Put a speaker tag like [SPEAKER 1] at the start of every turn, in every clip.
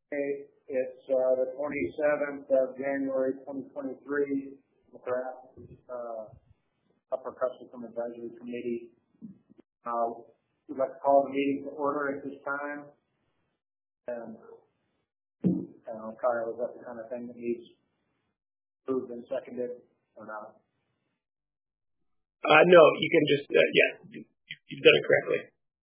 [SPEAKER 1] Okay, it's the 27th of January 2023. McGrath, Upper Custom Advisory Committee. We'd like to call the meeting to order at this time. And Kyle, is that the kind of thing that needs approved and seconded or not?
[SPEAKER 2] No, you can just, you've done it correctly.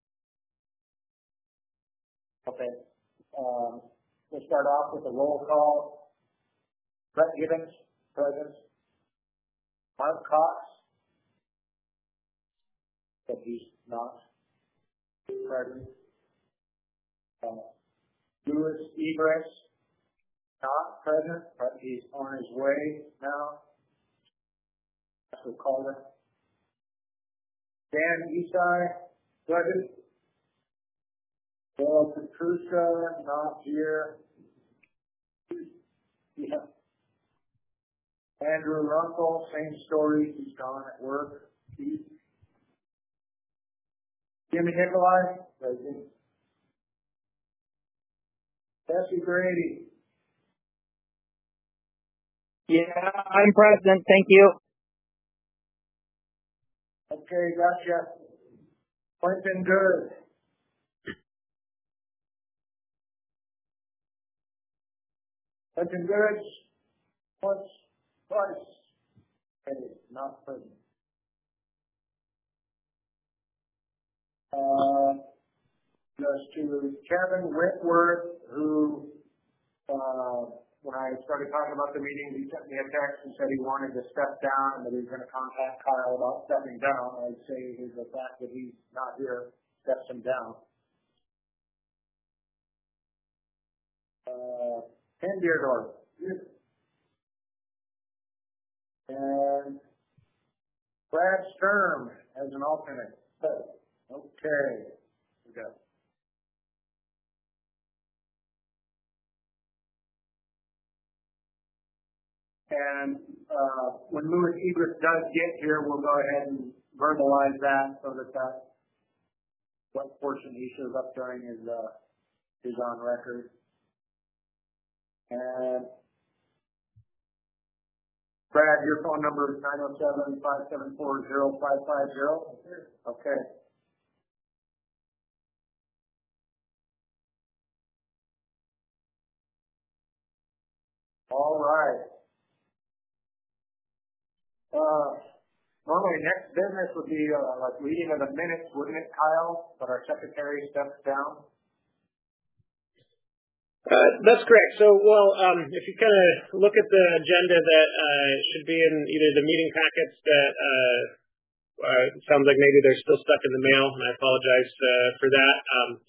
[SPEAKER 1] Okay. We'll start off with a roll call. Brett Gibbons, present. Mark Cox, but he's not present. Louis Egress, not present, but he's on his way now. That's what we call it. Dan Esai, present. Bill Petruska, not here. Yeah. Andrew Runkle, same story. He's gone at work. Jimmy Nikolai, present. Bessie Grady.
[SPEAKER 3] Yeah, I'm present. Thank you.
[SPEAKER 1] Okay, gotcha. Quentin Good. Quentin Good. Once, twice. Okay, not present. Just to Kevin Whitworth, who, when I started talking about the meeting, he sent me a text and said he wanted to step down and that he was going to contact Kyle about stepping down. I'd say the fact that he's not here steps him down. Ken Deardorff. And Brad Sturm as an alternate. Okay. We go. And when Louis Egress does get here, we'll go ahead and verbalize that so that what portion he shows up during is on record. And Brad, your phone number is 907-574-0550. Okay. All right. Normally next business would be like reading of the minutes, wouldn't it, Kyle? But our secretary steps down.
[SPEAKER 2] That's correct. So, if you kind of look at the agenda that should be in either the meeting packets that it sounds like maybe they're still stuck in the mail, and I apologize for that.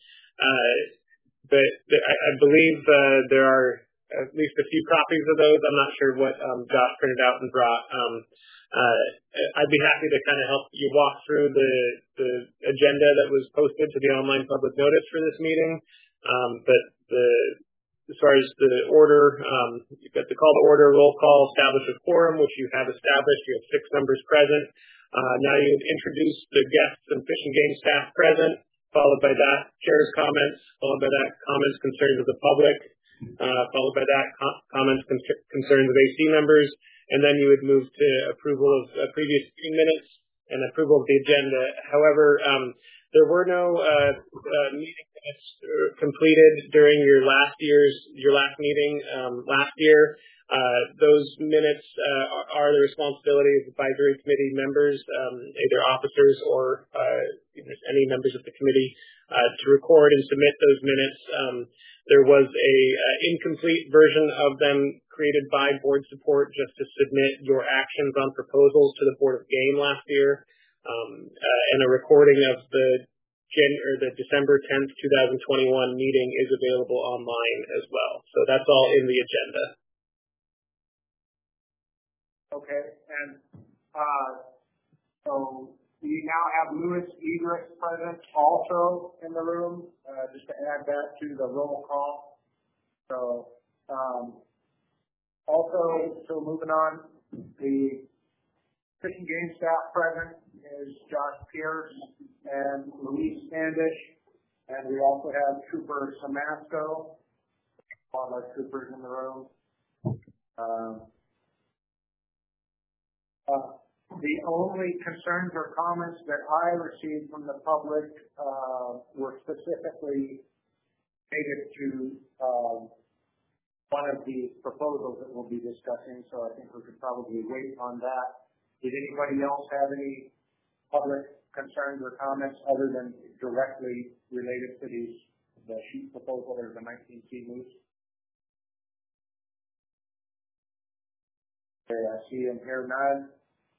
[SPEAKER 2] But I believe there are at least a few copies of those. I'm not sure what Josh printed out and brought. I'd be happy to kind of help you walk through the agenda that was posted to the online public notice for this meeting. But as far as the order, you've got the call to order, roll call, establish a quorum, which you have established. You have 6 members present. Now you would introduce the guests and Fish and Game staff present, followed by that, chair's comments, followed by that, comments, concerns of the public, followed by that, comments, concerns of AC members, and then you would move to approval of previous meeting minutes and approval of the agenda. However, there were no meeting minutes completed during your last meeting last year. Those minutes are the responsibility of advisory committee members, either officers or any members of the committee, to record and submit those minutes. There was a incomplete version of them created by board support just to submit your actions on proposals to the Board of Game last year. And a recording of the December 10th, 2021 meeting is available online as well. So that's all in the agenda.
[SPEAKER 1] Okay, and so we now have Louis Egress present also in the room, just to add that to the roll call. So so moving on, the Fish and Game staff present is Josh Pierce and Louise Standish, and we also have Trooper Samasco. wildlife troopers in the room. The only concerns or comments that I received from the public were specifically related to one of the proposals that we'll be discussing, so I think we could probably wait on that. Did anybody else have any public concerns or comments other than directly related to the sheep proposal or the 19C moose? Okay, I see and hear none.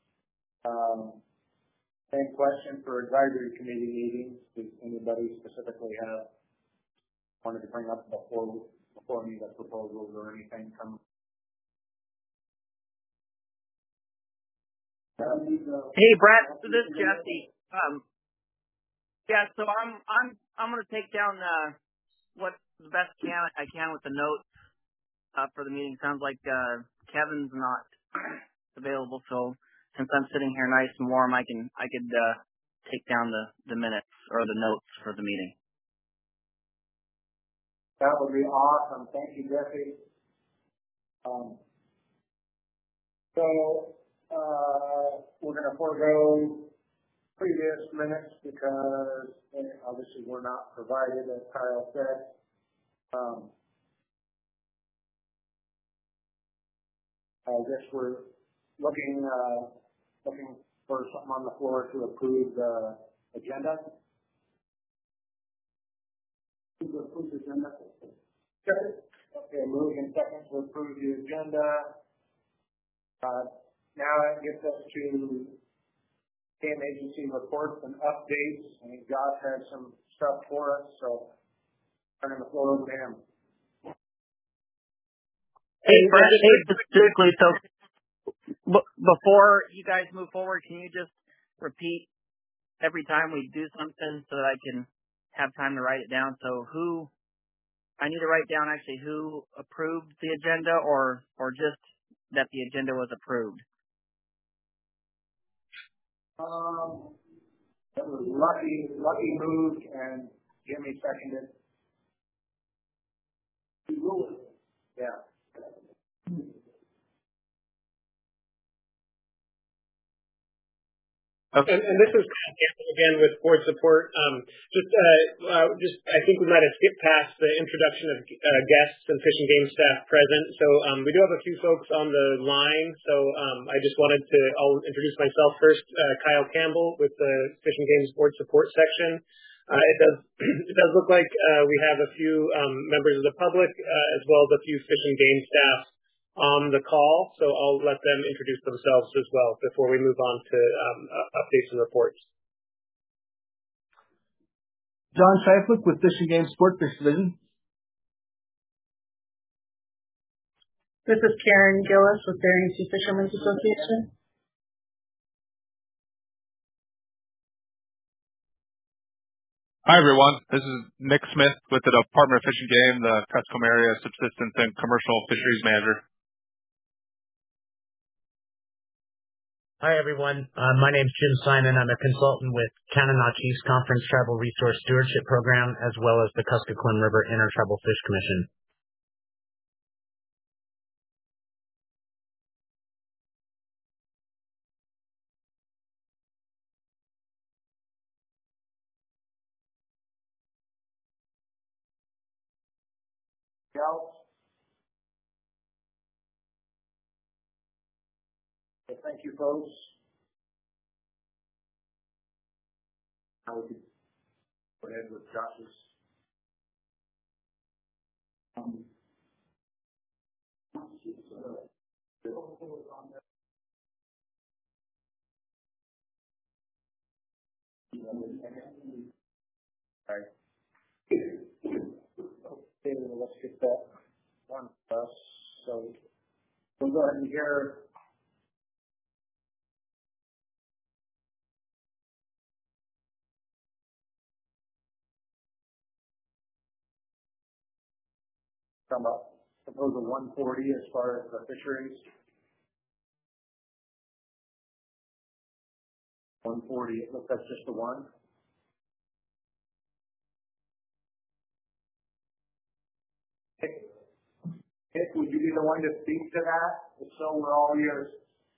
[SPEAKER 1] Same question for advisory committee meetings. Does anybody specifically wanted to bring up before me the proposals or anything come?
[SPEAKER 3] Hey, Brett, so this is Jesse. So I'm going to take down what the best I can with the notes for the meeting. Sounds like Kevin's not available, so since I'm sitting here nice and warm, I could take down the minutes or the notes for the meeting.
[SPEAKER 1] That would be awesome. Thank you, Jesse. We're going to forego previous minutes because obviously we're not provided, as Kyle said. I guess we're looking for something on the floor to approve the agenda. Approve the agenda. Okay, moving second to approve the agenda. Now that gets us to game agency reports and updates. I think Josh has some stuff for us, so turning the floor over to him.
[SPEAKER 3] Hey, Brett, specifically, so before you guys move forward, can you just repeat every time we do something so that I can have time to write it down? So I need to write down actually who approved the agenda or just that the agenda was approved?
[SPEAKER 1] That was Lucky moved and Jimmy seconded. Yeah.
[SPEAKER 2] Okay. And this is again with board support. Just I think we might have skipped past the introduction of guests and Fish and Game staff present. So we do have a few folks on the line. So I just I'll introduce myself first. Kyle Campbell with the Fish and Games board support section. It does look like we have a few members of the public as well as a few Fish and Game staff on the call, so I'll let them introduce themselves as well before we move on to updates and reports.
[SPEAKER 4] John Scheiflich with Fish and Game Sport Fish Division.
[SPEAKER 5] This is Karen Gillis with Bering Sea Fishermen's Association.
[SPEAKER 6] Hi, everyone. This is Nick Smith with the Department of Fish and Game, the Cuscomb Area Subsistence and Commercial Fisheries Manager.
[SPEAKER 7] Hi, everyone. My name's Jim Simon. I'm a consultant with Canandaigua Chiefs Conference Tribal Resource Stewardship Program, as well as the Kuskokwim River Intertribal Fish Commission.
[SPEAKER 1] Thank you, folks. Now we can go ahead with Josh's. Right. Okay, let's get that one plus. So we'll go ahead and hear from proposal 140 as far as the fisheries. 140, it looks like just the one. Okay. Nick, would you be the one to speak to that? If so, we're all ears.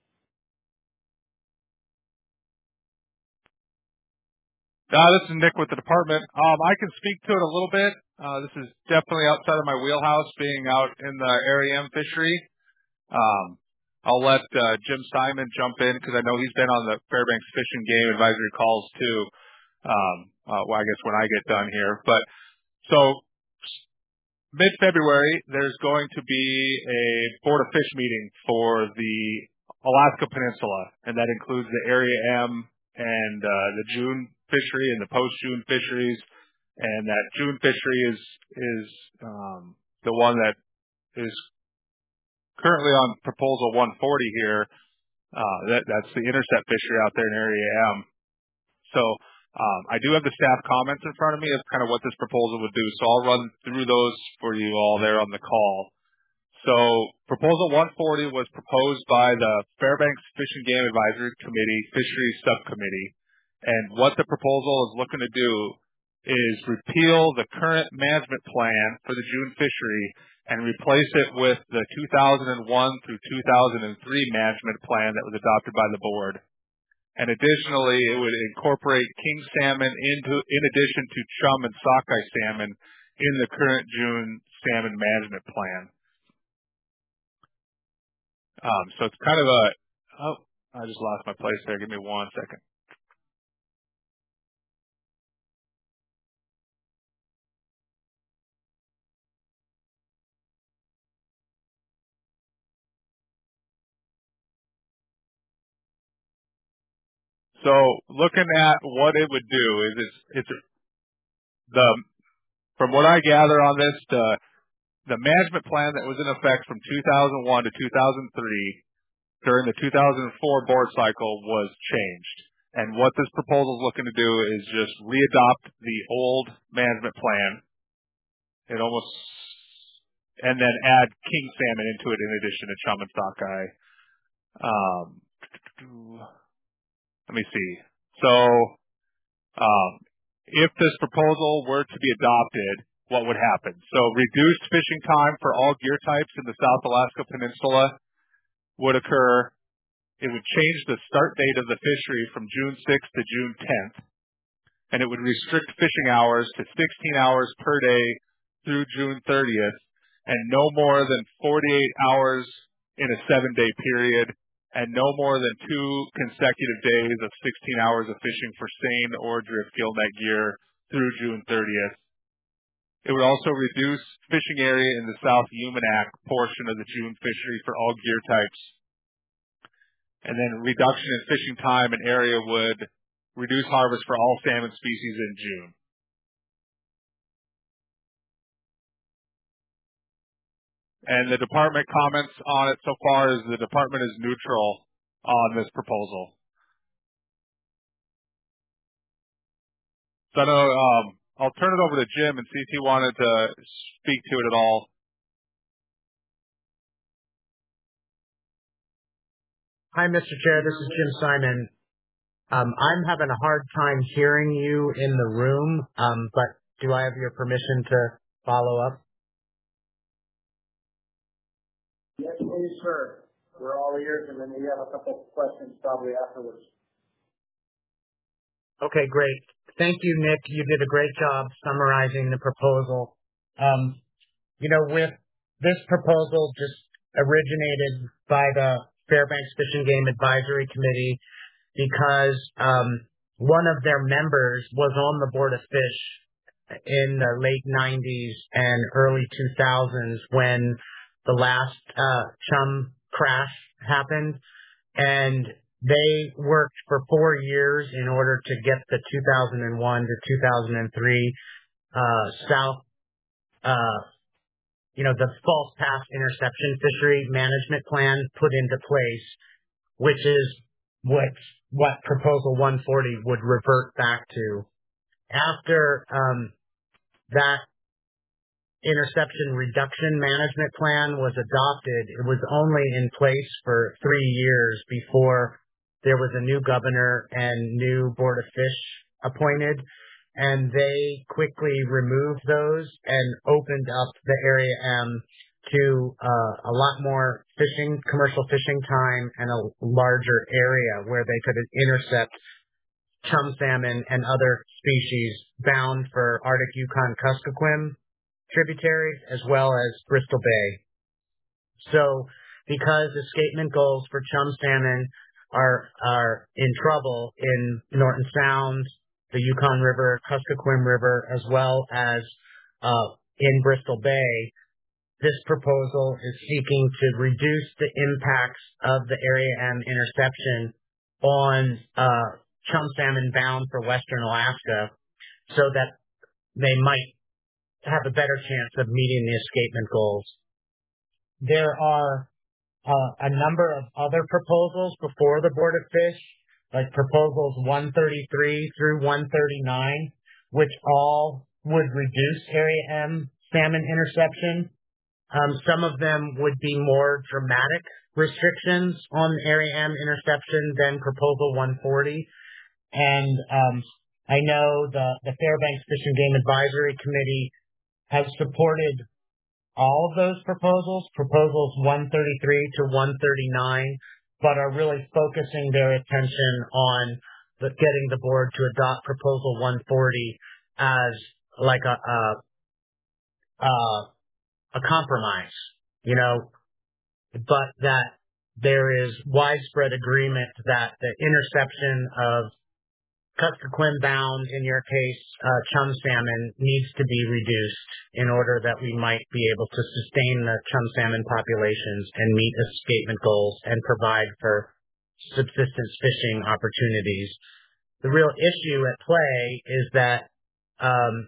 [SPEAKER 6] This is Nick with the department. I can speak to it a little bit. This is definitely outside of my wheelhouse, being out in the Area M fishery. I'll let Jim Simon jump in because I know he's been on the Fairbanks Fish and Game advisory calls too. Well, I guess when I get done here. But so mid-February, there's going to be a Board of Fish meeting for the Alaska Peninsula, and that includes the Area M and the June fishery and the post-June fisheries. And that June fishery is the one that is currently on proposal 140 here. That's the intercept fishery out there in Area M. So I do have the staff comments in front of me of kind of what this proposal would do. So I'll run through those for you all there on the call. So proposal 140 was proposed by the Fairbanks Fish and Game Advisory Committee Fisheries Subcommittee. And what the proposal is looking to do is repeal the current management plan for the June fishery and replace it with the 2001 through 2003 management plan that was adopted by the board. And additionally, it would incorporate king salmon in addition to chum and sockeye salmon in the current June salmon management plan. So it's kind of I just lost my place there. Give me 1 second. So looking at what it would do is from what I gather on this, the management plan that was in effect from 2001 to 2003 during the 2004 board cycle was changed. And what this proposal is looking to do is just readopt the old management plan and then add king salmon into it in addition to chum and sockeye. Let me see. So, if this proposal were to be adopted, what would happen? So, reduced fishing time for all gear types in the South Alaska Peninsula would occur. It would change the start date of the fishery from June 6th to June 10th, and it would restrict fishing hours to 16 hours per day through June 30th, and no more than 48 hours in a 7-day period, and no more than 2 consecutive days of 16 hours of fishing for seine or drift gill net gear through June 30th. It would also reduce fishing area in the South Umanak portion of the June fishery for all gear types. And then reduction in fishing time and area would reduce harvest for all salmon species in June. And the department comments on it so far is the department is neutral on this proposal. So I know, I'll turn it over to Jim and see if he wanted to speak to it at all.
[SPEAKER 7] Hi, Mr. Chair. This is Jim Simon. I'm having a hard time hearing you in the room, but do I have your permission to follow up?
[SPEAKER 1] Yes, please, sir. We're all ears, and then we have a couple of questions probably afterwards.
[SPEAKER 7] Okay, great. Thank you, Nick. You did a great job summarizing the proposal. With this proposal just originated by the Fairbanks Fish and Game Advisory Committee because one of their members was on the Board of Fish in the late 90s and early 2000s when the last chum crash happened, and they worked for 4 years in order to get the 2001 to 2003 the false pass interception fishery management plan put into place, which is what proposal 140 would revert back to. After that interception reduction management plan was adopted, it was only in place for 3 years before there was a new governor and new Board of Fish appointed, and they quickly removed those and opened up the Area M to a lot more commercial fishing time and a larger area where they could intercept chum salmon and other species bound for Arctic Yukon-Kuskokwim tributaries as well as Bristol Bay. So because escapement gulls for chum salmon are in trouble in Norton Sound, the Yukon River, Kuskokwim River, as well as in Bristol Bay, this proposal is seeking to reduce the impacts of the Area M interception on chum salmon bound for Western Alaska so that they might have a better chance of meeting the escapement goals. There are a number of other proposals before the Board of Fish, like proposals 133 through 139, which all would reduce Area M salmon interception. Some of them would be more dramatic restrictions on Area M interception than Proposal 140. And I know the Fairbanks Fish and Game Advisory Committee has supported all of those proposals 133 to 139, but are really focusing their attention on getting the board to adopt Proposal 140 as like a compromise, but that there is widespread agreement that the interception of Kuskokwim bound, in your case, chum salmon, needs to be reduced in order that we might be able to sustain the chum salmon populations and meet escapement goals and provide for subsistence fishing opportunities. The real issue at play is that, on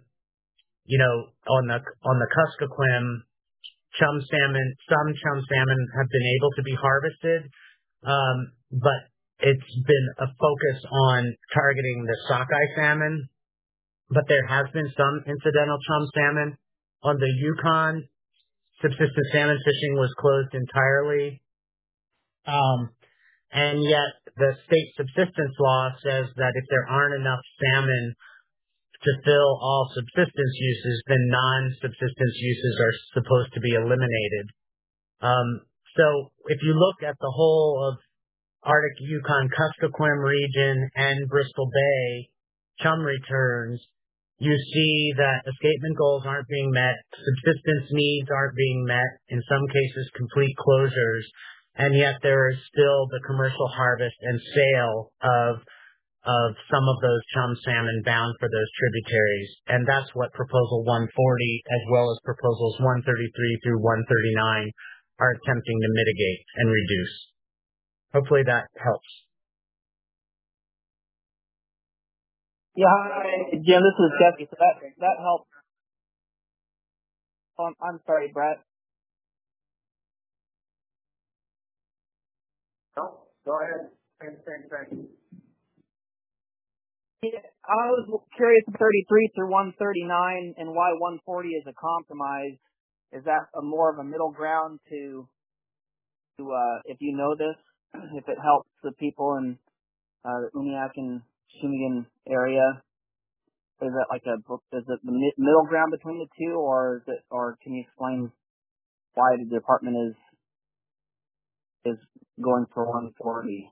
[SPEAKER 7] the Kuskokwim, some chum salmon have been able to be harvested, but it's been a focus on targeting the sockeye salmon, but there has been some incidental chum salmon. On the Yukon, subsistence salmon fishing was closed entirely, and yet the state subsistence law says that if there aren't enough salmon to fill all subsistence uses, then non-subsistence uses are supposed to be eliminated. So if you look at the whole of Arctic Yukon-Kuskokwim region and Bristol Bay chum returns, you see that escapement goals aren't being met, subsistence needs aren't being met, in some cases complete closures, and yet there is still the commercial harvest and sale of some of those chum salmon bound for those tributaries. And that's what Proposal 140 as well as Proposals 133 through 139 are attempting to mitigate and reduce. Hopefully that helps.
[SPEAKER 3] Yeah, Jim, this is Jesse. So that helps. I'm sorry, Brett.
[SPEAKER 1] No, go ahead. Same thing.
[SPEAKER 3] Yeah, I was curious, 33 through 139, and why 140 is a compromise. Is that more of a middle ground to if you know this, if it helps the people in the Uniacke and Shimigan area? Is it the middle ground between the two, or can you explain why the department is going for 140?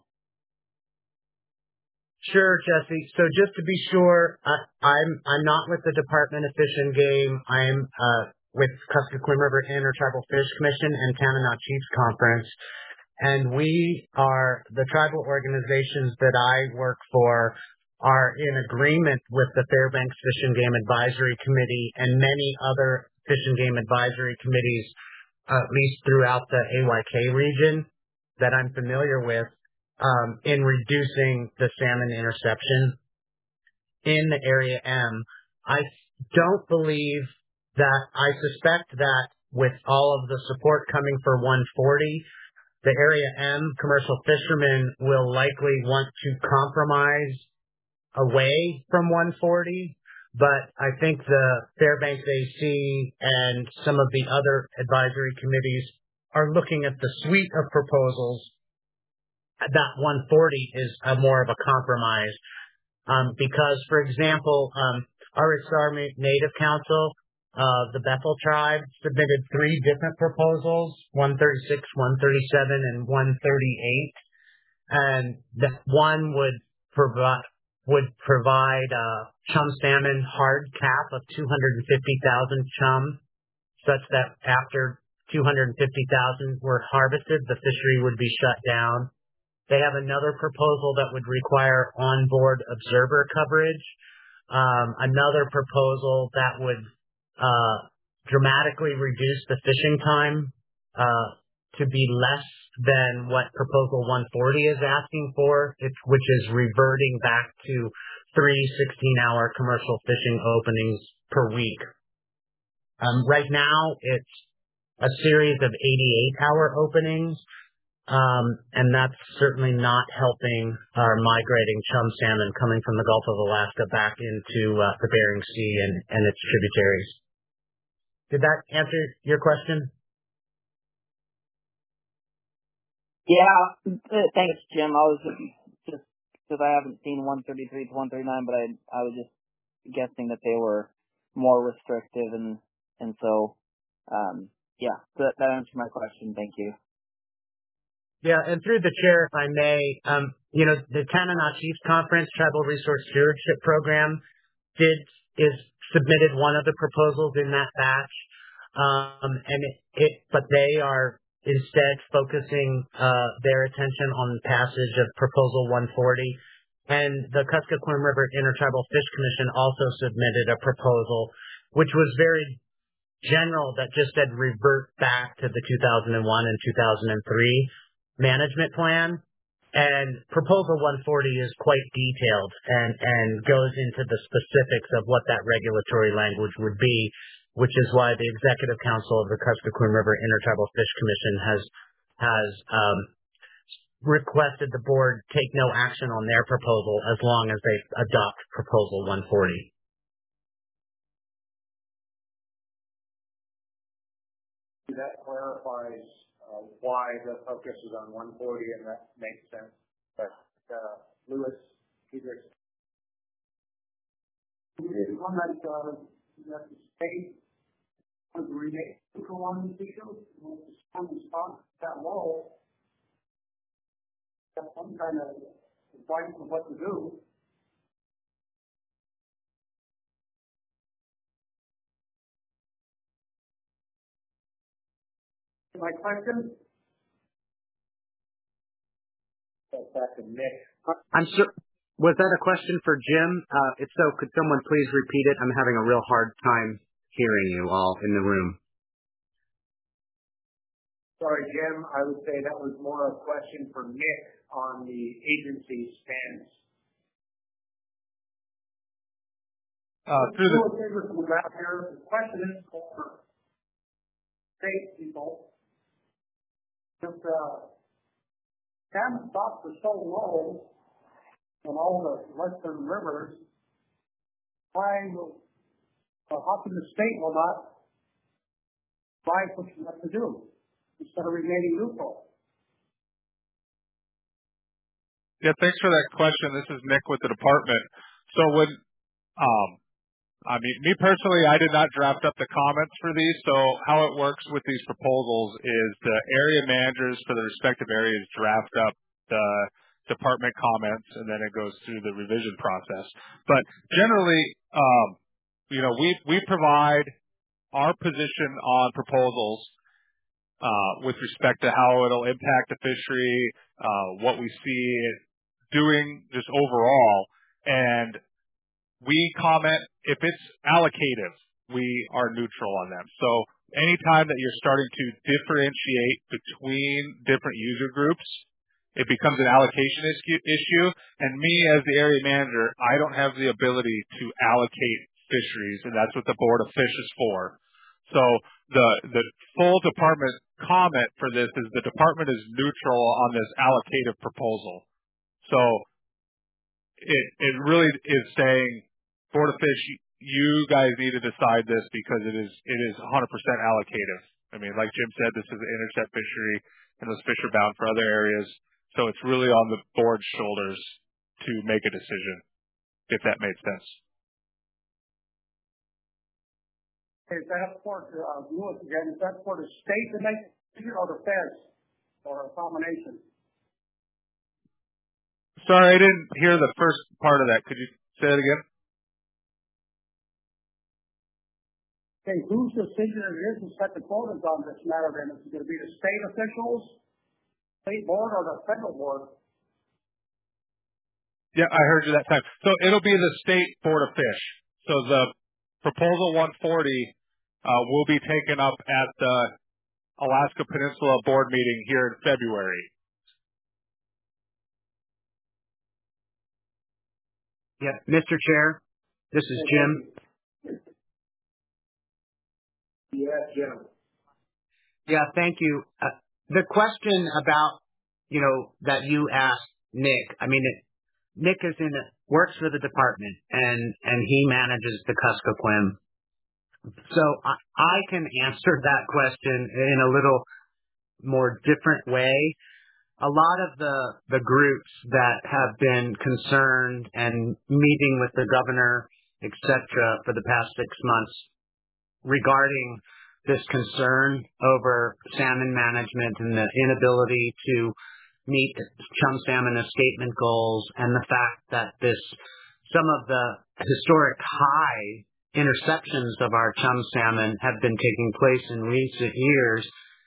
[SPEAKER 7] Sure, Jesse. So just to be sure, I'm not with the Department of Fish and Game. I'm with Kuskokwim River Intertribal Fish Commission and Tanana Chiefs Conference, and we are the tribal organizations that I work for are in agreement with the Fairbanks Fish and Game Advisory Committee and many other fish and game advisory committees, at least throughout the AYK region that I'm familiar with, in reducing the salmon interception in the Area M. I don't believe that, I suspect that with all of the support coming for 140, the Area M commercial fishermen will likely want to compromise away from 140, but I think the Fairbanks AC and some of the other advisory committees are looking at the suite of proposals. That 140 is more of a compromise because, for example, RXR Native Council the Bethel tribe submitted 3 different proposals, 136, 137, and 138. And that one would provide a chum salmon hard cap of 250,000 chum, such that after 250,000 were harvested, the fishery would be shut down. They have another proposal that would require onboard observer coverage. Another proposal that would dramatically reduce the fishing time to be less than what Proposal 140 is asking for, which is reverting back to 3 16-hour commercial fishing openings per week. Right now, it's a series of 88-hour openings, and that's certainly not helping our migrating chum salmon coming from the Gulf of Alaska back into the Bering Sea and its tributaries. Did that answer your question?
[SPEAKER 3] Yeah, thanks, Jim. I was just because I haven't seen 133 to 139, but I was just guessing that they were more restrictive, and so yeah, that answered my question. Thank you.
[SPEAKER 7] Yeah, and through the chair, if I may, the Tanana Chiefs Conference Tribal Resource Stewardship Program submitted one of the proposals in that batch, but they are instead focusing their attention on the passage of Proposal 140. And the Kuskokwim River Intertribal Fish Commission also submitted a proposal, which was very general, that just said revert back to the 2001 and 2003 management plan. And Proposal 140 is quite detailed and goes into the specifics of what that regulatory language would be, which is why the Executive Council of the Kuskokwim River Intertribal Fish Commission has requested the board take no action on their proposal as long as they adopt Proposal 140.
[SPEAKER 1] That clarifies why the focus is on 140, and that makes sense. But Lewis, Peter, on that the state was remade neutral on this issue. The response that low, got some kind of advice on what to do. My question? Back to Nick.
[SPEAKER 7] I'm sure. Was that a question for Jim? If so, could someone please repeat it? I'm having a real hard time hearing you all in the room.
[SPEAKER 1] Sorry, Jim. I would say that was more a question for Nick on the agency stance. The question is for state people. If salmon stocks are so low in all the western rivers, how come the state will not buy what you have to do instead of remaining neutral?
[SPEAKER 6] Yeah, thanks for that question. This is Nick with the department. So me personally, I did not draft up the comments for these. So how it works with these proposals is the area managers for the respective areas draft up the department comments, and then it goes through the revision process. But generally, we provide our position on proposals with respect to how it'll impact the fishery, what we see it doing just overall, and we comment if it's allocative, we are neutral on them. So anytime that you're starting to differentiate between different user groups, it becomes an allocation issue. And me as the area manager, I don't have the ability to allocate fisheries, and that's what the Board of Fish is for. So the full department comment for this is the department is neutral on this allocative proposal. So it really is saying, Board of Fish, you guys need to decide this because it is 100% allocative. I mean, like Jim said, this is an intercept fishery, and those fish are bound for other areas. So it's really on the board's shoulders to make a decision, if that made sense.
[SPEAKER 1] Is that for, Lewis again, is that for the state to make it or the feds or a combination?
[SPEAKER 6] Sorry, I didn't hear the first part of that. Could you say it again?
[SPEAKER 1] Okay, whose decision it is to set the quotas on this matter then? Is it going to be the state officials, state board, or the federal board?
[SPEAKER 6] Yeah, I heard you that time. So it'll be the state board of fish. So the proposal 140 will be taken up at the Alaska Peninsula board meeting here in February.
[SPEAKER 7] Yeah, Mr. Chair, this is Jim.
[SPEAKER 1] Yeah, Jim.
[SPEAKER 7] Yeah, thank you. The question about, that you asked Nick, I mean, Nick works for the department and he manages the Kuskokwim. So I can answer that question in a little more different way. A lot of the groups that have been concerned and meeting with the governor, et cetera, for the past 6 months regarding this concern over salmon management and the inability to meet chum salmon escapement goals, and the fact that some of the historic high interceptions of our chum salmon have been taking place in recent years,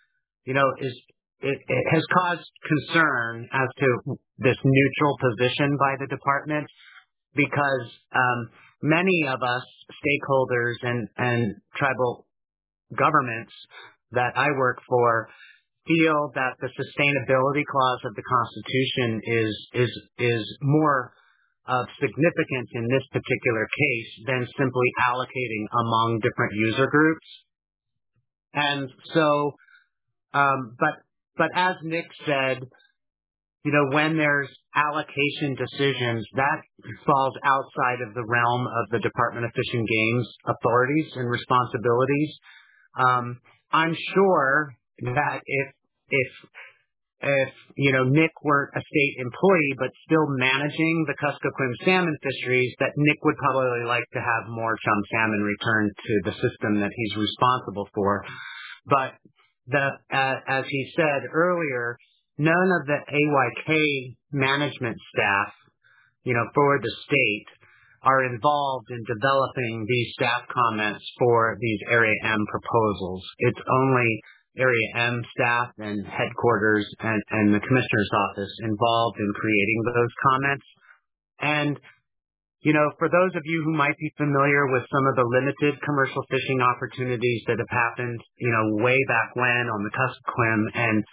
[SPEAKER 7] it has caused concern as to this neutral position by the department, because many of us stakeholders and tribal governments that I work for feel that the sustainability clause of the Constitution is more of significance in this particular case than simply allocating among different user groups. And so, but as Nick said, when there's allocation decisions, that falls outside of the realm of the Department of Fish and Game's authorities and responsibilities. I'm sure that if Nick were a state employee but still managing the Kuskokwim salmon fisheries, that Nick would probably like to have more chum salmon returned to the system that he's responsible for. But as he said earlier, none of the AYK management staff, for the state are involved in developing these staff comments for these Area M proposals. It's only Area M staff and headquarters and the commissioner's office involved in creating those comments. And, for those of you who might be familiar with some of the limited commercial fishing opportunities that have happened, way back when on the Kuskokwim and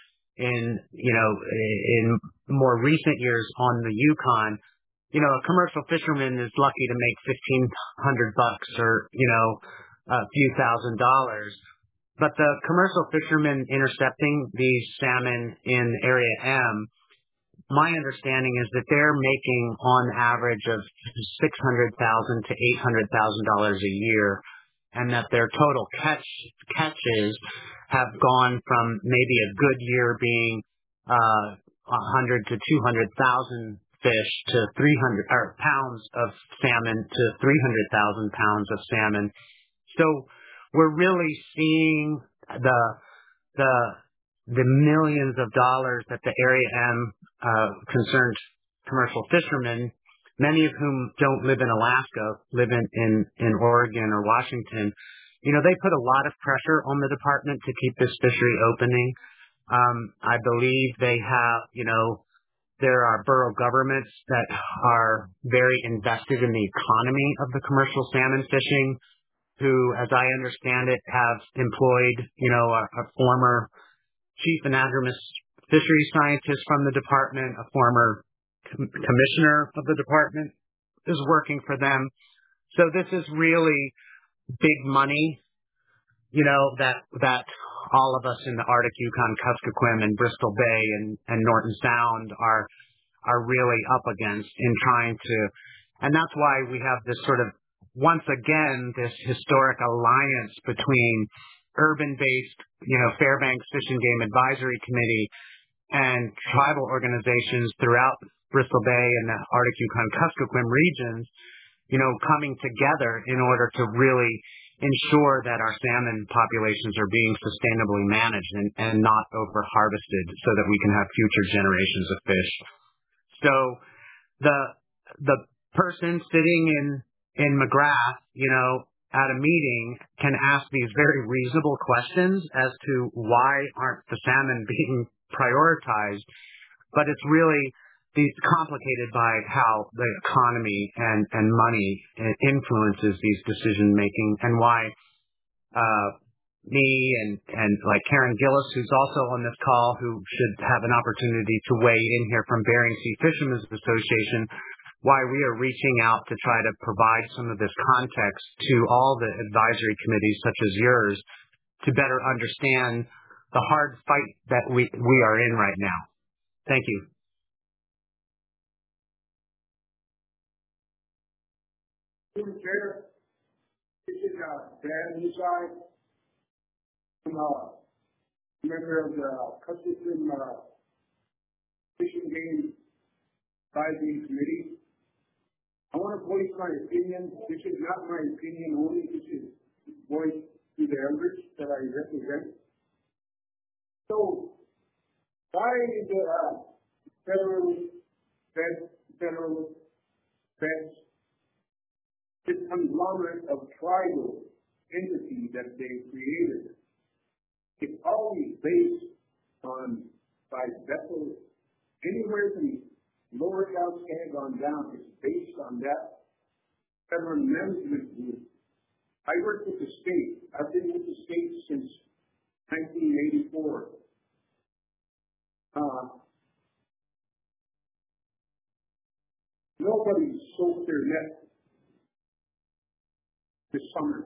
[SPEAKER 7] in more recent years on the Yukon, a commercial fisherman is lucky to make $1,500 or, a few $1,000s. But the commercial fishermen intercepting these salmon in Area M, my understanding is that they're making on average of $600,000 to $800,000 a year, and that their total catches have gone from maybe a good year being 100 to 200,000 fish to 300 or pounds of salmon to 300,000 pounds of salmon. So we're really seeing the millions of dollars that the Area M concerned commercial fishermen, many of whom don't live in Alaska, live in Oregon or Washington. They put a lot of pressure on the department to keep this fishery opening. I believe they have, there are borough governments that are very invested in the economy of the commercial salmon fishing, who, as I understand it, have employed, a former chief anadromous fisheries scientist from the department, a former commissioner of the department is working for them. So this is really big money, that all of us in the Arctic Yukon, Kuskokwim, and Bristol Bay and Norton Sound are really up against in trying to, and that's why we have this sort of, once again, this historic alliance between urban-based, Fairbanks Fish and Game Advisory Committee and tribal organizations throughout Bristol Bay and the Arctic Yukon Kuskokwim regions, coming together in order to really ensure that our salmon populations are being sustainably managed and not over harvested so that we can have future generations of fish. So the person sitting in McGrath, at a meeting can ask these very reasonable questions as to why aren't the salmon being prioritized, but it's really complicated by how the economy and money influences these decision making, and why me and like Karen Gillis, who's also on this call, who should have an opportunity to weigh in here from Bering Sea Fishermen's Association, why we are reaching out to try to provide some of this context to all the advisory committees such as yours to better understand the hard fight that we are in right now. Thank you.
[SPEAKER 1] Mr. Chair, this is Dan Inside. I'm a member of the Custom Fish and Game Advisory Committee. I want to voice my opinion. This is not my opinion only. This is voiced to the elders that I represent. So, why is the federal feds this conglomerate of tribal entity that they created? It's always based on by vessels anywhere from Lower Cascade on down. It's based on that federal management group. I work with the state. I've been with the state since 1984. Nobody sold their net this summer.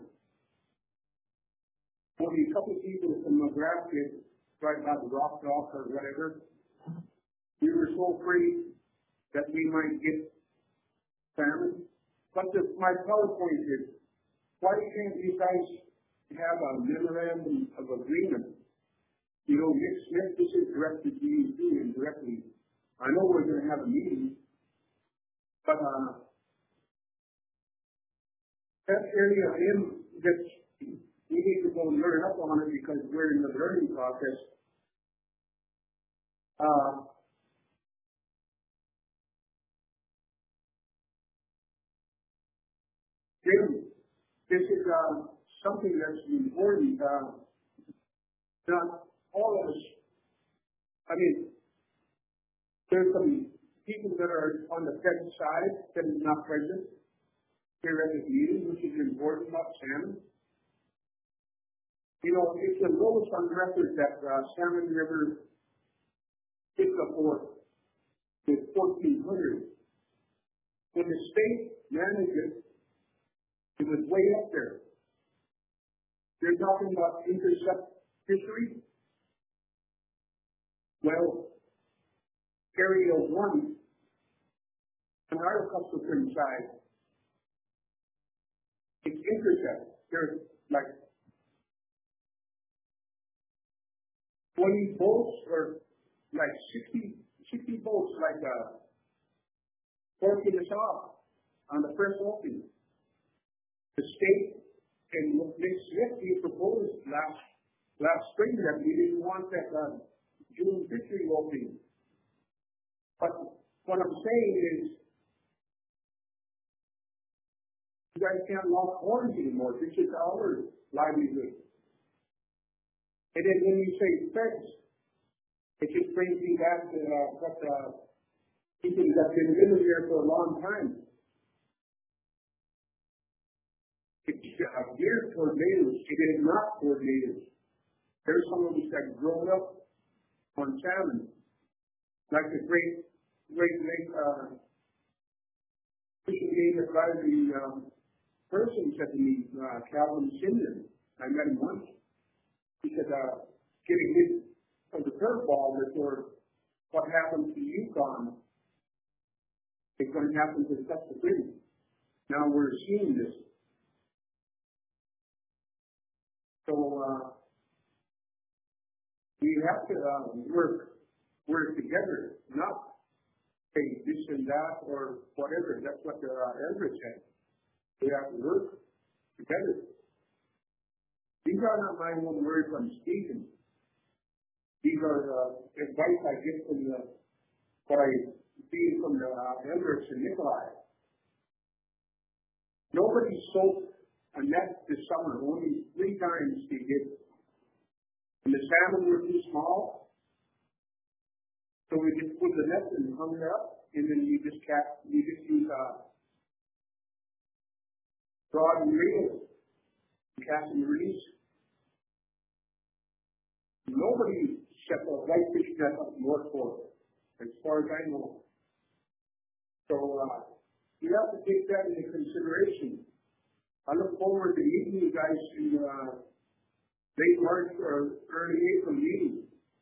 [SPEAKER 1] Only a couple of people from Nebraska, right by the Rock Dock or whatever. We were so afraid that we might get salmon. But my PowerPoint is, why can't you guys have a memorandum of agreement? Nick Smith, this is directed to you too, indirectly. I know we're going to have a meeting, but that area that we need to go and learn up on it because we're in the learning process. This is something that's important. Not all of us. I mean, there's some people that are on the Fed side that is not present here at this meeting, which is important about salmon. It's the lowest on record that Salmon River hit the port with 1,400. When the state managed it, it was way up there. They're talking about intercept fishery. Well, Area 1 on our custom side, it's intercept. There's like 20 boats or like 60 boats like working us off on the first opening. The state and Nick Smith, he proposed last spring that we didn't want that June fishery opening. But what I'm saying is, you guys can't lock horns anymore. This is our livelihood. And then when you say feds, it just brings me back to what people that have been living here for a long time. It's geared toward natives. It is not toward natives. There's some of us that grown up on salmon, like the Great Lake Fishing Game Advisory person said to me, Calvin Sinden. I met him once. He said, getting hit from the curveball before what happened to Yukon is going to happen to Texas City. Now we're seeing this. So we have to work together, not say this and that or whatever. That's what the elders said. We have to work together. These are not my own words I'm speaking. These are advice I get from what I see from the elders in Nikolai. Nobody sold a net this summer. Only 3 times they did. And the salmon were too small, so we just put the net and hung it up, and then you just use rod and reel, cast and release. Nobody set a whitefish net up north for it, as far as I know. So you have to take that into consideration. I look forward to meeting you guys in late March or early April meeting.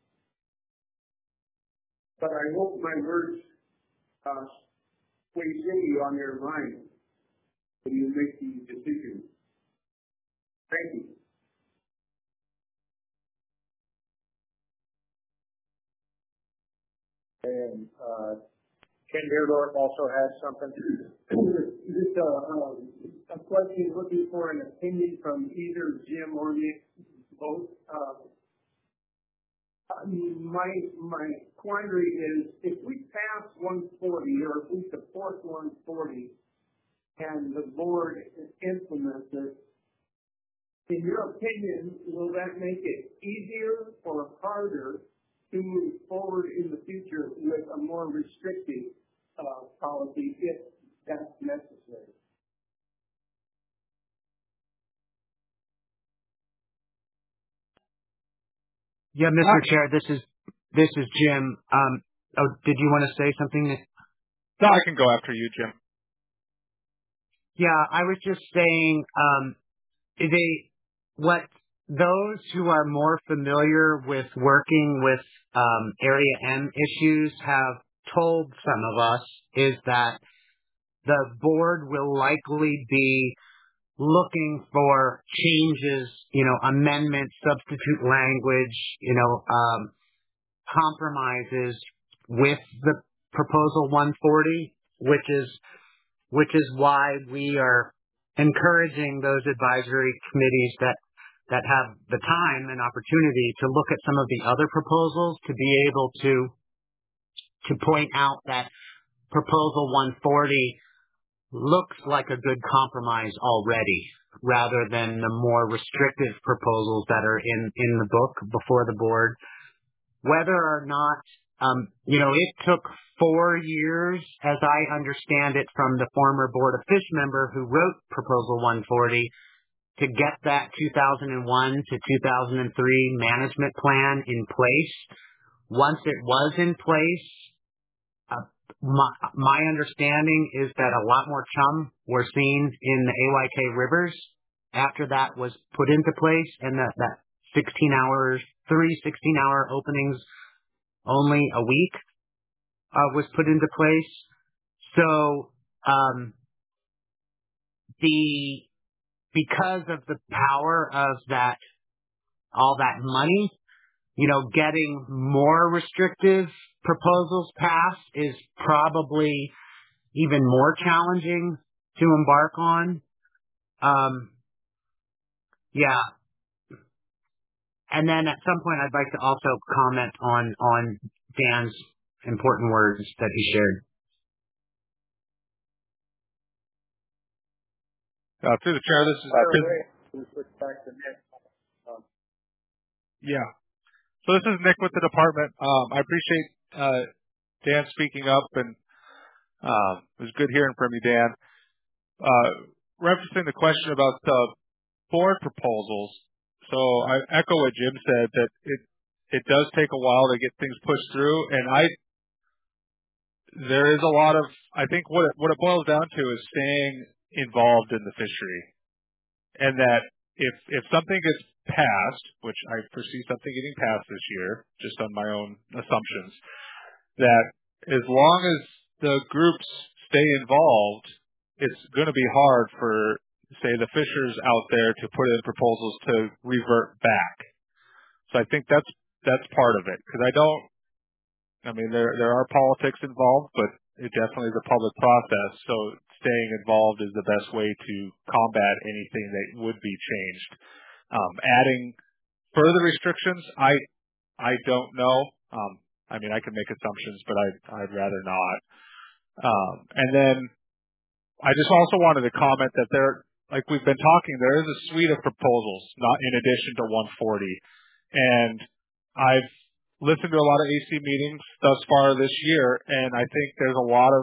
[SPEAKER 1] But I hope my words plays in on your mind when you make the decision. Thank you. And Ken Deerdorf also has something. Just a question, looking for an opinion from either Jim or Nick, both. My quandary is, if we pass 140 or if we support 140 and the board implements it, in your opinion, will that make it easier or harder to move forward in the future with a more restrictive policy if that's necessary?
[SPEAKER 7] Yeah, Mr. Chair, this is Jim. Did you want to say something?
[SPEAKER 6] No, I can go after you, Jim.
[SPEAKER 7] Yeah, I was just saying, those who are more familiar with working with Area M issues have told some of us is that the board will likely be looking for changes, amendments, substitute language, compromises with the proposal 140, which is why we are encouraging those advisory committees that have the time and opportunity to look at some of the other proposals to be able to point out that proposal 140 looks like a good compromise already, rather than the more restrictive proposals that are in the book before the board. Whether or not, it took 4 years, as I understand it, from the former Board of Fish member who wrote Proposal 140 to get that 2001 to 2003 management plan in place. Once it was in place, my understanding is that a lot more chum were seen in the AYK rivers after that was put into place, and that 16-hour openings only a week was put into place. So because of the power of all that money, getting more restrictive proposals passed is probably even more challenging to embark on. Yeah. And then at some point, I'd like to also comment on Dan's important words that he shared.
[SPEAKER 6] Through the chair, this is yeah. So this is Nick with the department. I appreciate Dan speaking up, and it was good hearing from you, Dan. Referencing the question about board proposals, so I echo what Jim said, that it does take a while to get things pushed through, and there is a lot of, I think what it boils down to is staying involved in the fishery, and that if something gets passed, which I foresee something getting passed this year, just on my own assumptions, that as long as the groups stay involved, it's going to be hard for, say, the fishers out there to put in proposals to revert back. So I think that's part of it, because there are politics involved, but it definitely is a public process. So staying involved is the best way to combat anything that would be changed. Adding further restrictions, I don't know. I mean, I can make assumptions, but I'd rather not. And then I just also wanted to comment that like we've been talking, there is a suite of proposals, not in addition to 140. And I've listened to a lot of AC meetings thus far this year, and I think there was a lot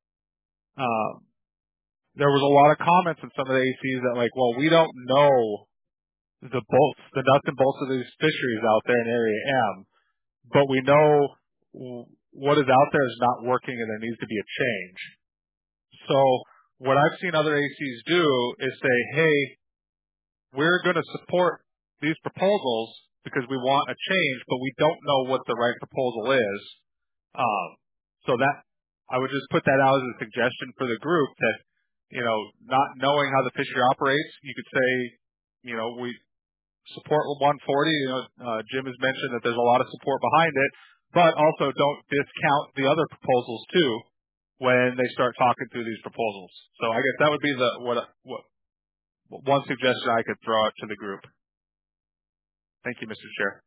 [SPEAKER 6] of comments in some of the ACs that like, well, we don't know the nuts and bolts of these fisheries out there in Area M, but we know what is out there is not working and there needs to be a change. So what I've seen other ACs do is say, hey, we're going to support these proposals because we want a change, but we don't know what the right proposal is. So that I would just put that out as a suggestion for the group that, not knowing how the fishery operates, you could say, we support 140. Jim has mentioned that there's a lot of support behind it, but also don't discount the other proposals too when they start talking through these proposals. So I guess that would be what one suggestion I could throw out to the group. Thank you, Mr. Chair.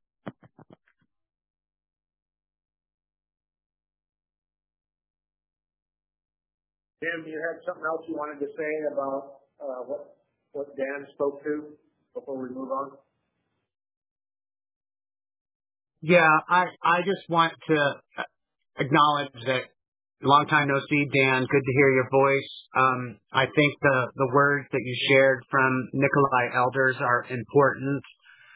[SPEAKER 1] Jim, you had something else you wanted to say about what Dan spoke to before we move on?
[SPEAKER 7] Yeah, I just want to acknowledge that long time no see, Dan. Good to hear your voice. I think the words that you shared from Nikolai Elders are important.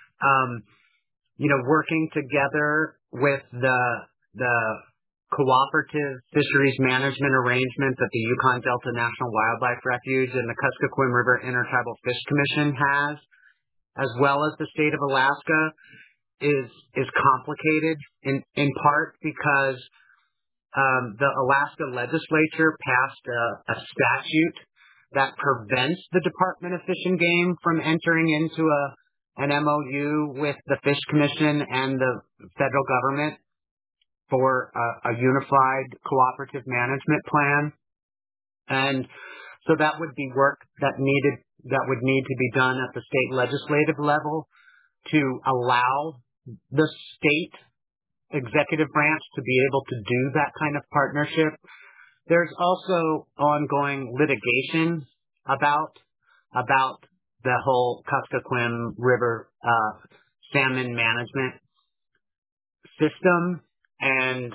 [SPEAKER 7] Working together with the cooperative fisheries management arrangement that the Yukon Delta National Wildlife Refuge and the Kuskokwim River Intertribal Fish Commission has, as well as the state of Alaska, is complicated in part because the Alaska legislature passed a statute that prevents the Department of Fish and Game from entering into an MOU with the Fish Commission and the federal government for a unified cooperative management plan. And so that would be work that would need to be done at the state legislative level to allow the state executive branch to be able to do that kind of partnership. There's also ongoing litigation about the whole Kuskokwim River salmon management system, and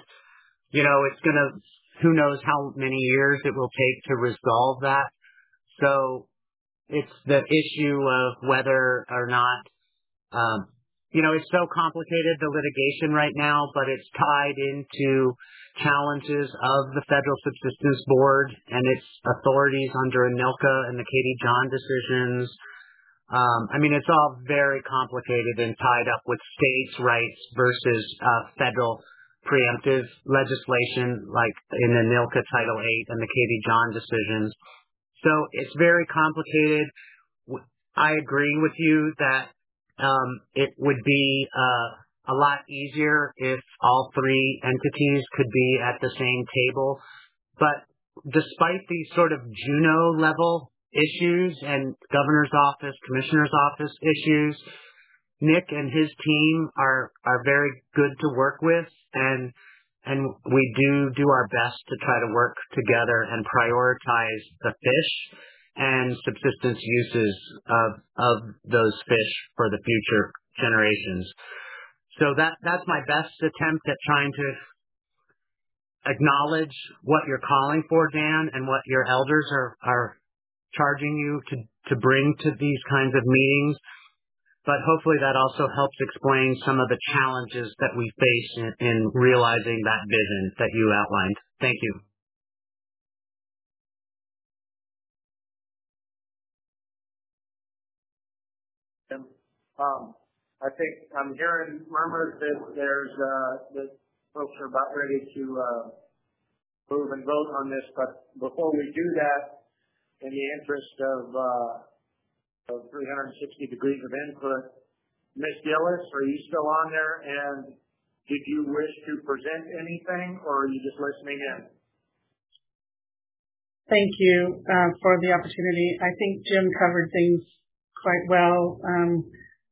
[SPEAKER 7] who knows how many years it will take to resolve that. So it's the issue of whether or not it's so complicated, the litigation right now, but it's tied into challenges of the Federal Subsistence Board and its authorities under ANILCA and the Katie John decisions. It's all very complicated and tied up with states' rights versus federal preemptive legislation like in ANILCA Title VIII and the Katie John decisions. So it's very complicated. I agree with you that it would be a lot easier if all three entities could be at the same table. But despite these sort of Juneau level issues and governor's office, commissioner's office issues, Nick and his team are very good to work with, and we do our best to try to work together and prioritize the fish and subsistence uses of those fish for the future generations. So that's my best attempt at trying to acknowledge what you're calling for, Dan, and what your elders are charging you to bring to these kinds of meetings. But hopefully that also helps explain some of the challenges that we face in realizing that vision that you outlined. Thank you.
[SPEAKER 1] I think I'm hearing murmurs that that folks are about ready to move and vote on this. But before we do that, in the interest of 360 degrees of input, Ms. Gillis, are you still on there? And did you wish to present anything, or are you just listening in?
[SPEAKER 5] Thank you for the opportunity. I think Jim covered things quite well.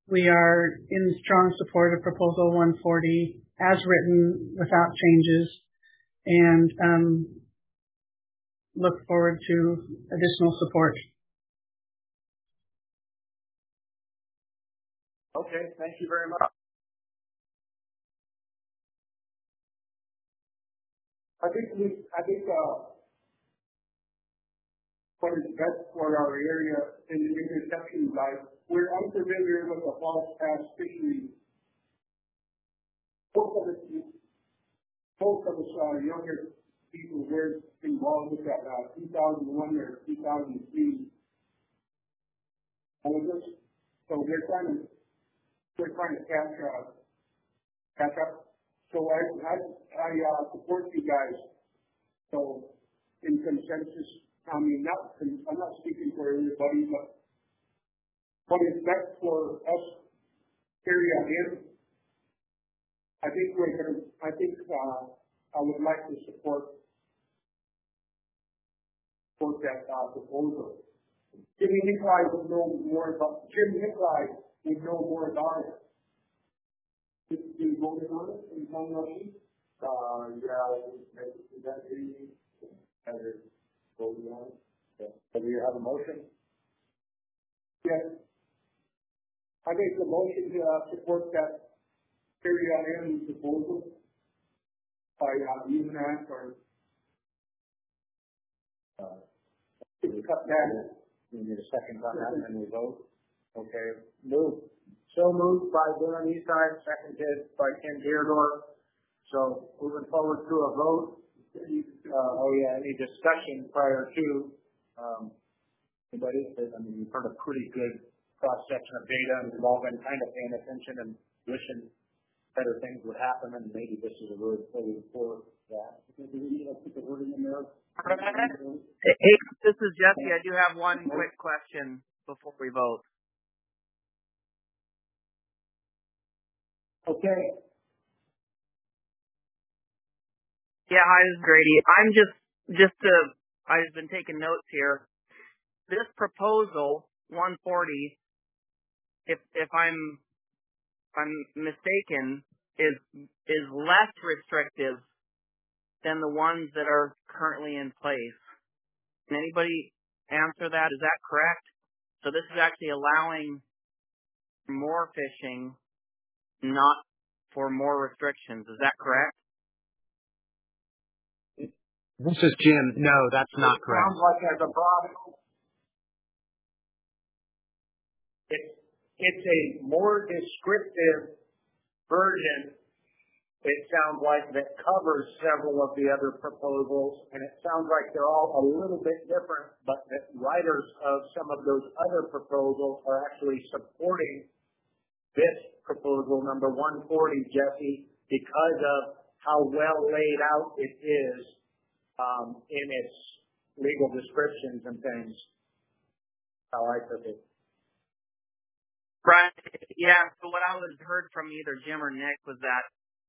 [SPEAKER 5] we are in strong support of Proposal 140 as written without changes, and look forward to additional support.
[SPEAKER 1] Okay, thank you very much. I think what is best for our area in the intersection line, we're unfamiliar with the Falls Pass fishery. Most of us younger people were involved with that 2001 or 2003. So we're trying to catch up. So I support you guys. So in consensus, I'm not speaking for everybody, but what is best for us area here, I would like to support that proposal. Jim Nicolai would know more about it. Did you vote on it in town meeting? Is that easy? Voted on it? So do you have a motion? Yes. I make the motion to support that area in proposal by UNAC or cut that. You need a second on that and we vote. Okay. So moved by Darren Eastside, seconded by Ken Deardorff. So moving forward to a vote. Any discussion prior to anybody? You've heard a pretty good cross-section of data, and we've all been kind of paying attention and wishing better things would happen, and maybe this is a really fully for that. Do we need to put the wording in there?
[SPEAKER 3] Hey, this is Jesse. I do have one quick question before we vote.
[SPEAKER 1] Okay.
[SPEAKER 3] Yeah, hi, this is Grady. I've been taking notes here. This proposal, 140, if I'm mistaken, is less restrictive than the ones that are currently in place. Can anybody answer that? Is that correct? So this is actually allowing more fishing, not for more restrictions. Is that correct?
[SPEAKER 7] This is Jim. No, that's not correct.
[SPEAKER 1] Sounds like as a broad. It's a more descriptive version. It sounds like that covers several of the other proposals, and it sounds like they're all a little bit different, but the writers of some of those other proposals are actually supporting this proposal, number 140, Jesse, because of how well laid out it is in its legal descriptions and things. How I took it.
[SPEAKER 3] Right. Yeah. So what I heard from either Jim or Nick was that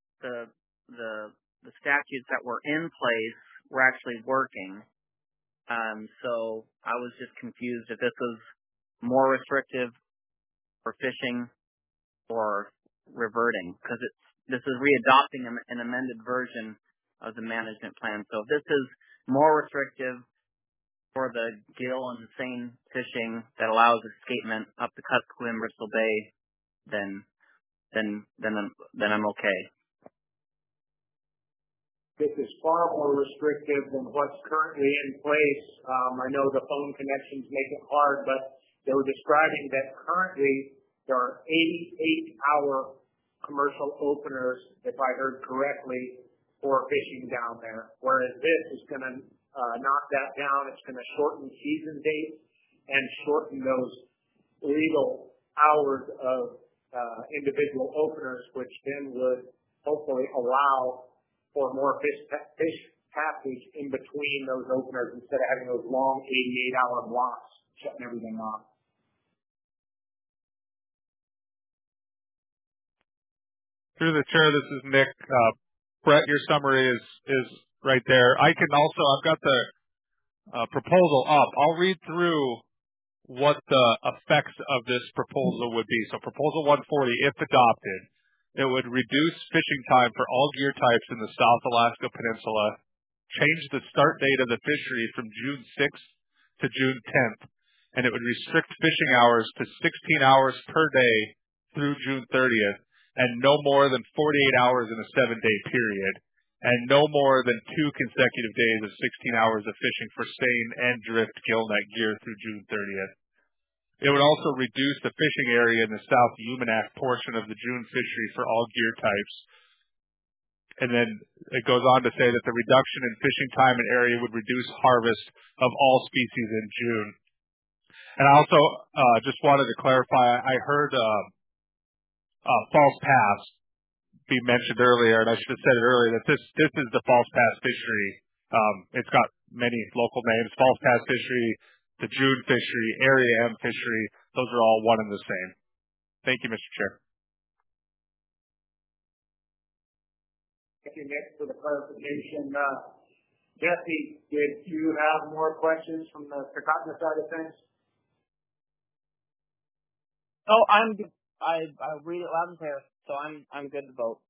[SPEAKER 3] the statutes that were in place were actually working. So I was just confused if this was more restrictive for fishing or reverting, because this is readopting an amended version of the management plan. So if this is more restrictive for the gill and seine fishing that allows escapement up the Kuskokwim and Bristol Bay, then I'm okay.
[SPEAKER 1] This is far more restrictive than what's currently in place. I know the phone connections make it hard, but they were describing that currently there are 88-hour commercial openers, if I heard correctly, for fishing down there. Whereas this is going to knock that down. It's going to shorten season dates and shorten those legal hours of individual openers, which then would hopefully allow for more fish passage in between those openers instead of having those long 88-hour blocks shutting everything off.
[SPEAKER 6] Through the chair, this is Nick. Brett, your summary is right there. I've got the proposal up. I'll read through what the effects of this proposal would be. So Proposal 140, if adopted, it would reduce fishing time for all gear types in the South Alaska Peninsula, change the start date of the fishery from June 6th to June 10th, and it would restrict fishing hours to 16 hours per day through June 30th, and no more than 48 hours in a 7-day period, and no more than 2 consecutive days of 16 hours of fishing for seine and drift gillnet gear through June 30th. It would also reduce the fishing area in the South Umanak portion of the June fishery for all gear types. And then it goes on to say that the reduction in fishing time and area would reduce harvest of all species in June. And I also just wanted to clarify, I heard False Pass be mentioned earlier, and I should have said it earlier, that this is the False Pass fishery. It's got many local names: False Pass fishery, the June fishery, Area M fishery. Those are all one and the same. Thank you, Mr. Chair.
[SPEAKER 1] Thank you, Nick, for the clarification. Jesse, did you have more questions from the Secaucus side of things?
[SPEAKER 3] Oh, I'm good. I read it loud and clear, so I'm good to vote.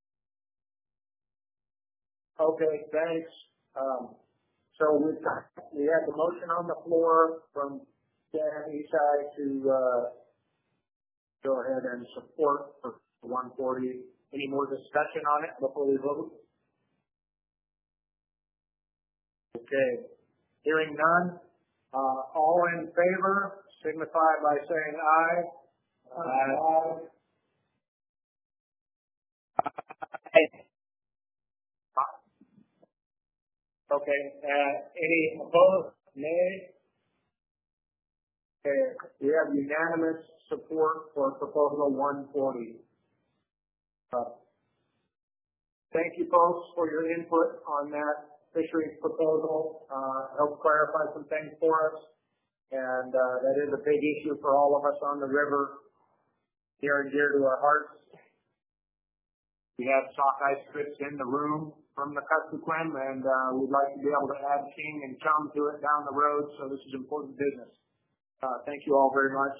[SPEAKER 1] Okay, thanks. So we have the motion on the floor from Dan Esai to go ahead and support for 140. Any more discussion on it before we vote? Okay. Hearing none. All in favor signify by saying aye. Aye. Okay. Any opposed? Nay? Okay. We have unanimous support for Proposal 140. Thank you, folks, for your input on that fisheries proposal. Helped clarify some things for us. And that is a big issue for all of us on the river, near and dear to our hearts. We have sockeye strips in the room from the Kuskokwim, and we'd like to be able to add king and chum to it down the road, so this is important business. Thank you all very much.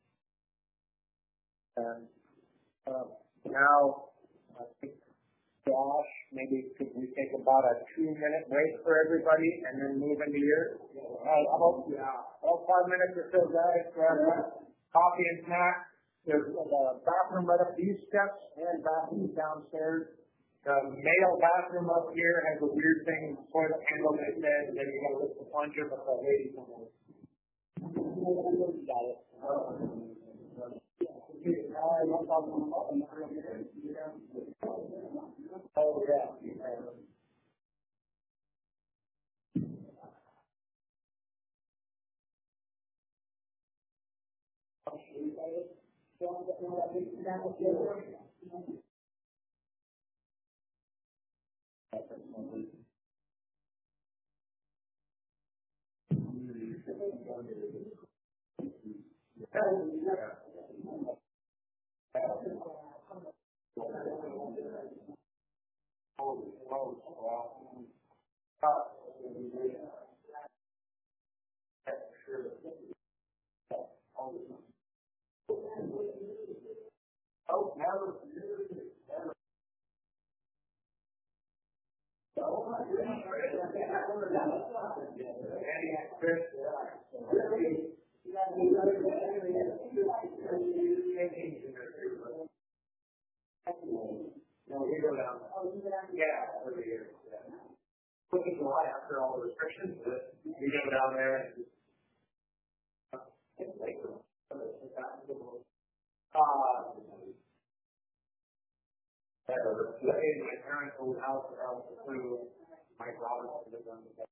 [SPEAKER 1] And now, I think, Josh, maybe could we take about a 2-minute break for everybody and then move into yours? I hope, all 5 minutes or so, guys, grab coffee and snacks. There's a bathroom right up these steps and bathrooms downstairs. The male bathroom up here has a weird thing, toilet handle that says that you gotta lift the plunger, but the ladies don't know. Got it. Oh, yeah. After all the restrictions, we go down there and my parents' old house out through Mike Roberts lived on the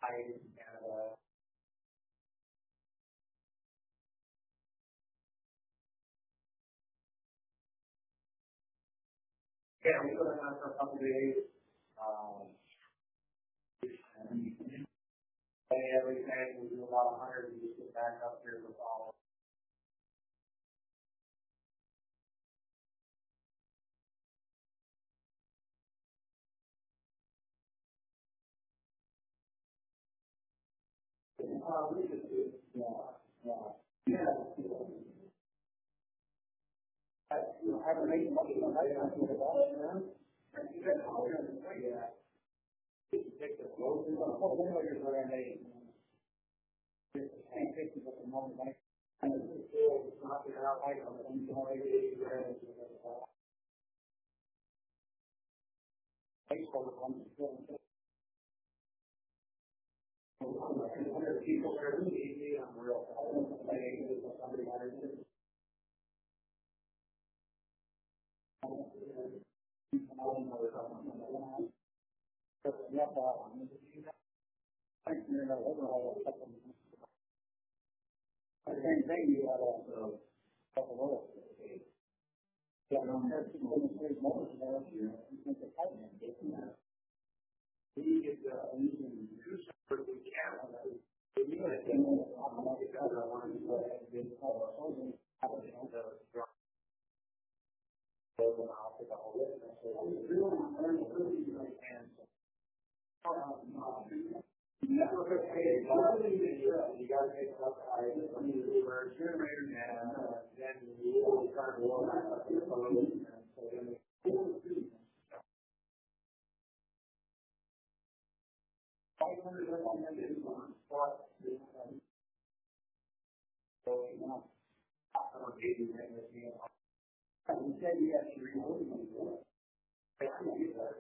[SPEAKER 1] Yeah, we put it on for a couple days. And everything, we do about 100, we just get back up here with all. We just do, I haven't made much of a night about it, man. Yeah. Take the road, there's a whole window you're going to make. Just the same pictures at the moment, like, and it's still not there out like on the people are really easy. I'm real. Somebody the same thing you got also couple of yeah, no, there's people in the street most of us, you know, you think the tightness getting that. We get using two separate we can. We need a thing because I want to go ahead and get all our own have a thing to drop. So then I'll pick up a list and say, I'm really good hands. Never pay. You got to take it up high. I mean, we're a generator and then you will start blowing up your phone. And so then we 500 recommended on spot. So, you know, I don't need to make this deal. We said you have to remove them. I can't do that.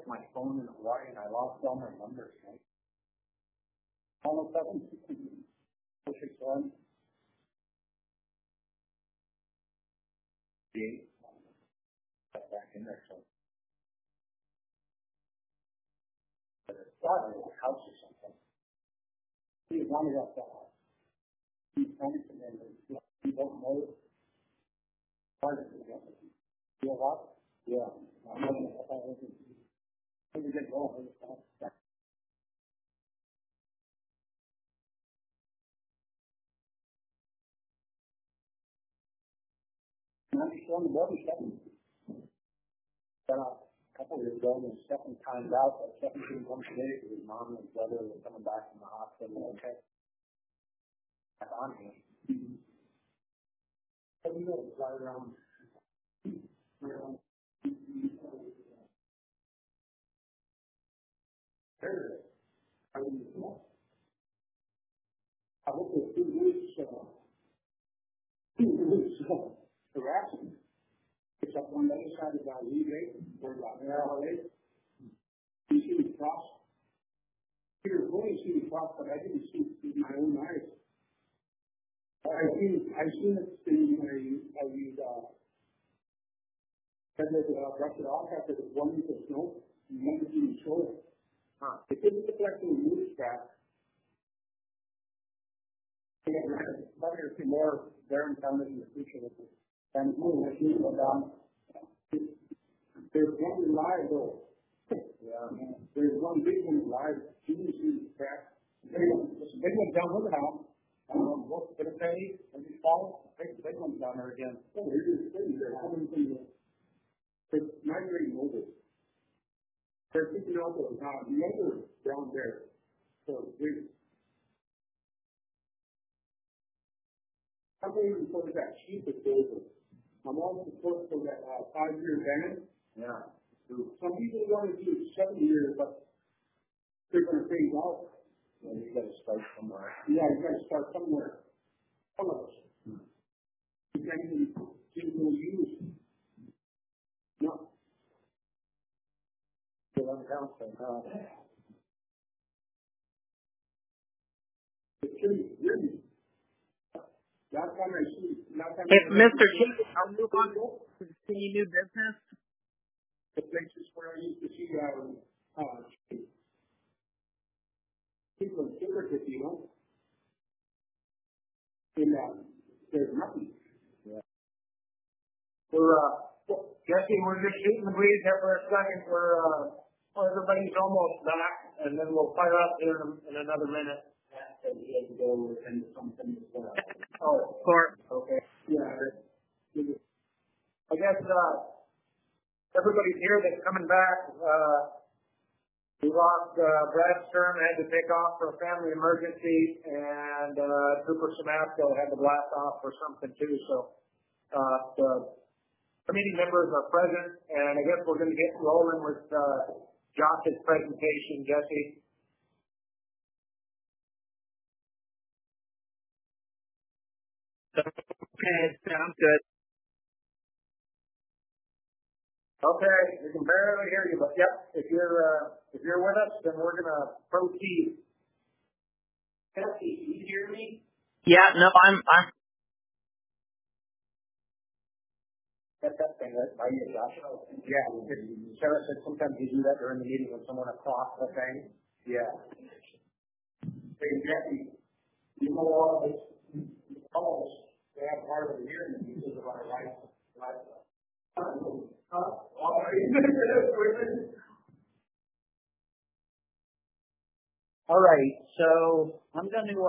[SPEAKER 1] my phone in Hawaii and I lost all my numbers, right? All of a sudden, push it on. Back in there, so. But it's not like a house or something. He wanted us to have. He's trying to and you don't know part of it. You know what? Yeah. I'm not going to get going. I'm just on the body second. Got a couple of years ago and Stephen timed out, but Stephen couldn't come today because his mom and his brother were coming back from the hospital. Okay. Back on him. So you know, it's right around. I looked at 2 weeks, harassing. It's up on the other side of our leeway, or about LA. You see the cross. Here, going to see the cross, but I didn't see it with my own eyes. I've seen it in where you said that brushed it off after the 1 week of snow. You never see the shoulder. It didn't look like they moved that. Probably a few more there in town in the future. And there's one live though. Yeah. There's one big one live. You can see the crack. There's a big one down with the house. What's going to say? And you fall. Big one's down there again. Oh, here's the thing. They're coming from they're migrating over. They're picking out the neighbors down there. So I'm waiting for that cheapest over. I'm also supposed for that 5-year ban. Yeah. Some people want to do 7 years, but they're going to phase out. Yeah, you got to start somewhere. Yeah, you got to start somewhere. All of us. You can't even use. No. Still on council. It's really. Last time I see.
[SPEAKER 3] Hey, Mr. King, I'll move on to continue new business.
[SPEAKER 1] The places where I used to see people in Silvertip, you know, and there's nothing. Yeah. Jesse, we're just shooting the breeze here for a second. Everybody's almost back, and then we'll fire up here in another minute. And he has to go and something as well. Oh,
[SPEAKER 3] Court.
[SPEAKER 1] Okay. Yeah. I guess everybody's here that's coming back. We lost Brad Stern, had to take off for a family emergency, and Trooper Samasco had to blast off for something too. So the committee members are present, and I guess we're going to get rolling with Josh's presentation. Jesse.
[SPEAKER 3] Okay, sounds good.
[SPEAKER 1] Okay, we can barely hear you, but yep, if you're with us, then we're gonna proceed. Jesse, can you hear me?
[SPEAKER 3] Yeah, no, I'm.
[SPEAKER 1] That's that thing, right? By you, Josh. Yeah. Sarah said sometimes you do that during the meeting when someone across the thing. Yeah. Hey, Jesse, you know all of this calls, they have part of the hearing because of our life. All right, so I'm going to,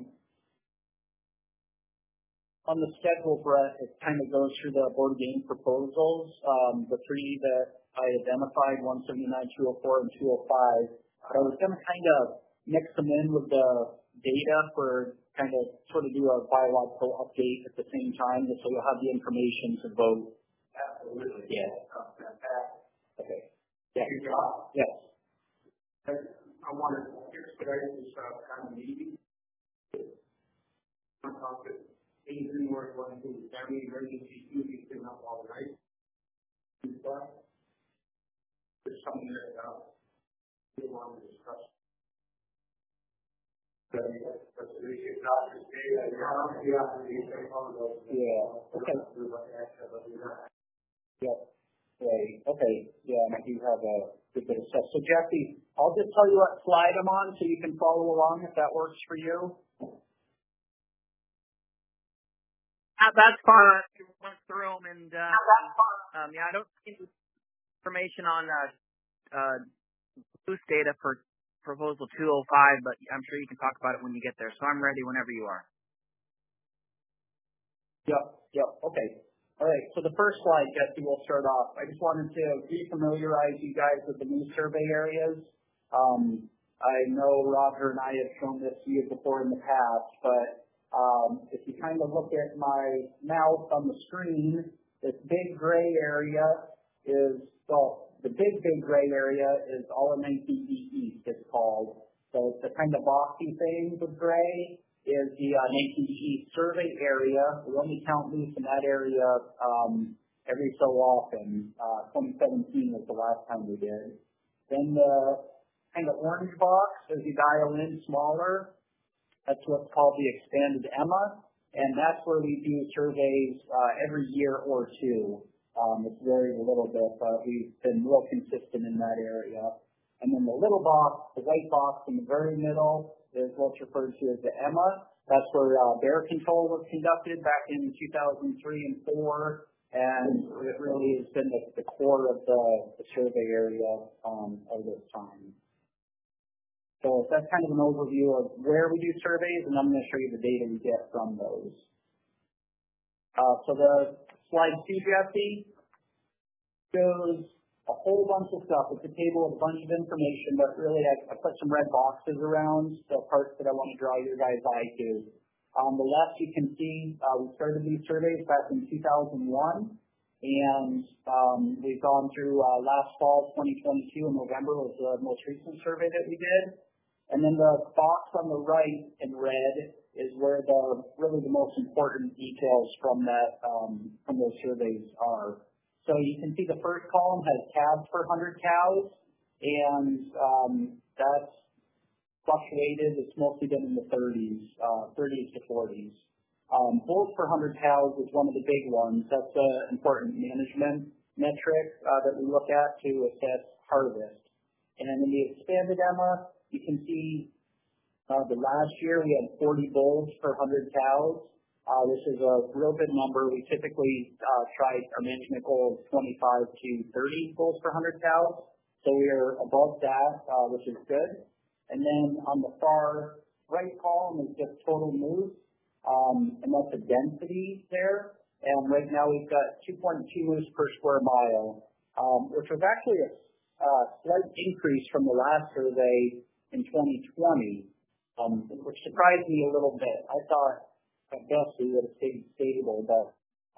[SPEAKER 1] on the schedule, Brett, it kind of goes through the board game proposals, the 3 that I identified, 179, 204, and 205. I was going to kind of mix them in with the data for kind of sort of do a biological update at the same time, just so you'll have the information to vote. Absolutely. Yeah. Okay. Yeah. Yes. I wanted to expedite this kind of meeting. I'm talking anything where it's going to be family emergency duties been up all night. There's something that we want to discuss.
[SPEAKER 8] Okay. Yep. Right. Okay. Yeah, and I do have a good bit of stuff. So Jesse, I'll just tell you what slide I'm on so you can follow along if that works for you.
[SPEAKER 3] That's fine. We went through them, and I don't see information on boost data for proposal 205, but I'm sure you can talk about it when you get there. So I'm ready whenever you are.
[SPEAKER 8] Yep. Okay. All right. So the first slide, Jesse, we'll start off. I just wanted to refamiliarize you guys with the new survey areas. I know Roger and I have shown this to you before in the past, but if you kind of look at my mouse on the screen, this big gray area is, the big gray area is All-19 East, it's called. So it's the kind of boxy thing with gray is the 19 East survey area. We only count loose in that area every so often. 2017 was the last time we did. Then the kind of orange box, as you dial in smaller, that's what's called the expanded EMMA, and that's where we do surveys every year or two. It's varied a little bit, but we've been real consistent in that area. And then the little box, the white box in the very middle, is what's referred to as the EMMA. That's where bear control was conducted back in 2003 and 2004, and it really has been the core of the survey area of this time. So that's kind of an overview of where we do surveys, and I'm going to show you the data we get from those. So the slide 2, Jesse, shows a whole bunch of stuff. It's a table with a bunch of information, but really I put some red boxes around the parts that I want to draw your guys' eye to. On the left, you can see we started these surveys back in 2001, and we've gone through last fall, 2022, in November was the most recent survey that we did. And then the box on the right in red is where really the most important details from those surveys are. So you can see the first column has calves per 100 cows, and that's fluctuated. It's mostly been in the 30s to 40s. Bulls per 100 cows is one of the big ones. That's an important management metric that we look at to assess harvest. And in the expanded EMMA, you can see the last year we had 40 bulls per 100 cows. This is a real good number. We typically try our management goal of 25 to 30 bulls per 100 cows. So we are above that, which is good. And then on the far right column is just total moose, and that's the density there. And right now we've got 2.2 moose per square mile, which was actually a slight increase from the last survey in 2020, which surprised me a little bit. I thought at best we would have stayed stable, but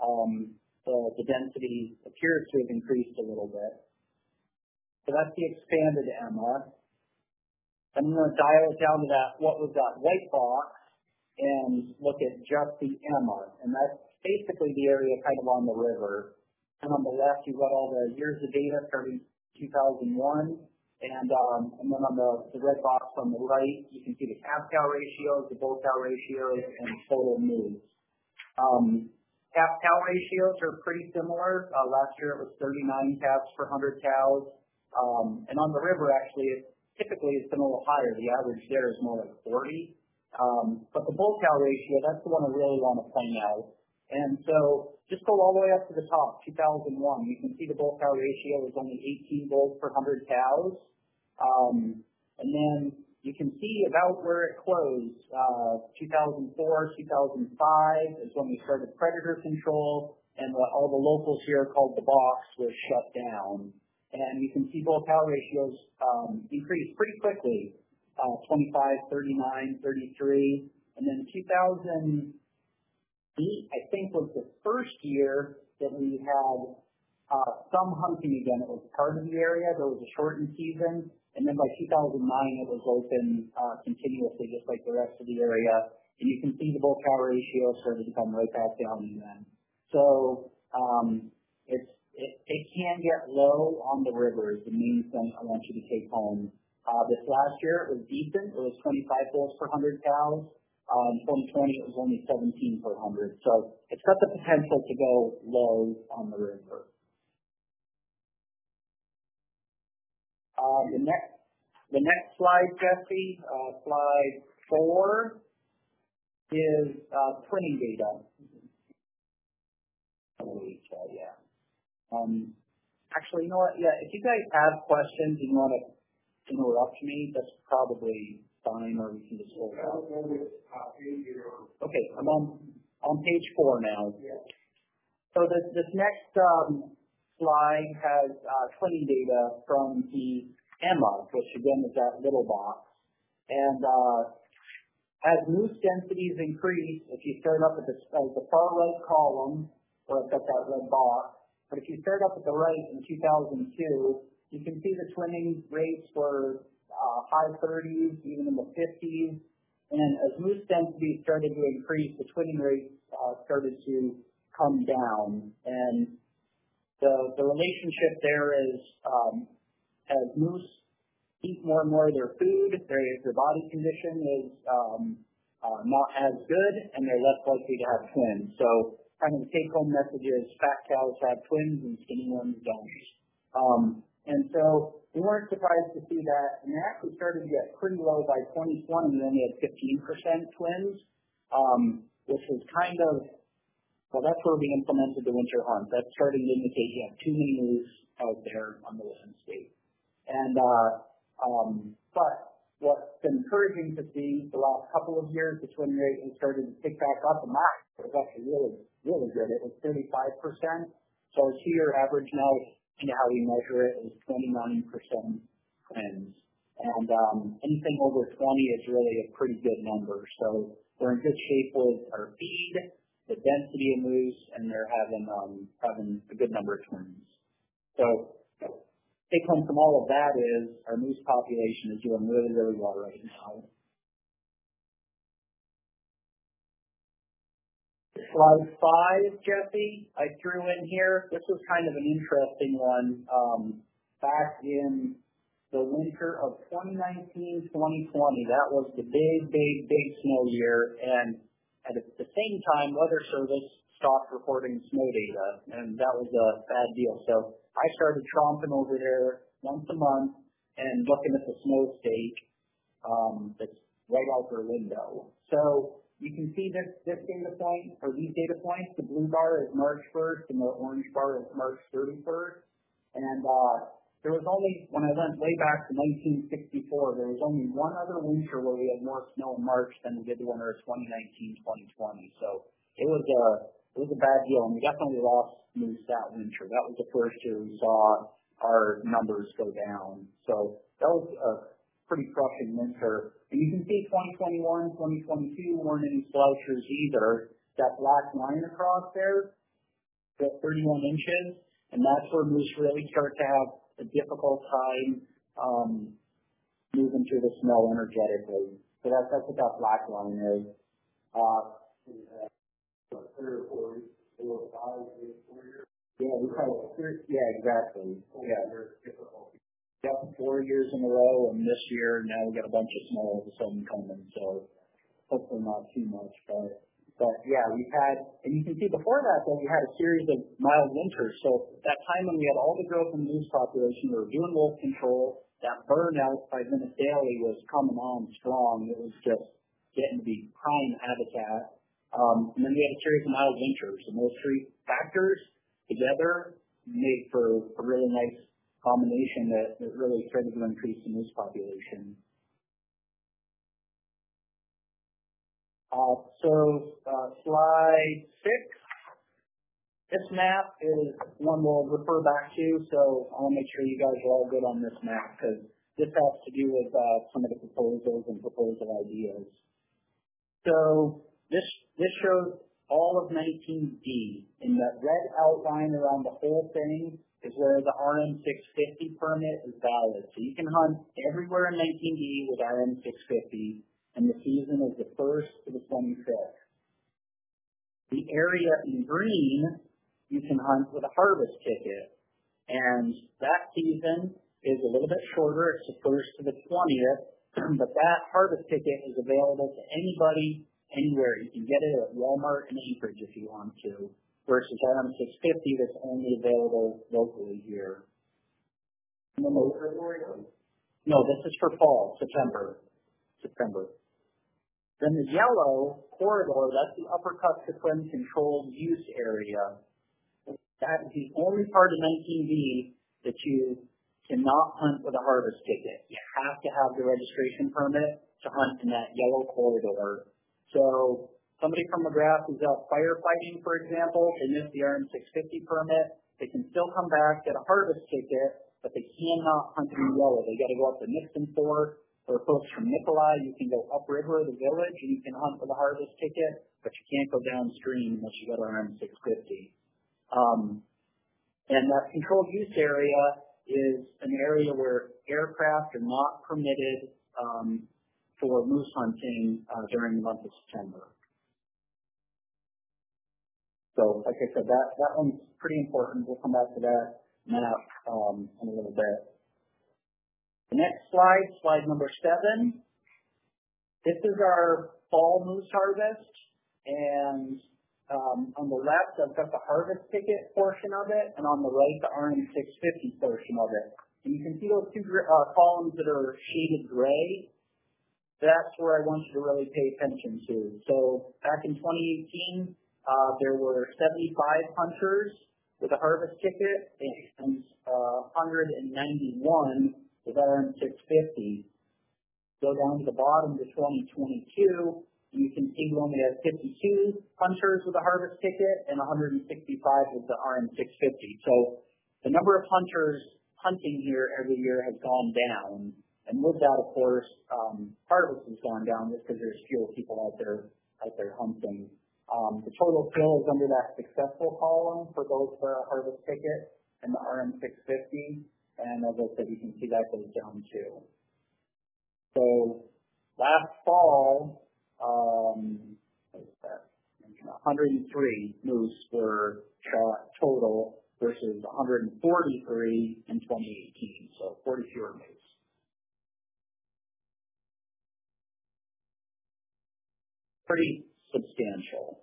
[SPEAKER 8] the density appears to have increased a little bit. So that's the expanded EMMA. I'm going to dial it down to what was that white box and look at just the EMMA, and that's basically the area kind of on the river. And on the left, you've got all the years of data starting 2001. And then on the red box on the right, you can see the calf-cow ratios, the bull-cow ratios, and total moves. Calf-cow ratios are pretty similar. Last year it was 39 calves per 100 cows. And on the river, actually, typically it's been a little higher. The average there is more like 40. But the bull-cow ratio, that's the one I really want to point out. And so just go all the way up to the top, 2001. You can see the bull-cow ratio is only 18 bulls per 100 cows. And then you can see about where it closed. 2004, 2005 is when we started predator control, and what all the locals here called the box was shut down. And you can see bull-cow ratios increase pretty quickly, 25, 39, 33. And then 2008, I think, was the first year that we had some hunting again. It was part of the area. There was a shortened season. And then by 2009, it was open continuously, just like the rest of the area. And you can see the bull-cow ratio started to come right back down again. So it can get low on the river is the main thing I want you to take home. This last year it was decent. It was 25 bulls per 100 cows. In 2020 it was only 17 per 100. So it's got the potential to go low on the river. The next slide, Jesse, slide 4, is twinning data. Actually, you know what? Yeah, if you guys have questions and you want to interrupt me, that's probably fine, or we can just hold out. Okay, I'm on page 4 now. So this next slide has twinning data from the EMMA, which again is that little box. And as moose densities increase, if you start up at the far right column, where I've got that red box, but if you start up at the right in 2002, you can see the twinning rates were high 30s, even in the 50s. And as moose density started to increase, the twinning rates started to come down. And the relationship there is as moose eat more and more of their food, their body condition is not as good, and they're less likely to have twins. So kind of the take-home message is fat cows have twins and skinny ones don't. And so we weren't surprised to see that, and they actually started to get pretty low by 2020. We only had 15% twins, which was kind of, well, that's where we implemented the winter hunt. That's starting to indicate you have too many moose out there on the landscape. And but what's been encouraging to see the last couple of years, the twin rate has started to pick back up, and that was actually really good. It was 35%. So our 2-year average now, how we measure it, is 29% twins. And anything over 20 is really a pretty good number. So we're in good shape with our feed, the density of moose, and they're having a good number of twins. So take home from all of that is our moose population is doing really, really well right now. Slide 5, Jesse, I threw in here. This was kind of an interesting one. Back in the winter of 2019-2020, that was the big snow year, and at the same time, Weather Service stopped reporting snow data, and that was a bad deal. So I started tromping over there once a month and looking at the snow stake that's right out their window. So you can see this data point, or these data points. The blue bar is March 1st, and the orange bar is March 31st. And there was only, when I went way back to 1964, there was only one other winter where we had more snow in March than we did the winter of 2019-2020. So it was a bad deal, and we definitely lost moose that winter. That was the first year we saw our numbers go down. So that was a pretty crushing winter. And you can see 2021, 2022 weren't any slouchers either. That black line across there, that 31 inches, and that's where moose really start to have a difficult time moving through the snow energetically. So that's what that black line is. 3 or 4 years, 4 or 5 years. Yeah, exactly. Yeah, 4 years in a row, and this year now we got a bunch of snow all of a sudden coming. So hopefully not too much, but yeah, we've had, and you can see before that though we had a series of mild winters. So that time when we had all the growth in the moose population, we were doing wolf control. That burnout by Venice Daily was coming on strong. It was just getting to be prime habitat. And then we had a series of mild winters, and those 3 factors together made for a really nice combination that really started to increase the moose population. Slide 6. This map is one we'll refer back to, so I want to make sure you guys are all good on this map, because this has to do with some of the proposals and proposal ideas. So this shows all of 19D, and that red outline around the whole thing is where the RM650 permit is valid. So you can hunt everywhere in 19D with RM650, and the season is the 1st to the 25th. The area in green you can hunt with a harvest ticket. And that season is a little bit shorter. It's the 1st to the 20th, but that harvest ticket is available to anybody, anywhere. You can get it at Walmart in Anchorage if you want to, versus RM650 that's only available locally here. No, this is for fall, September. Then the yellow corridor, that's the Upper Kuskokwim controlled use area. That is the only part of 19B that you cannot hunt with a harvest ticket. You have to have the registration permit to hunt in that yellow corridor. So somebody from McGrath who's out firefighting, for example, they missed the RM650 permit, they can still come back, get a harvest ticket, but they cannot hunt in yellow. They got to go up to Nixon Fort, or folks from Nikolai, you can go upriver the village and you can hunt with a harvest ticket, but you can't go downstream unless you got an RM650. And that controlled use area is an area where aircraft are not permitted for moose hunting during the month of September. So, like I said, that one's pretty important. We'll come back to that map in a little bit. The next slide, slide number 7. This is our fall moose harvest, and on the left, I've got the harvest ticket portion of it, and on the right, the RM650 portion of it. And you can see those two columns that are shaded gray. That's where I want you to really pay attention to. So back in 2018, there were 75 hunters with a harvest ticket and 191 with RM650. Go down to the bottom to 2022. You can see we only have 52 hunters with a harvest ticket and 165 with the RM650. So the number of hunters hunting here every year has gone down. And with that, of course, harvest has gone down just because there's fewer people out there hunting. The total kill is under that successful column for both the harvest ticket and the RM650. And as I said, you can see that goes down too. So last fall, 103 moose were shot total versus 143 in 2018. So 40 fewer moose. Pretty substantial.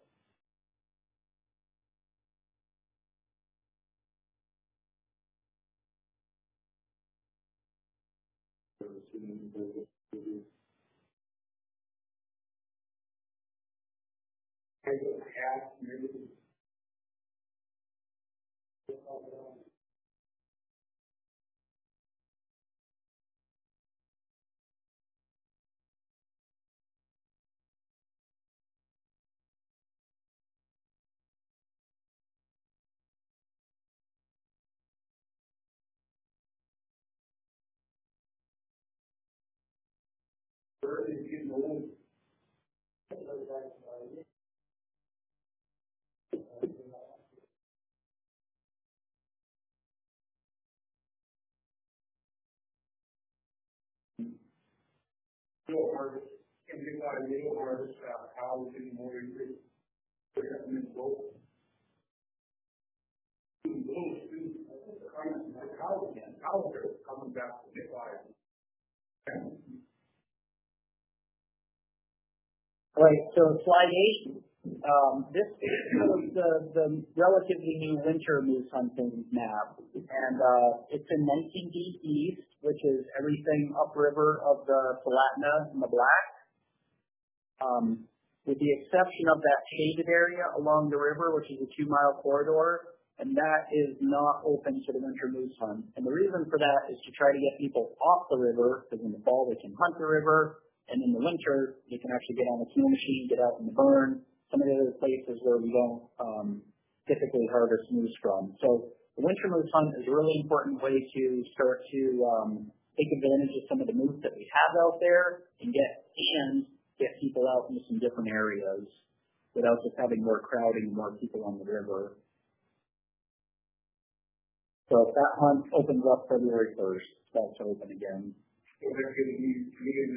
[SPEAKER 8] Right, so slide 8. This shows the relatively new winter moose hunting map, and it's in 19D East, which is everything upriver of the Palatina and the Black, with the exception of that shaded area along the river, which is a 2-mile corridor, and that is not open to the winter moose hunt. And the reason for that is to try to get people off the river, because in the fall they can hunt the river, and in the winter you can actually get on the snow machine, get out in the burn, some of the other places where we don't typically harvest moose from. So the winter moose hunt is a really important way to start to take advantage of some of the moose that we have out there and get people out into some different areas without just having more crowding, more people on the river. So if that hunt opens up February 1st, that's open again. So they're going to be meeting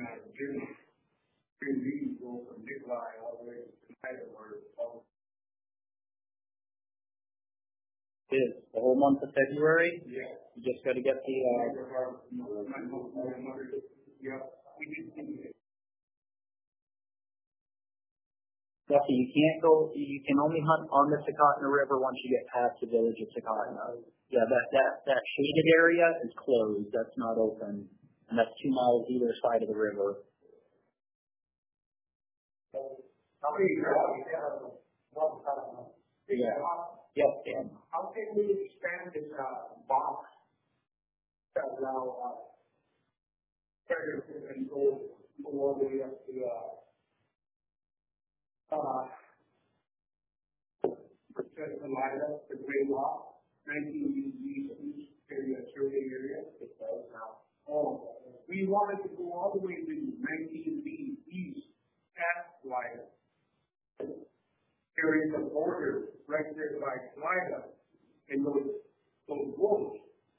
[SPEAKER 8] June go from Nikolai all the way to Idaho. is the whole month of February.
[SPEAKER 1] Yeah.
[SPEAKER 8] You just got to get the. Duffy, you can't go. You can only hunt on the Secotna River once you get past the village of Secotna. Yeah, that shaded area is closed. That's not open, and that's 2 miles either side of the river. Yeah. Yes, Dan.
[SPEAKER 1] How can we expand this box that allow predators to go all the way up to the Gray Rock, 19 east area, survey area? It does now. Oh, we wanted to go all the way to 19 east at Lida. Area the border right there by Lida and those wolves.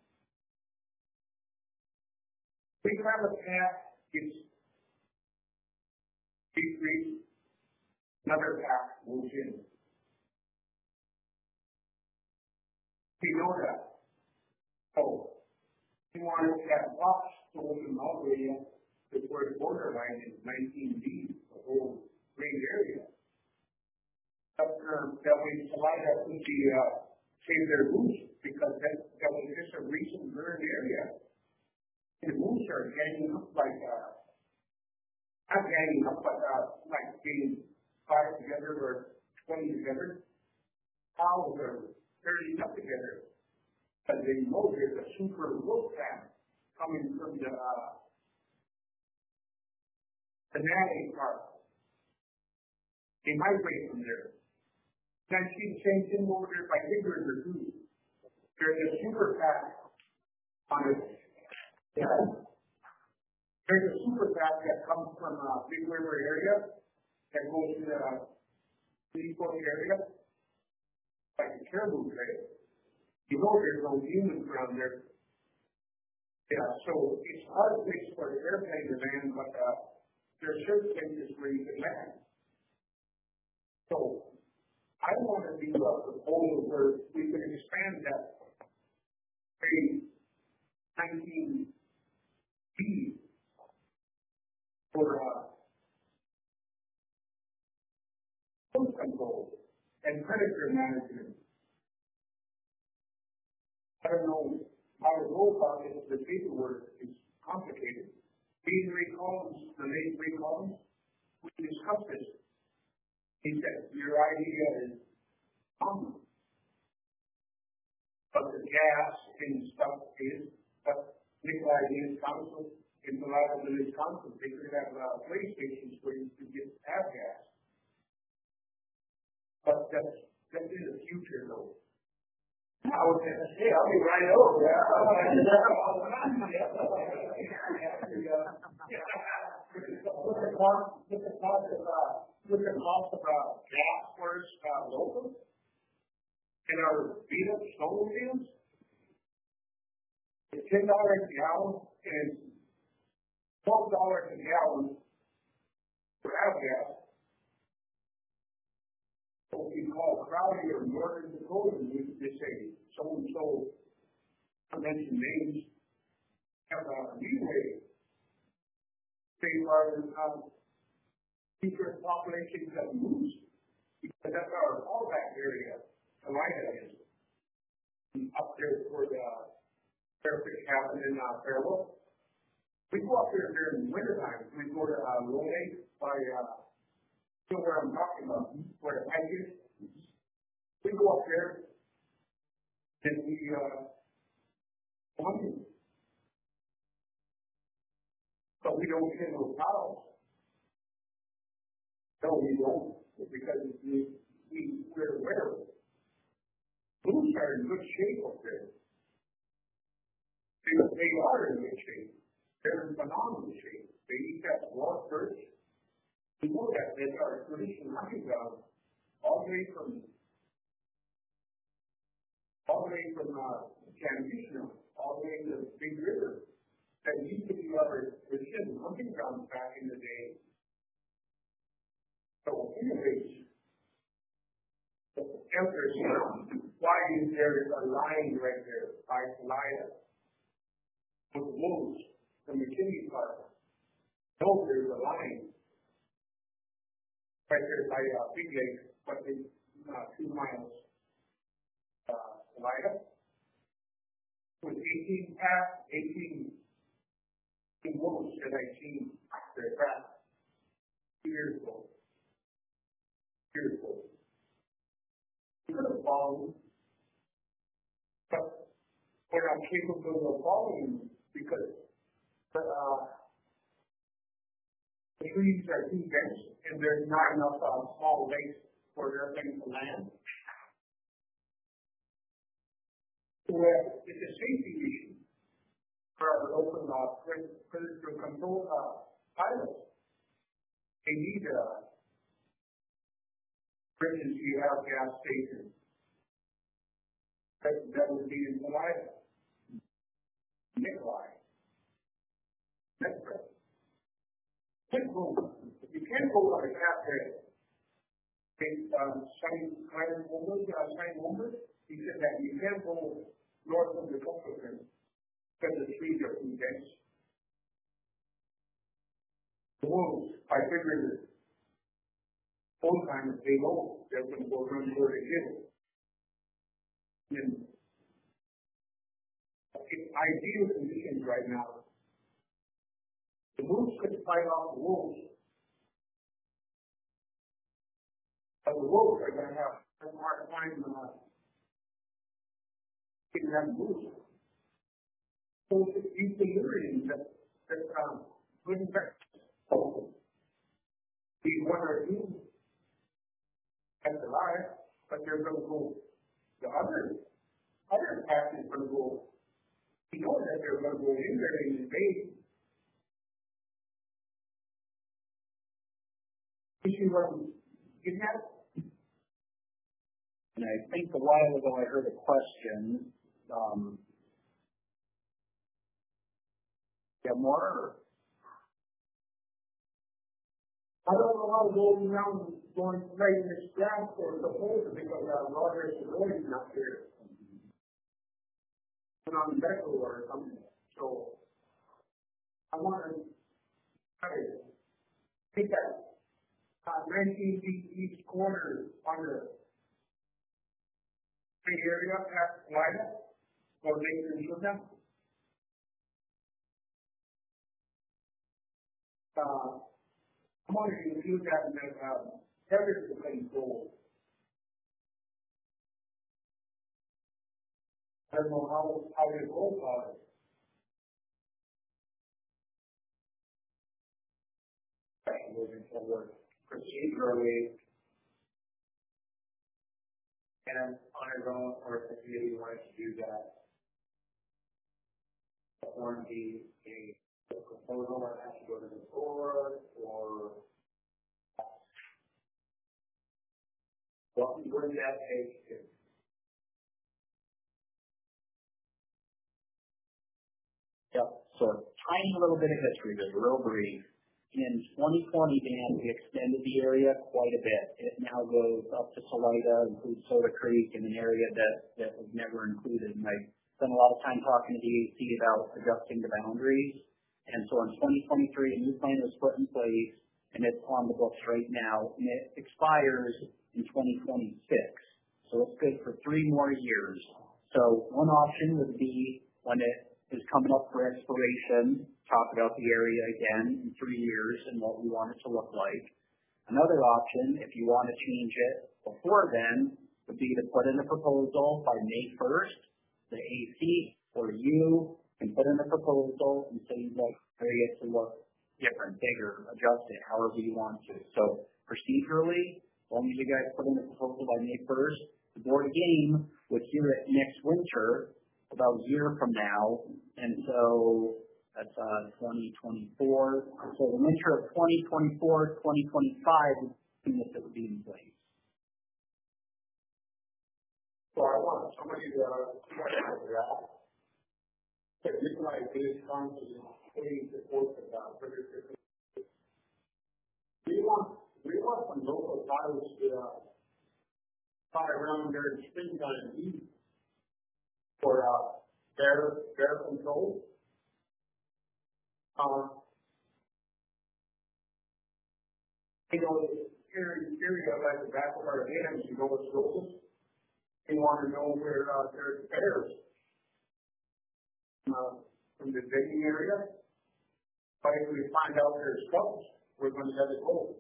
[SPEAKER 1] We have a path, it's decreased, another path moves in. We know that. So we wanted to have box to open all the way up to where the border line is 19B, the whole green area. That way Salida could be save their moose because that was just a recent burned area. The moose are ganging up like not ganging up, but like being 5 together or 20 together. Cows are 30 up together. But they know there's a super wolf pack coming from the Natty Park. They migrate from there. And I see the same thing over there by Big River too. There's a super pack on it. Yeah. There's a super pack that comes from Big River area that goes to the Seaport area, like the Caribou Trail. You know there's no humans around there. Yeah, so it's a hard place for the airplane to land, but there are certain places where you can land. So I want to do a proposal where we can expand that phase 19B for food control and predator management. I don't know how to go about it. The paperwork is complicated. These 3 columns, the main 3 columns, we discussed this. He said, your idea is common. But the gas and stuff is, but Nikolai Village Council, in the Nikolai Village Council, they could have way stations where you could have gas. But that's in the future, though. I was going to say, I'll be right over there. With the cost of gas for local in our beat-up snowmobiles, it's $10 a gallon and $12 a gallon for gas. So if you call Crowley or Northern Dakota, they say so-and-so, I mentioned names, have a leeway. They are future populations that moves, because that's our fallback area. Salida is up there for the Fairfish Cabin in Fairwell. We go up there during the wintertime. We go to Low Lake by where I'm talking about, where the pipe is. We go up there and we hunt. But we don't kill those cows. No, we don't, because we're aware of it. Moose are in good shape up there. They are in good shape. They're in phenomenal shape. They eat that raw perch. We know that there's our traditional hunting ground all the way from Candice, all the way to the Big River. That used to be our traditional hunting grounds back in the day. So anyways, the answer is why is there a line right there by Salida with the wolves from the Kinney Park? No, there's a line right there by Big Lake, but it's 2 miles Salida with 18 wolves that I seen their back 2 years ago. We could have followed, but we're not capable of following because the trees are too dense and there's not enough small lakes for their things to land. So it's a safety issue for our local predator control pilots. They need emergency gas stations. That would be in Salida, Nikolai, Metro. You can't go on a cafe. Simon Wombers, he said that you can't go north of the Cocoa because the trees are too dense. The wolves, I figured old timers, they know they're going to go run for the hill. And it's ideal conditions right now. The wolves could fight off the wolves, but the wolves are going to have a hard time getting that wolves. So it's delirium that good infections. Be 1 or 2 at the life, but they're going to go. The other pack is going to go. We know that they're going to go in there and invade. You see what I'm getting at?
[SPEAKER 8] And I think a while ago I heard a question. More?
[SPEAKER 1] I don't know how to go around going right in this grass or supposed because Roger is always not here. And on the medical or something. So I want to try to take that 19 feet each corner on the area at Salida or later in Sudan. I want to include that in the predator control. I don't know how to go about it. Moving forward procedurally and on his own, or if the committee wanted to do that, or be a proposal that has to go to the board, or what would that take to?
[SPEAKER 8] Yep. So tiny little bit of history, but real brief. In 2020, Dan, we extended the area quite a bit. It now goes up to Salida, includes Soda Creek, and an area that was never included. And I spent a lot of time talking to the AC about adjusting the boundaries. And so in 2023, a new plan was put in place, and it's on the books right now, and it expires in 2026. So it's good for 3 more years. So one option would be when it is coming up for expiration, talk about the area again in 3 years and what we want it to look like. Another option, if you want to change it before then, would be to put in a proposal by May 1st. The AC or you can put in a proposal and say you'd like the area to look different, bigger, adjust it however you want to. So procedurally, as long as you guys put in a proposal by May 1st, the board game would hear it next winter, about a year from now, and so that's 2024. So the winter of 2024, 2025, this would be in place.
[SPEAKER 1] So I want somebody to that. But this might be a conscious putting support for that. We want some local pilots to fly around during springtime for bear control. Area like the back of our dams, you know what's closest. We want to know where there's bears from the digging area. But if we find out there's cubs, we're going to let it go.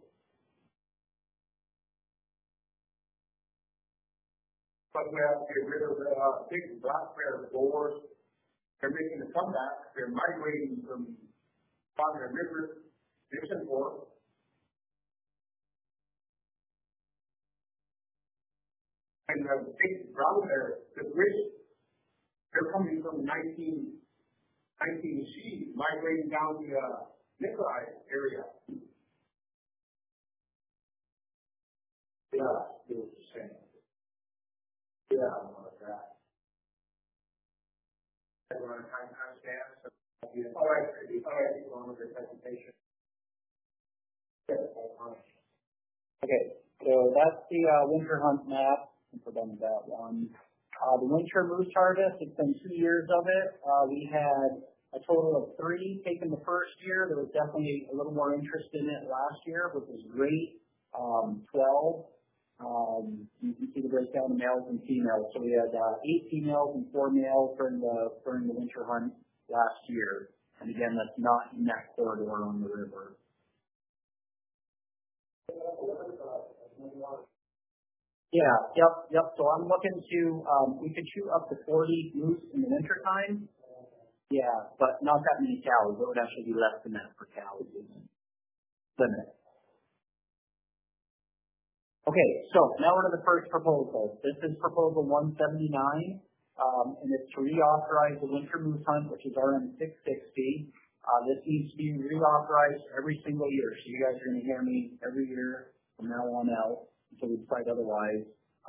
[SPEAKER 1] But we have to get rid of the big black bear boars. They're making a comeback. They're migrating from Father River, Dixon Fork. And the big brown bear, the British, they're coming from 19C, migrating down the Nikolai area. Yeah, it was the same. Yeah, I know that. Everyone understands. All right, on with the presentation.
[SPEAKER 8] Okay, so that's the winter hunt map. We're done with that one. The winter moose harvest, it's been 2 years of it. We had a total of 3 taken the first year. There was definitely a little more interest in it last year, which was great. 12. You can see the breakdown of males and females. So we had 8 females and 4 males during the winter hunt last year. And again, that's not in that corridor on the river. Yeah, yep. So I'm looking to, we could shoot up to 40 moose in the winter time. Yeah, but not that many cows. It would actually be less than that for cows. Limit. Okay, so now we're to the first proposal. This is proposal 179, and it's to reauthorize the winter moose hunt, which is RM 660. This needs to be reauthorized every single year. So you guys are going to hear me every year from now on out until we decide otherwise.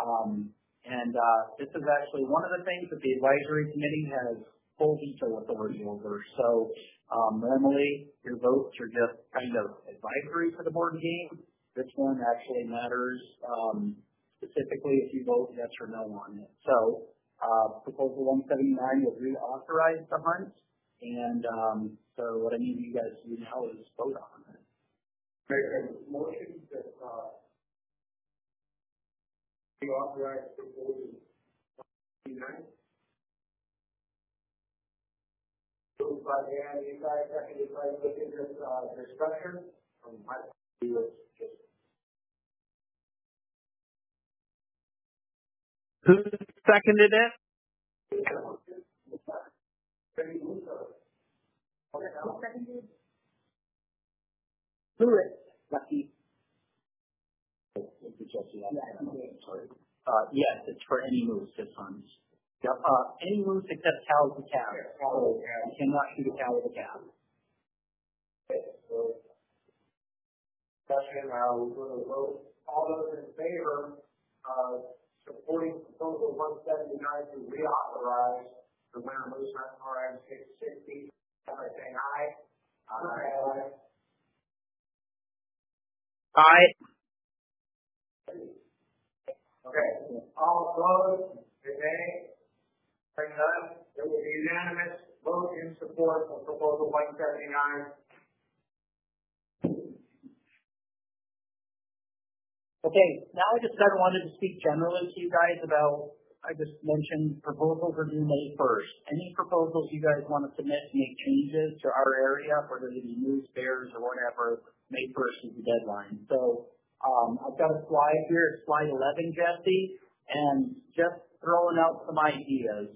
[SPEAKER 8] This is actually one of the things that the advisory committee has full veto authority over. So normally your votes are just kind of advisory for the board game. This one actually matters specifically if you vote yes or no on it. So proposal 179 will reauthorize the hunt. And so what I need you guys to do now is vote on it.
[SPEAKER 1] Make a motion that reauthorize proposal 179. Moved by Dan, seconded by this discussion. My view is just.
[SPEAKER 3] Who seconded it?
[SPEAKER 8] Lewis. Lucky. Yes, it's for any moose this hunt. Yep. Any moose except cows and calves. You cannot shoot a cow with a calf.
[SPEAKER 1] Okay, so discussion, we're going to vote. All those in favor of supporting proposal 179 to reauthorize the winter moose hunt RM 660, by saying aye. Aye.
[SPEAKER 3] Aye.
[SPEAKER 1] Okay. All opposed? Nay. Hearing none, there will be unanimous vote in support of proposal 179.
[SPEAKER 8] Okay, now I just kind of wanted to speak generally to you guys about, I just mentioned proposals are due May 1st. Any proposals you guys want to submit to make changes to our area, whether they be moose, bears, or whatever, May 1st is the deadline. So I've got a slide here, it's slide 11, Jesse, and just throwing out some ideas.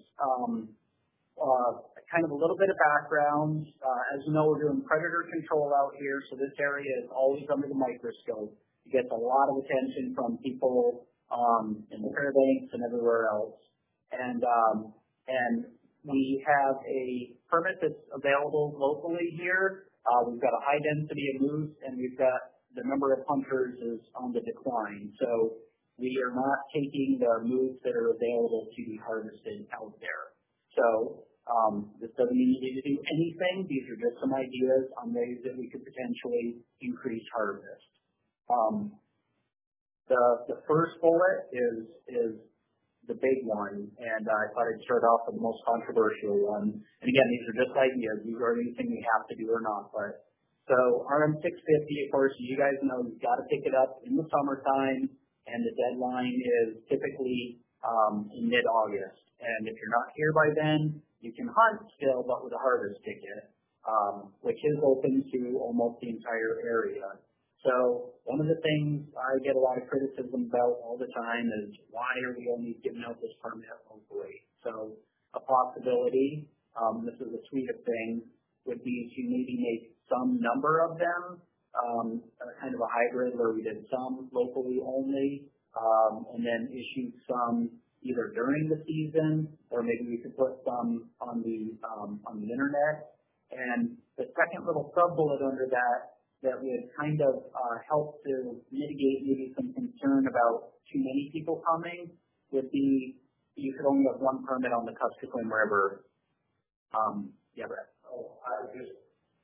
[SPEAKER 8] Kind of a little bit of background. As you know, we're doing predator control out here, so this area is always under the microscope. It gets a lot of attention from people in the Fairbanks and everywhere else. And we have a permit that's available locally here. We've got a high density of moose, and we've got the number of hunters is on the decline. So we are not taking the moose that are available to be harvested out there. So this doesn't mean you need to do anything. These are just some ideas on ways that we could potentially increase harvest. The first bullet is the big one, and I thought I'd start off with the most controversial one. And again, these are just ideas. These are anything we have to do or not. But so RM650, of course, you guys know you've got to pick it up in the summertime, and the deadline is typically in mid-August. And if you're not here by then, you can hunt still, but with a harvest ticket, which is open to almost the entire area. So one of the things I get a lot of criticism about all the time is why are we only giving out this permit locally? So a possibility, this is a suite of things, would be to maybe make some number of them, kind of a hybrid where we did some locally only, and then issue some either during the season, or maybe we could put some on the internet. And the second little sub bullet under that would kind of help to mitigate maybe some concern about too many people coming would be you could only have one permit on the Kuskokwim River. Yeah, Brett.
[SPEAKER 1] Oh, I would just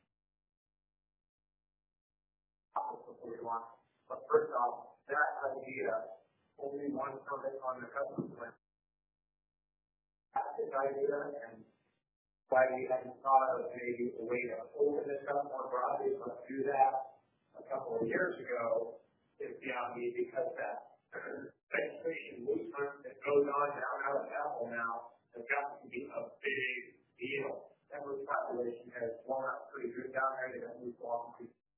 [SPEAKER 1] but first off, that idea, only one permit on the Kuskokwim. That's his idea, and why we hadn't thought of maybe a way to open this up more broadly, but do that a couple of years ago is beyond me, because that registration movement that goes on down out of Apple now has gotten to be a big deal. That root population has blown up pretty good down there. They don't move along.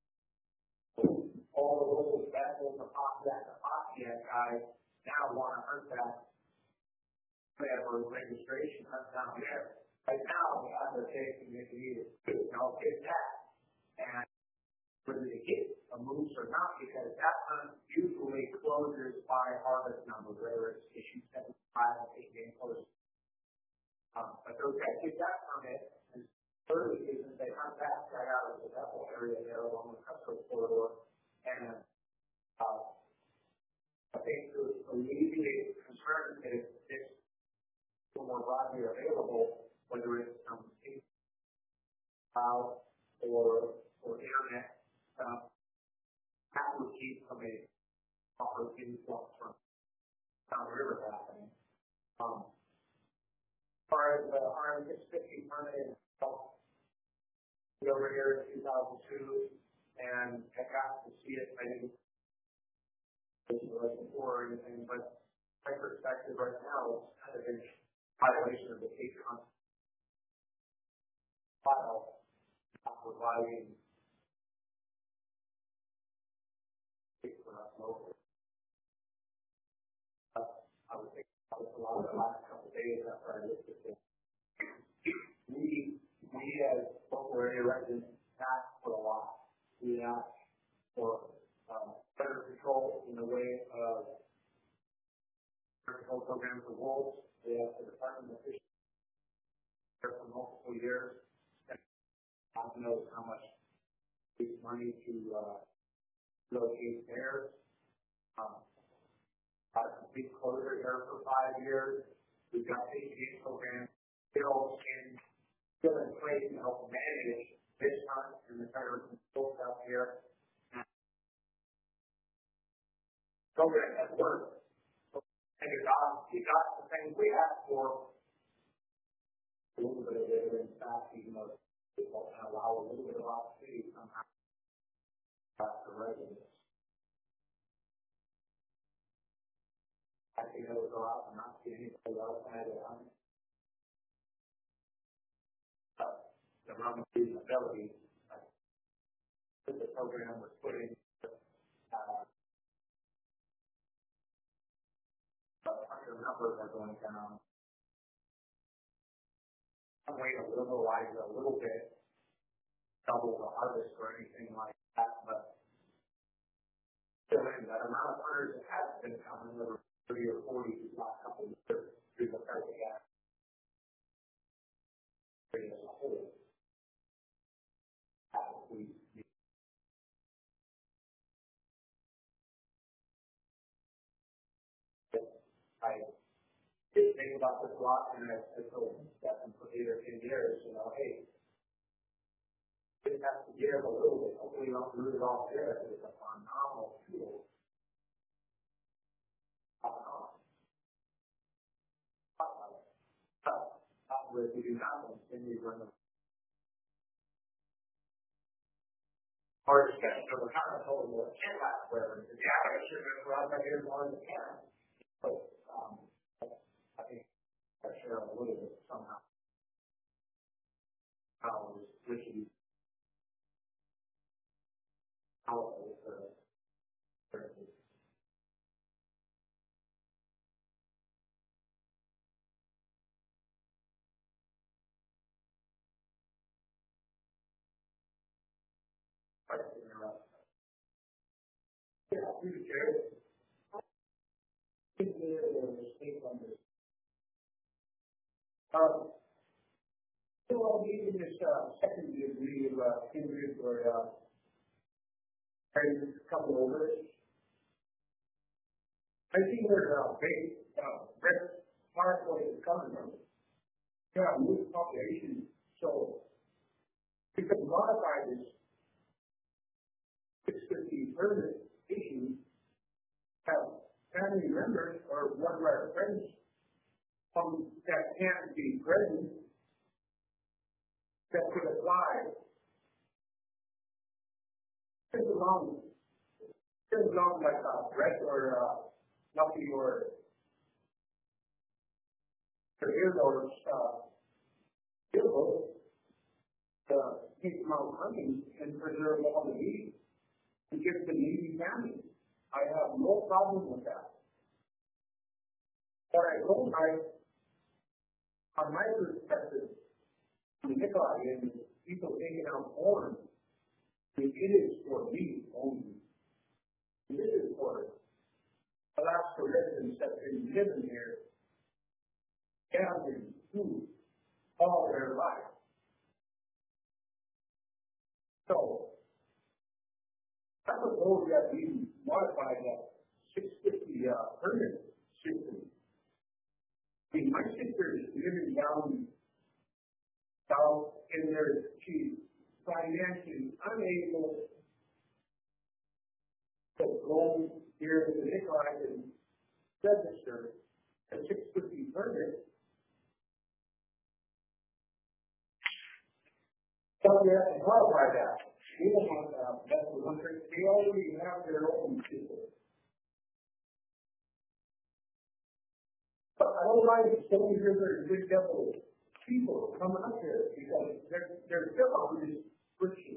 [SPEAKER 1] All the local specials, the Pontiac guys now want to hunt that whatever registration hunt down there. Right now, the application is needed to now get that, and whether they get a moose or not, because that hunt usually closes by harvest number, whether it's issue 75 or 8 game close. But those guys get that permit, and early season they hunt back right out of the Bethel area there along the Cusco corridor, and I think to alleviate concern that it's more broadly available, whether it's cloud or internet, that would keep from a proper influx from down the river happening. As far as the RM650 permit, over here in 2002, and I got to see it. I didn't before or anything, but my perspective right now is kind of a violation of the Patreon file, not providing for us locally. I would think that was a lot of the last couple of days after I looked at this. We as local area residents asked for a lot. We asked for better control in the way of control programs for wolves. We asked the Department of Fisheries for multiple years. God knows how much money to relocate bears. Got a complete closure here for 5 years. We've got ATA programs still in place to help manage this hunt and the federal control stuff here. Program has worked. And you got the things we asked for. A little bit of it, in fact, even though it will allow a little bit of opportunity somehow for residents. I think I would go out and not see anybody outside of the hunt. The wrong reasonability. The program was put in. The numbers are going down. I'm waiting a little bit, double the harvest or anything like that, but still in that amount of hunters that has been coming over 30 or 40 these last couple of years through the Celtic Act as a whole. I did think about this a lot, and I told Stephen for 8 or 10 years, hey, this has to give a little bit. Hopefully, you don't lose it all there. It's a phenomenal tool. with, we do not want to run the our discussion over how to hold the can last forever. Yeah, I should have brought that here more than the can. But I think I share a little bit somehow. How it was wishing how it was yeah, we care. So I'll be in this second degree of kindred or a couple over. I think where base red pathway is coming from. Yeah, new population. So we could modify this 650 permit issue, have family members or one of our friends that can't be present that could apply. It's along like Brett or Lucky or Earlor's Earlord to keep them out hunting and preserve all the meat and give the needy family. I have no problem with that. But I don't like, on my perspective, the Nikolai and people taking out corn, it is for meat only. It is for Alaska residents that have been living here, gathering food all their life. So, I propose that we modify that 650 permit system. I mean, my sister is living down south and she's financially unable to go here to the Nikolai and register a 650 permit. So we have to modify that. We don't want that's the one thing. They already have their own system. But I don't like some of your big devil people coming up here because they're still on this friction.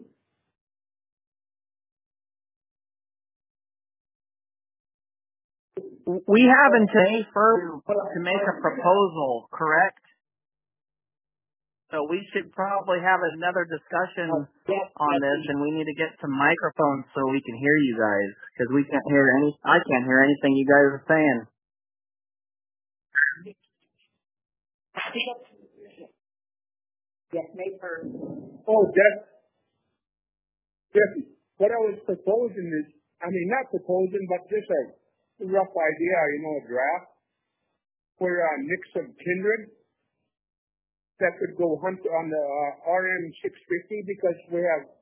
[SPEAKER 3] We have until May 1st to make a proposal, correct? So we should probably have another discussion on this, and we need to get some microphones so we can hear you guys, because I can't hear anything you guys are saying.
[SPEAKER 8] Yes, May 1st.
[SPEAKER 9] Oh, Jesse, what I was proposing is, not proposing, but just a rough idea, a draft, where a mix of kindred that could go hunt on the RM 650 because we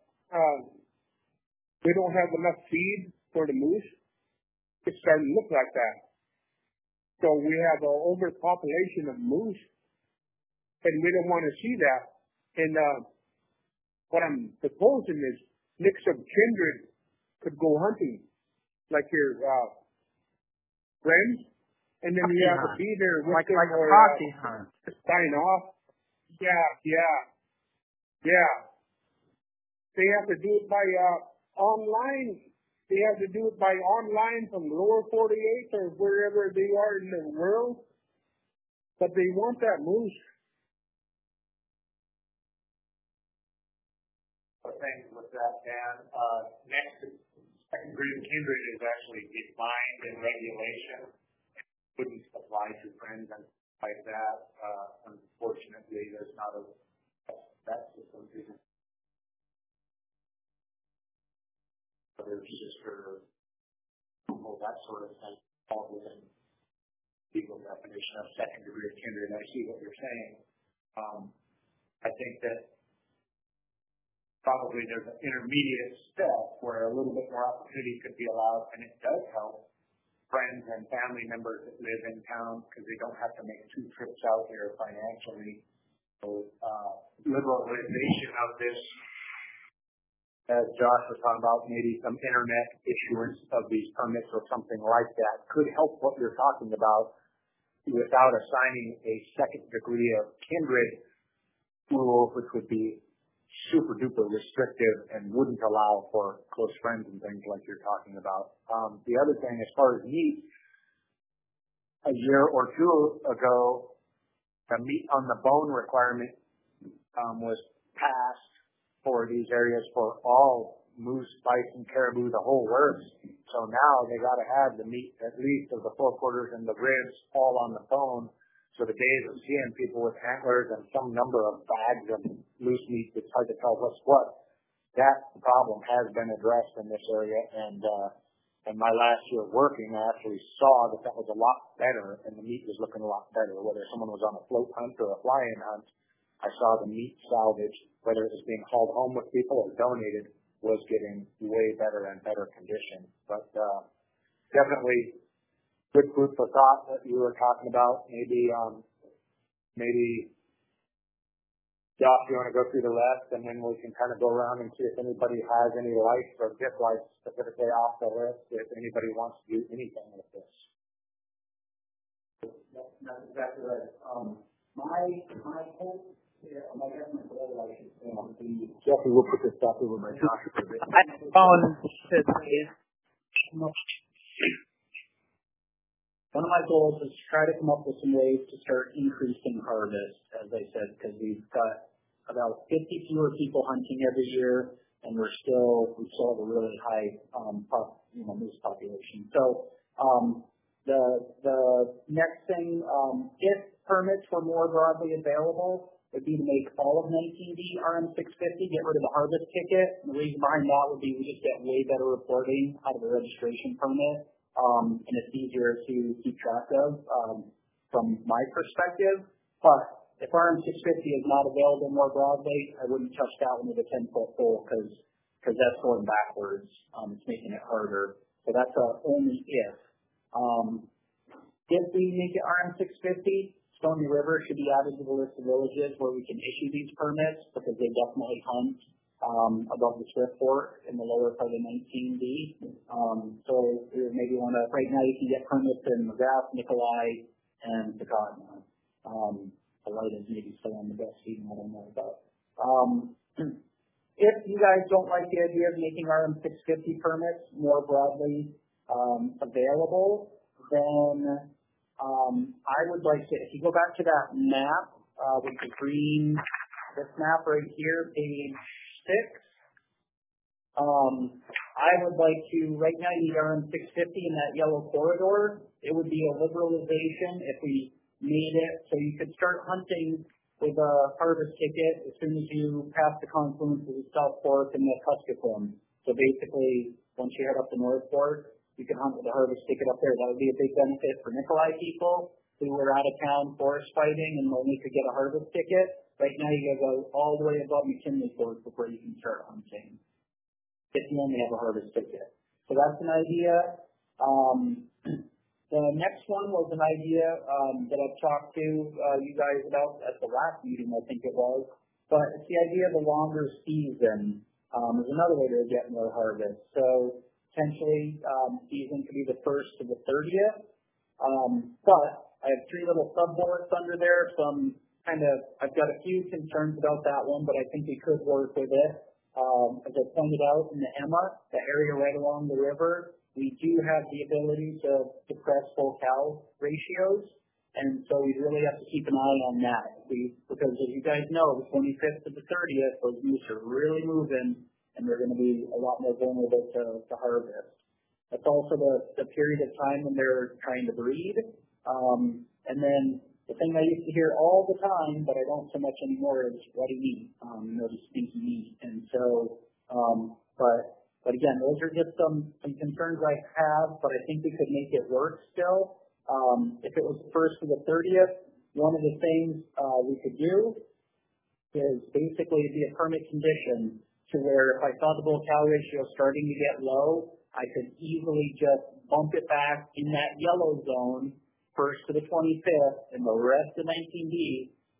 [SPEAKER 9] don't have enough feed for the moose. It's starting to look like that. So we have an overpopulation of moose, and we don't want to see that. And what I'm proposing is mix of kindred could go hunting, like your friends, and then you have to be there with them
[SPEAKER 3] like
[SPEAKER 9] or
[SPEAKER 3] a proxy hunt.
[SPEAKER 9] sign off. Yeah. They have to do it by online. They have to do it by online from lower 48 or wherever they are in the world. But they want that moose.
[SPEAKER 1] Thanks with that, Dan. Next, second degree of kindred is actually defined in regulation. It wouldn't apply to friends and like that. Unfortunately, there's not that system. There's sister, that sort of thing, all within legal definition of second degree of kindred. I see what you're saying. I think that probably there's an intermediate step where a little bit more opportunity could be allowed, and it does help friends and family members that live in town because they don't have to make 2 trips out here financially liberalization of this, as Josh was talking about, maybe some internet issuance of these permits or something like that could help what you're talking about without assigning a second degree of kindred rules, which would be super duper restrictive and wouldn't allow for close friends and things like you're talking about. The other thing, as far as meat, a year or two ago, the meat on the bone requirement was passed for these areas for all moose, bison, caribou, the whole works. So now they got to have the meat, at least of the forequarters and the ribs, all on the bone. So the days of seeing people with antlers and some number of bags of loose meat, it's hard to tell what's what. That problem has been addressed in this area, and my last year working, I actually saw that was a lot better, and the meat was looking a lot better. Whether someone was on a float hunt or a fly-in hunt, I saw the meat salvage, whether it was being hauled home with people or donated, was getting way better and better condition. But definitely good food for thought that you were talking about. Maybe Josh, you want to go through the rest, and then we can kind of go around and see if anybody has any likes or dislikes specifically off the list, if anybody wants to do anything with this.
[SPEAKER 8] That's exactly right. My hope, I guess my goal, I should say, would be...
[SPEAKER 1] Jeffrey, we'll put this back over by Josh for a bit.
[SPEAKER 8] One of my goals is to try to come up with some ways to start increasing harvest, as I said, because we've got about 50 fewer people hunting every year, and we still have a really high moose population. So the next thing, if permits were more broadly available, would be to make all of 19D RM650, get rid of the harvest ticket. And the reason behind that would be we just get way better reporting out of the registration permit. And it's easier to keep track of from my perspective. But if RM650 is not available more broadly, I wouldn't touch that one with a 10-foot pole because that's going backwards. It's making it harder. So that's only if. If we make it RM650, Stony River should be added to the list of villages where we can issue these permits because they definitely hunt above the Swift Fork in the lower part of 19D. So we maybe want to, right now you can get permits in McGrath, Nikolai, and Secaucus. The light is maybe still on the best season, I don't know. But if you guys don't like the idea of making RM650 permits more broadly available, then I would like to, if you go back to that map with the green, this map right here, page 6. I would like to, right now you need RM650 in that yellow corridor. It would be a liberalization if we made it so you could start hunting with a harvest ticket as soon as you pass the confluence of the South Fork and the Kuskokwim. So basically, once you head up the North Fork, you can hunt with a harvest ticket up there. That would be a big benefit for Nikolai people who were out of town forest fighting and only could get a harvest ticket. Right now, you got to go all the way above McKinley Fork before you can start hunting, if you only have a harvest ticket. So that's an idea. The next one was an idea that I've talked to you guys about at the last meeting, I think it was. But it's the idea of a longer season is another way to get more harvest. So potentially, season could be the 1st to the 30th. But I have 3 little sub-bullets under there. I've got a few concerns about that one, but I think we could work with it. As I pointed out in the Emma, the area right along the river, we do have the ability to suppress full cow ratios, and so we really have to keep an eye on that. Because as you guys know, the 25th to the 30th, those moose are really moving, and they're going to be a lot more vulnerable to harvest. That's also the period of time when they're trying to breed. And then the thing I used to hear all the time, but I don't so much anymore, is ruddy meat, the stinky meat. And so, but again, those are just some concerns I have, but I think we could make it work still. If it was the 1st to the 30th, one of the things we could do is basically be a permit condition to where if I saw the bull cow ratio starting to get low, I could easily just bump it back in that yellow zone 1st to the 25th, and the rest of 19D,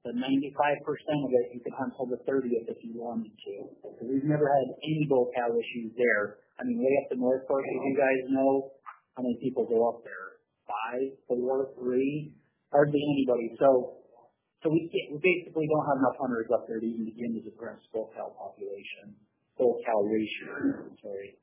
[SPEAKER 8] the 95% of it, you could hunt till the 30th if you wanted to. So we've never had any bull cow issues there. I mean, way up the North Fork, as you guys know, how many people go up there? 5, 4, 3, hardly anybody. So we basically don't have enough hunters up there to even begin to suppress bull cow population, bull cow ratio. Sorry.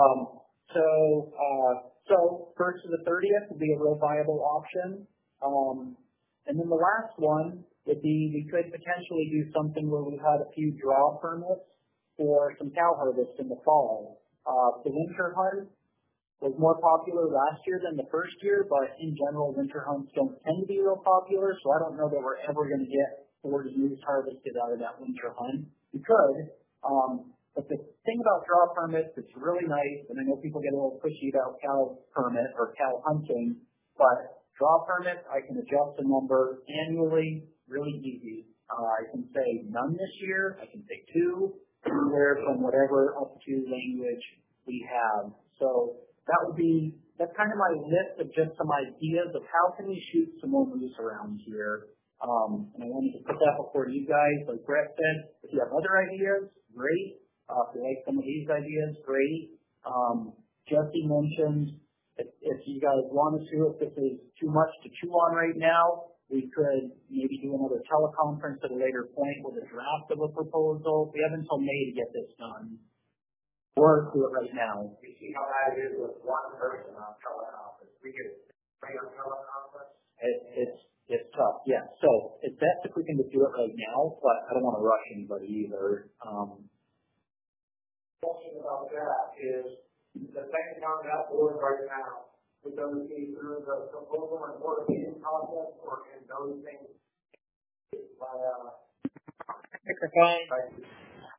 [SPEAKER 8] So first to the 30th would be a real viable option. And then the last one would be we could potentially do something where we had a few draw permits for some cow harvest in the fall. The winter hunt was more popular last year than the first year, but in general, winter hunts don't tend to be real popular, so I don't know that we're ever going to get 40 moose harvested out of that winter hunt. We could, but the thing about draw permits, it's really nice, and I know people get a little pushy about cow permit or cow hunting, but draw permits, I can adjust the number annually, really easy. I can say none this year, I can say 2, anywhere from whatever up to language we have. So that's kind of my list of just some ideas of how can we shoot some more moose around here. And I wanted to put that before you guys. Like Brett said, if you have other ideas, great. If you like some of these ideas, great. Jesse mentioned if you guys wanted to, if this is too much to chew on right now, we could maybe do another teleconference at a later point with a draft of a proposal. We have until May to get this done. Or do it right now.
[SPEAKER 1] You see how that is with one person on teleconference. We could bring on teleconference.
[SPEAKER 8] It's tough, yeah. So it's best if we can just do it right now, but I don't want to rush anybody either.
[SPEAKER 1] Question about that is the thing on that board right now, would those be through the proposal and board meeting process, or can those things via
[SPEAKER 3] microphone?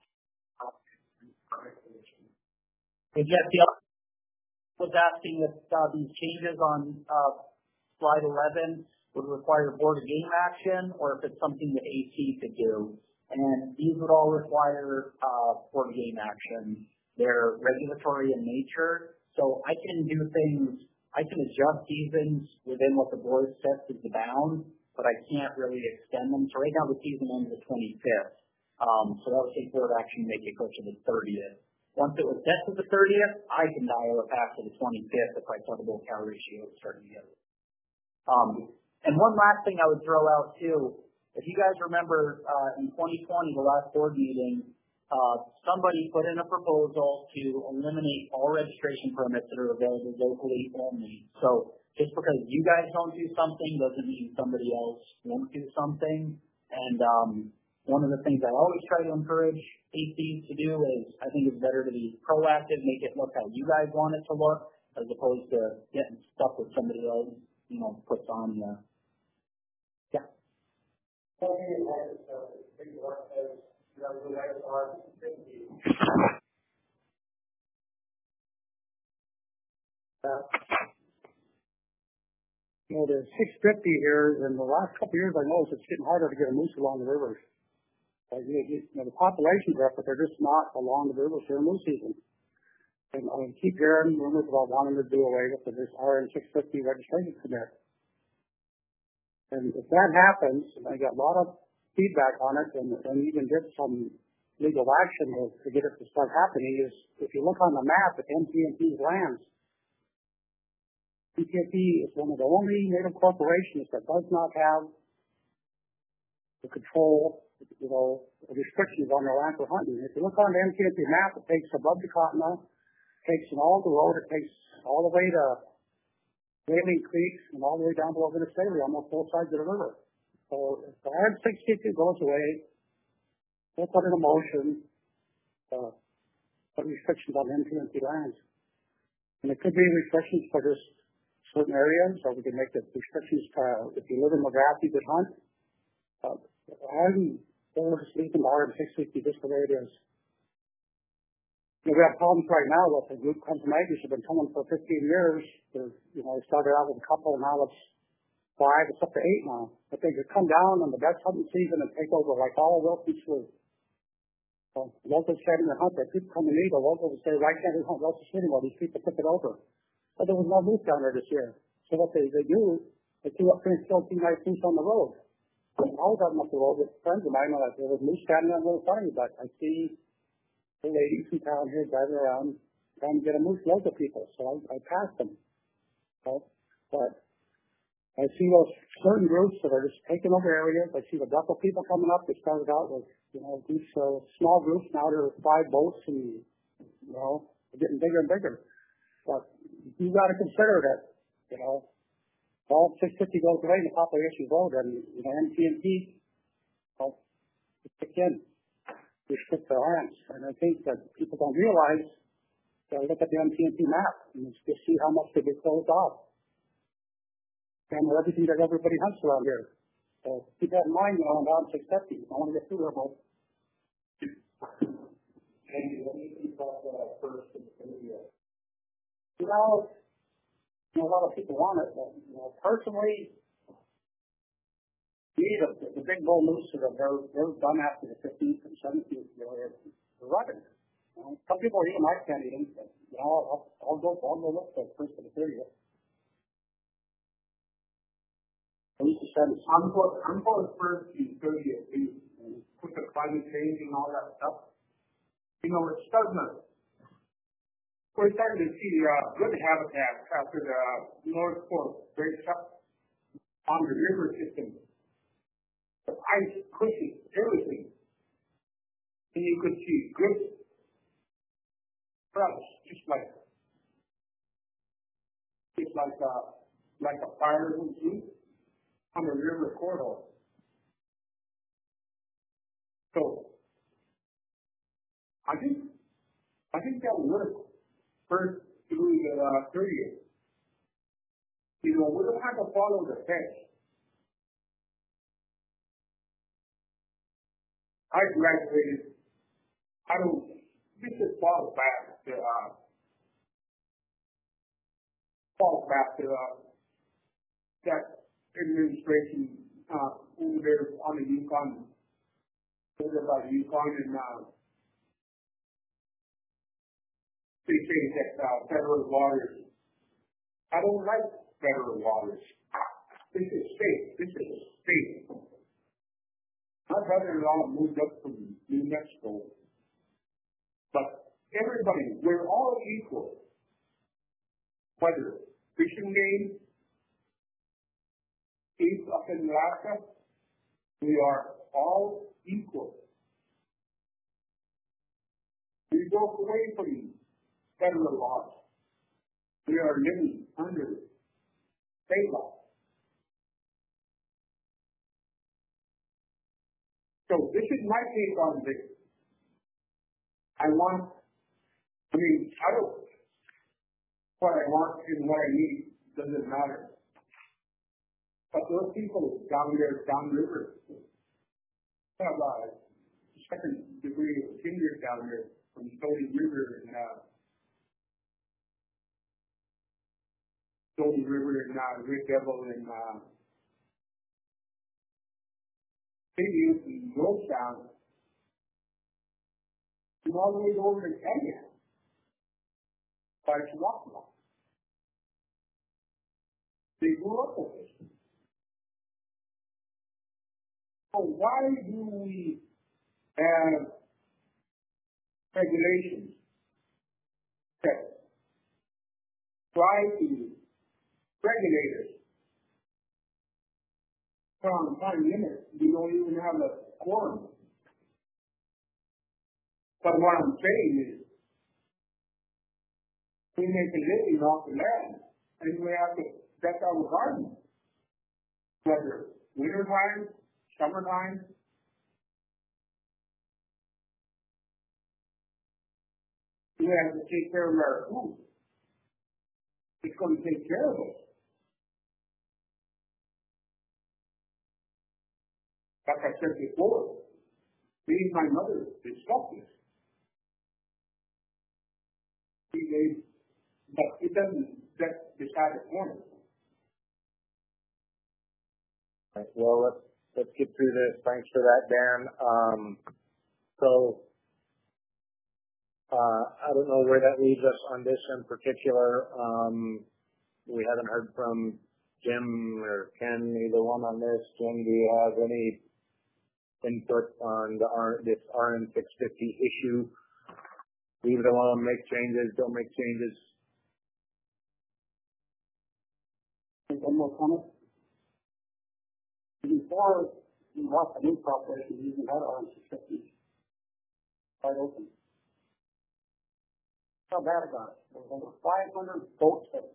[SPEAKER 8] Yes, was asking if these changes on slide 11 would require board of game action, or if it's something that AT could do. And these would all require board of game action. They're regulatory in nature, so I can do things. I can adjust seasons within what the board sets as the bound, but I can't really extend them. So right now the season ends the 25th. So that would take board action to make it go to the 30th. Once it was set to the 30th, I can dial it back to the 25th if I saw the bull cow ratio starting to get. And one last thing I would throw out too, if you guys remember in 2020, the last board meeting, somebody put in a proposal to eliminate all registration permits that are available locally only. So just because you guys don't do something doesn't mean somebody else won't do something. And one of the things I always try to encourage ACs to do is I think it's better to be proactive, make it look how you guys want it to look, as opposed to getting stuck with somebody else, puts on the. Yeah.
[SPEAKER 9] There's 650 here, and the last couple of years I noticed it's getting harder to get a moose along the rivers. The population's up, but they're just not along the rivers during moose season. And I keep hearing rumors about wanting to do away with this RN 650 registration permit. And if that happens, and I got a lot of feedback on it, and even did some legal action to get it to start happening, is if you look on the map at MTNP's lands, MTNP is one of the only native corporations that does not have the control, restrictions on their land for hunting. If you look on the MTNP map, it takes above the continent, takes in all the road, it takes all the way to Whaling Creek and all the way down below Venezuela, almost both sides of the river. So if the RN 650 goes away, we'll put in a motion, put restrictions on MTNP lands. And it could be restrictions for just certain areas, or we can make the restrictions if you live in McGrath, you could hunt. I'm going to sleep in the RN 650 just the way it is. We have problems right now with a group called Maggies have been coming for 15 years. They started out with a couple, and now it's 5, it's up to 8 now. But they could come down on the best hunting season and take over like all Wilson Slough. So locals can't even hunt. They keep coming to me. The locals say, why can't we hunt Wilson Slough anymore? These people took it over. But there was no moose down there this year. So what they do, they do up there and still see nice moose on the road. I was out up the road with friends of mine, and there was moose standing on a little funny, but I see the ladies from town here driving around trying to get a moose local people, so I passed them. But I see those certain groups that are just taking over areas. I see the Duffel people coming up. They started out with, these small groups. Now there are 5 boats, and they're getting bigger and bigger. But you got to consider that, all 650 goes away and the population grows, and MTNT kick in. They stick their hands, and I think that people don't realize. Look at the MTNT map and just see how much they get closed off. And everything that everybody hunts around here. So keep that in mind, I'm down 650. I want to get through there, both.
[SPEAKER 1] Thank you. Let me keep that first in the video.
[SPEAKER 9] A lot of people want it, but personally, the big bull moose that they're done after the 15th and 17th, they're rugged. Some people eat them, I can't eat them, but I'll go look for the first of the 30th.
[SPEAKER 1] I'm going first to 30th, and put the climate change and all that stuff. It's starting to. We're starting to see good habitat after the North Fork breaks up on the river system. The ice pushes everything, and you could see good sprouts, just like a fire would do on the river corridor. So I think that'll work first through the 30th. We don't have to follow the text. I graduated. This is falls back to that administration over there on the Yukon, over by the Yukon, and they say that federal waters. I don't like federal waters. This is state. My brother-in-law moved up from New Mexico, but everybody, we're all equal. Whether fishing game, east up in Alaska, we are all equal. We broke away from federal laws. We are living under state law. So this is my take on this. I don't, what I want and what I need doesn't matter. But those people downriver have a second degree of tenure down there from Stony River and Red Devil and Indians and Yorktown, and all the way over to Kenya by Chihuahua. They grew up with this. So why do we have regulations that try to regulate us from time limit? We don't even have a quorum. But what I'm saying is, we make a living off the land, and we have to, that's our garden. Whether winter time, summertime, we have to take care of our food. It's going to take care of us. Like I said before, me and my mother discussed this. But it doesn't decide the point.
[SPEAKER 10] Right. Well, let's get through this. Thanks for that, Dan. I don't know where that leaves us on this in particular. We haven't heard from Jim or Ken, either one on this? Jim, do you have any input on this RN 650 issue? Leave it alone, make changes, don't make changes?
[SPEAKER 8] One more comment. Before we bought the new corporation, we even had RN 650 wide open. How bad about it? There was over 500 votes that,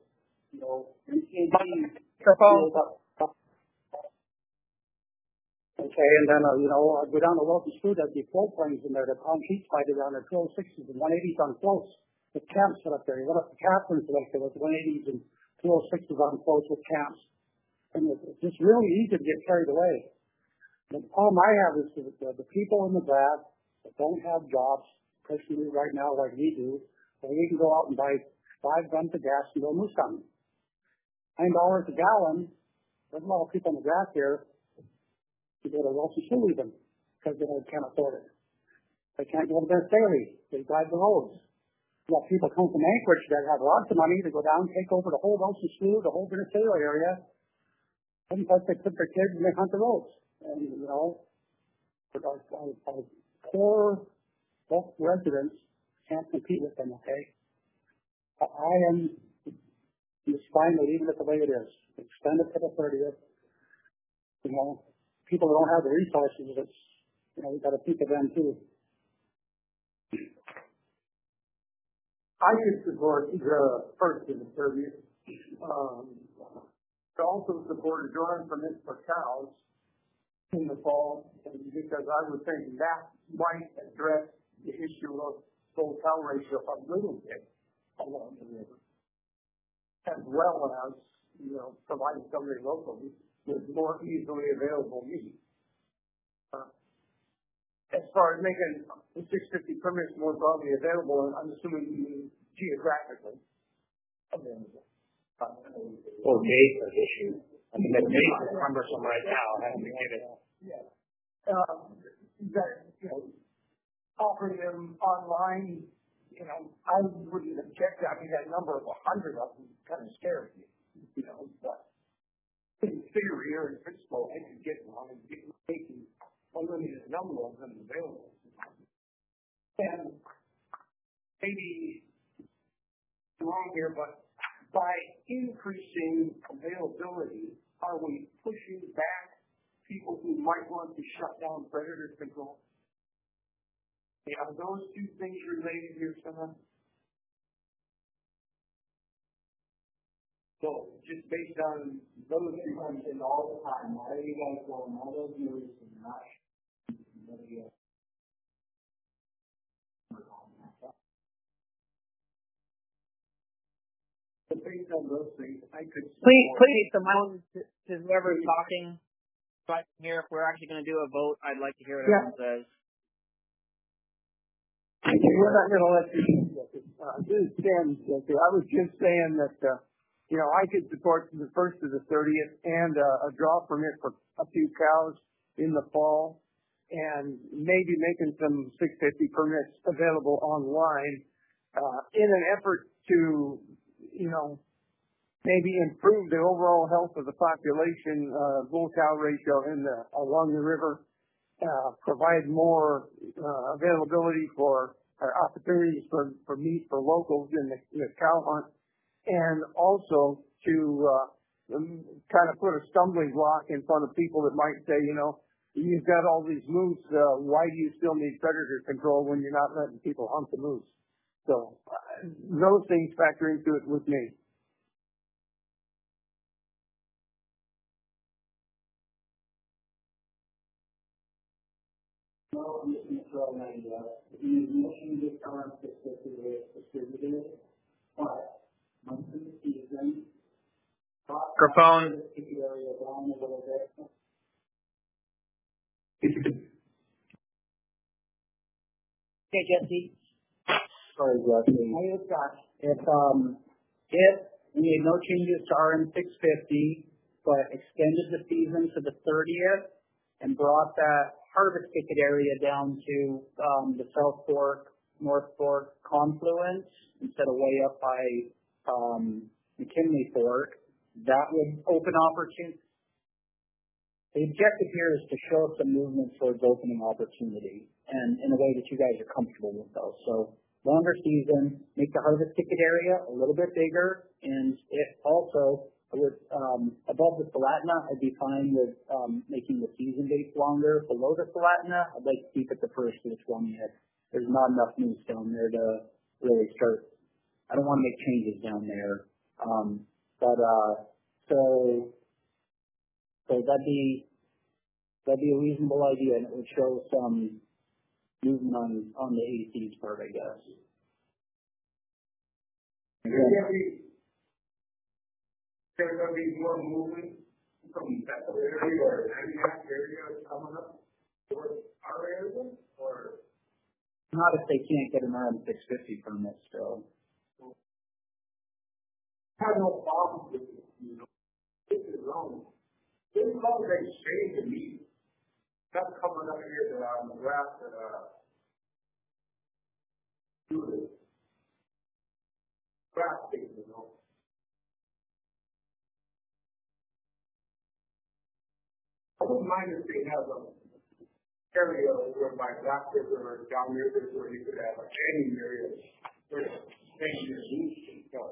[SPEAKER 8] Okay, and then, I'd go down to Wilson Street, there'd be float planes in there, the Palm Beach fighter down there, 206s and 180s on floats with camps set up there. You went up to Catherine set up there with 180s and 206s on floats with camps. And it's just really easy to get carried away. The problem I have is the people in the back that don't have jobs, personally right now like we do, where we can go out and buy 5 guns of gas and go moose hunting. $9 a gallon, there's a lot of people in the grass here to go to Wilson Shoe even because they can't afford it. They can't go to their ferry. They drive the roads. You got people come from Anchorage that have lots of money to go down, take over the whole Wilson Shoe, the whole Venezuela area, and plus they put their kids and they hunt the roads. And, our poor local residents can't compete with them, okay? I am just fine with leaving it the way it is. Extend it to the 30th. People that don't have the resources, we've got to think of them too.
[SPEAKER 1] I could support the first and the 30th. I also support a drawing permit for cows in the fall, because I would think that might address the issue of bull cow ratio a little bit along the river, as well as providing somebody locally with more easily available meat. As far as making the 650 permits more broadly available, I'm assuming you mean geographically available.
[SPEAKER 10] Well, date is issue. I mean, the date is cumbersome right now. Having to get it.
[SPEAKER 1] Yeah. Offering them online, I wouldn't object. I mean, that number of 100 of them kind of scares me, but in theory or in principle, I could get one and get making a limited number of them available. And maybe I'm wrong here, but by increasing availability, are we pushing back people who might want to shut down predator control? Are those two things related here, Sam? So, just based on those two things all the time, why are you guys going all those years and not anybody else? But based on those things, I could
[SPEAKER 3] please the mic to whoever's talking. So I can hear if we're actually going to do a vote. I'd like to hear what everyone says.
[SPEAKER 9] We're not going to let you. This is Sam. I was just saying that I could support the 1st to the 30th and a draw permit for a few cows in the fall, and maybe making some 650 permits available online in an effort to maybe improve the overall health of the population, bull cow ratio along the river, provide more availability for opportunities for meat for locals in the cow hunt, and also to kind of put a stumbling block in front of people that might say, you've got all these moose, why do you still need predator control when you're not letting people hunt the moose? So those things factor into it with me.
[SPEAKER 8] No, I'm just going to throw an idea. The motion to come specifically distributed, but once in the season,
[SPEAKER 3] microphone.
[SPEAKER 8] Area down a little bit. Okay, Jesse.
[SPEAKER 10] Sorry, Jesse.
[SPEAKER 8] Hi, it's Josh. If we made no changes to RN 650, but extended the season to the 30th and brought that harvest ticket area down to the South Fork, North Fork confluence instead of way up by McKinley Fork, that would open opportunity. The objective here is to show some movement towards opening opportunity and in a way that you guys are comfortable with those. So longer season, make the harvest ticket area a little bit bigger, and it also would, above the Salatina, I'd be fine with making the season dates longer. Below the Salatina, I'd like to keep it the 1st to the 20th. There's not enough moose down there to really start. I don't want to make changes down there. So that'd be a reasonable idea, and it would show some movement on the AC's part, I guess.
[SPEAKER 9] There's going to be more movement from that area or any area coming up towards our area, or
[SPEAKER 8] not if they can't get an RM650 permit still.
[SPEAKER 9] I have no problem with it. This is wrong. This is all they say to me. That's coming up here that on the grass that do this. Grass things, I wouldn't mind if they have a area where by doctors or down rivers where you could have a canning area where things are loose and stuff.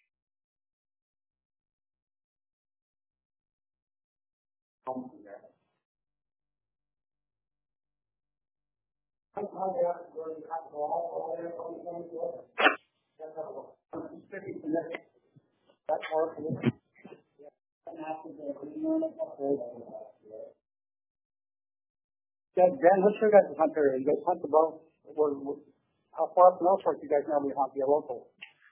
[SPEAKER 8] Dan, what's your guys' hunt area? You guys hunt about how far from Ellsworth you guys normally hunt? You're local.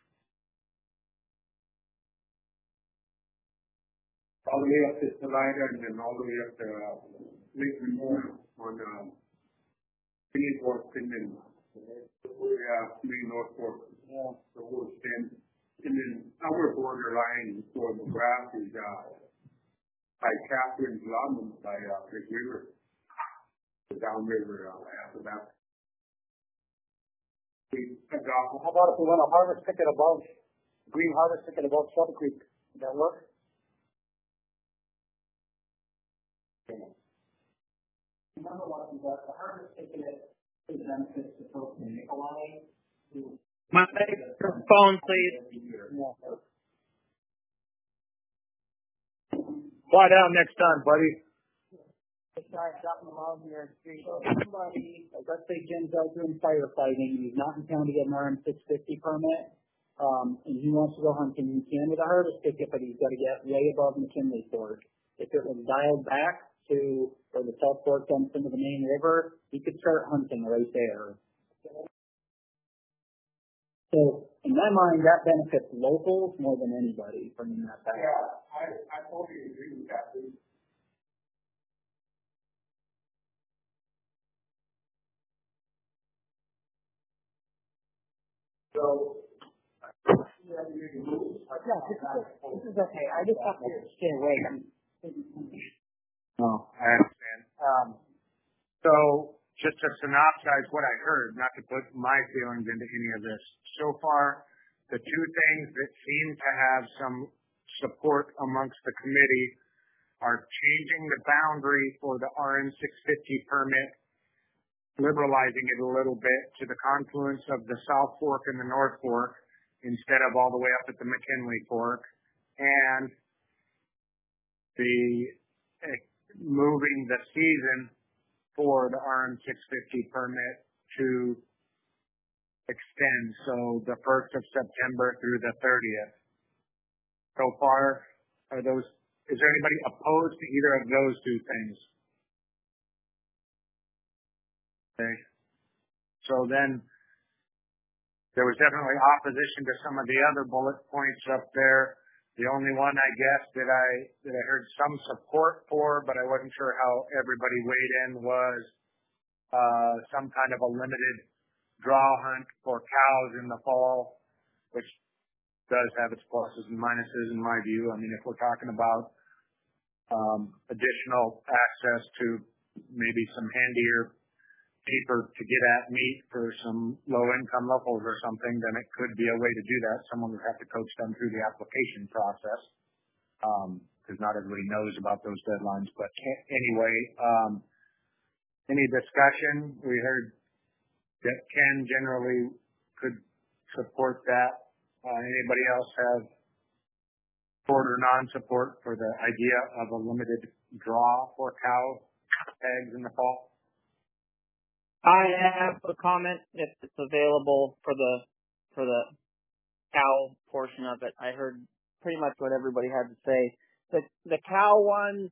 [SPEAKER 9] All the way up to Salida and then all the way up to Lake Memorial on Main Fork and then Main North Fork.
[SPEAKER 8] Yeah.
[SPEAKER 9] The whole extent. And then our borderline for McGrath is by Catherine's London by Big River. The downriver after that.
[SPEAKER 8] How about if we went a harvest ticket above, green harvest ticket above Shelter Creek? Would that work? Remember what we got, the harvest ticket is benefits to folks in Nikolai.
[SPEAKER 3] My phone, please.
[SPEAKER 8] Yeah.
[SPEAKER 10] Fly down next time, buddy.
[SPEAKER 8] Sorry, dropping them out here in the street. Somebody, let's say Jim's out doing firefighting, he's not in town to get an RM650 permit, and he wants to go hunting. He can with a harvest ticket, but he's got to get way above McKinley Fork. If it was dialed back to where the South Fork comes into the main river, he could start hunting right there. So, in my mind, that benefits locals more than anybody bringing that back.
[SPEAKER 9] Yeah, I totally agree with that. So,
[SPEAKER 8] yeah, this is okay. I just have to stay away.
[SPEAKER 10] Oh, I understand. So, just to synopsize what I heard, not to put my feelings into any of this. So far, the two things that seem to have some support amongst the committee are changing the boundary for the RM650 permit, liberalizing it a little bit to the confluence of the South Fork and the North Fork instead of all the way up at the McKinley Fork, and moving the season for the RM650 permit to extend, so the 1st of September through the 30th. So far, is there anybody opposed to either of those two things? Okay. So then, there was definitely opposition to some of the other bullet points up there. The only one, I guess, that I heard some support for, but I wasn't sure how everybody weighed in, was some kind of a limited draw hunt for cows in the fall, which does have its pluses and minuses in my view. I mean, if we're talking about additional access to maybe some handier, cheaper to get at meat for some low-income locals or something, then it could be a way to do that. Someone would have to coach them through the application process. because not everybody knows about those deadlines. But anyway, any discussion? We heard that Ken generally could support that. Anybody else have support or non-support for the idea of a limited draw for cow eggs in the fall?
[SPEAKER 3] I have a comment if it's available for the cow portion of it. I heard pretty much what everybody had to say. The cow ones,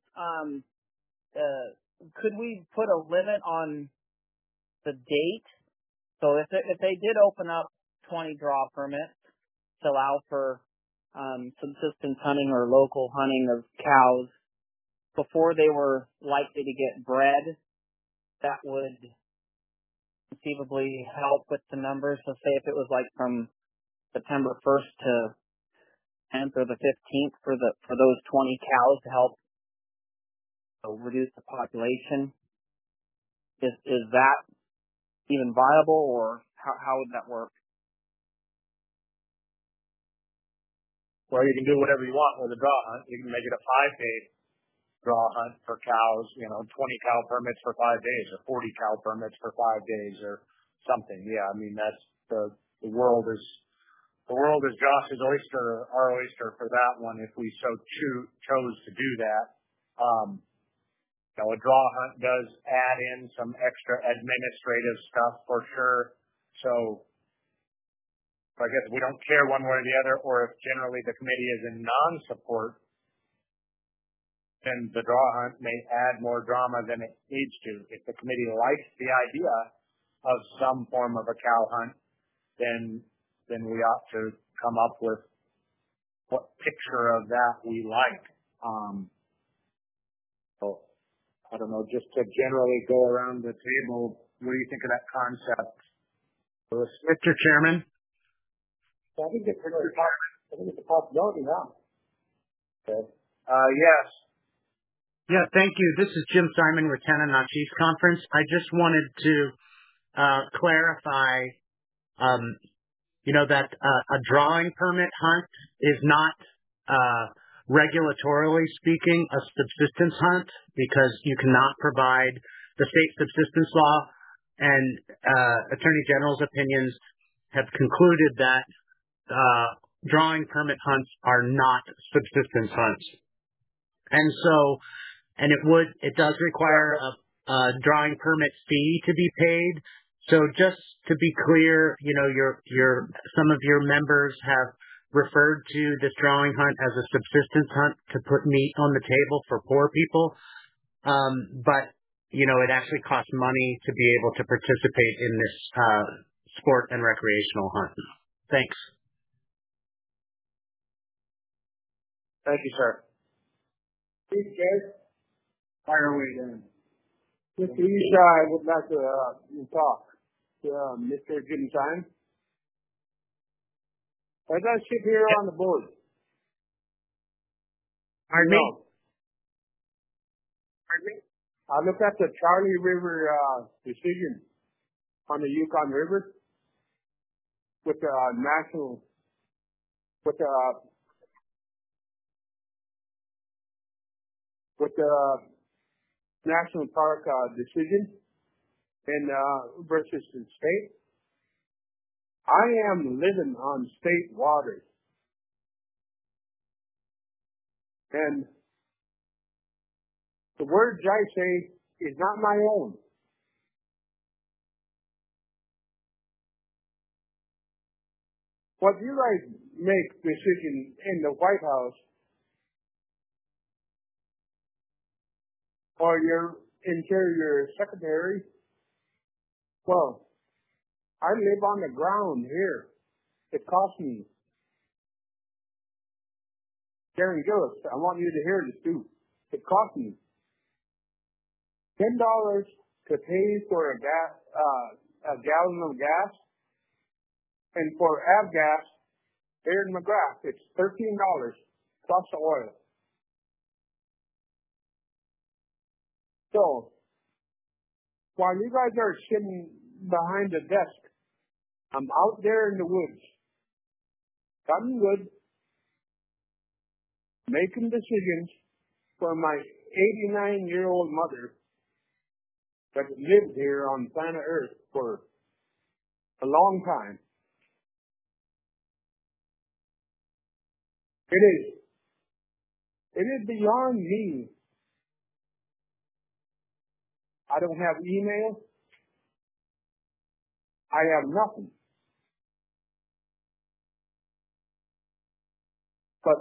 [SPEAKER 3] could we put a limit on the date? So if they did open up 20 draw permits to allow for subsistence hunting or local hunting of cows before they were likely to get bred, that would conceivably help with the numbers. So say if it was like from September 1st to 10th or the 15th for those 20 cows to help reduce the population, is that even viable, or how would that work?
[SPEAKER 10] Well, you can do whatever you want with a draw hunt. You can make it a 5-day draw hunt for cows, 20 cow permits for 5 days or 40 cow permits for 5 days or something. Yeah, I mean, that's the world is Josh's oyster, our oyster for that one if we so chose to do that. A draw hunt does add in some extra administrative stuff for sure. So I guess we don't care one way or the other, or if generally the committee is in non-support, then the draw hunt may add more drama than it needs to. If the committee likes the idea of some form of a cow hunt, then we ought to come up with what picture of that we like. So I don't know, just to generally go around the table, what do you think of that concept, Louis?
[SPEAKER 7] Mr. Chairman?
[SPEAKER 9] I think it's a possibility now.
[SPEAKER 10] Okay. Yes.
[SPEAKER 7] Yeah, thank you. This is Jim Simon with Tanana Chiefs Conference. I just wanted to clarify, that a drawing permit hunt is not, regulatorily speaking, a subsistence hunt, because you cannot provide the state subsistence law and Attorney General's opinions have concluded that drawing permit hunts are not subsistence hunts. And it does require a drawing permit fee to be paid. So just to be clear, some of your members have referred to this drawing hunt as a subsistence hunt to put meat on the table for poor people. But it actually costs money to be able to participate in this sport and recreational hunt. Thanks.
[SPEAKER 10] Thank you, sir.
[SPEAKER 9] Chief Judge,
[SPEAKER 10] Fire away then.
[SPEAKER 9] Mr. Isha, I would like to talk to Mr. Jim Simon. As I sit here on the board,
[SPEAKER 7] Pardon me?
[SPEAKER 9] I look at the Charlie River decision on the Yukon River with the National Park decision and versus the state. I am living on state waters, and the words I say is not my own. What you guys make decision in the White House or your Interior Secretary, well, I live on the ground here. It costs me. Darren Gillis, I want you to hear this too. It cost me $10 to pay for a gallon of gas, and for avgas here in McGrath, it's $13 plus the oil. So while you guys are sitting behind the desk, I'm out there in the woods, cutting wood, making decisions for my 89-year-old mother that lived here on planet Earth for a long time. It is beyond me. I don't have email. I have nothing. But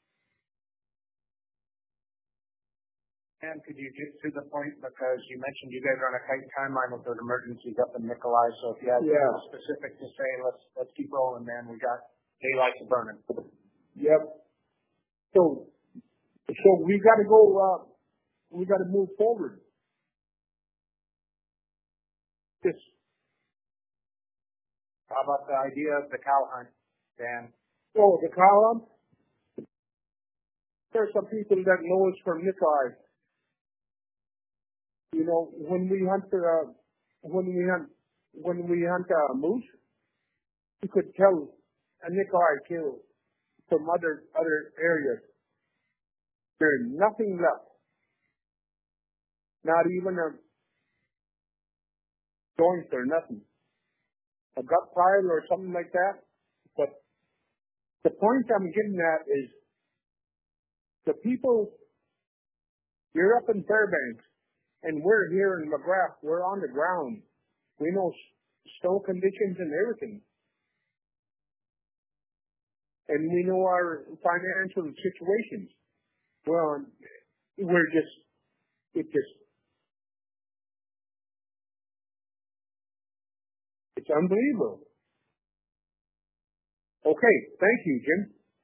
[SPEAKER 1] And could you get to the point, because you mentioned you guys are on a tight timeline with those emergencies up in Nikolai, so if you had something specific to say, let's keep rolling, man. We got daylights burning.
[SPEAKER 9] yep. So we got to go. We got to move forward. This.
[SPEAKER 1] How about the idea of the cow hunt, Dan?
[SPEAKER 9] Oh, the cow hunt. There's some people that know us from Nikolai. You know, when we hunt moose, you could tell a Nikolai kill from other areas. There's nothing left. Not even a joint or nothing. A gut pile or something like that. But the point I'm getting at is the people, you're up in Fairbanks, and we're here in McGrath. We're on the ground. We know snow conditions and everything. And we know our financial situations. Well, it's unbelievable. Okay, thank you, Jim.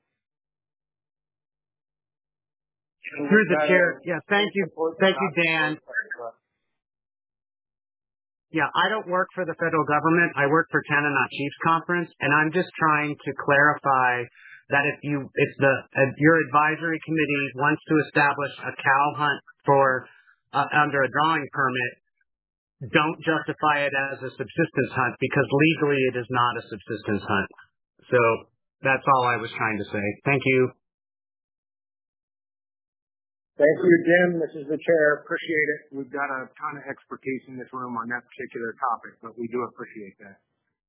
[SPEAKER 7] Through the chair. Yeah, thank you, Dan. Yeah, I don't work for the federal government. I work for Tanana Chiefs Conference, and I'm just trying to clarify that if your advisory committee wants to establish a cow hunt for under a drawing permit, don't justify it as a subsistence hunt, because legally it is not a subsistence hunt. So that's all I was trying to say. Thank you.
[SPEAKER 1] Thank you, Jim. This is the chair. Appreciate it. We've got a ton of expertise in this room on that particular topic, but we do appreciate that.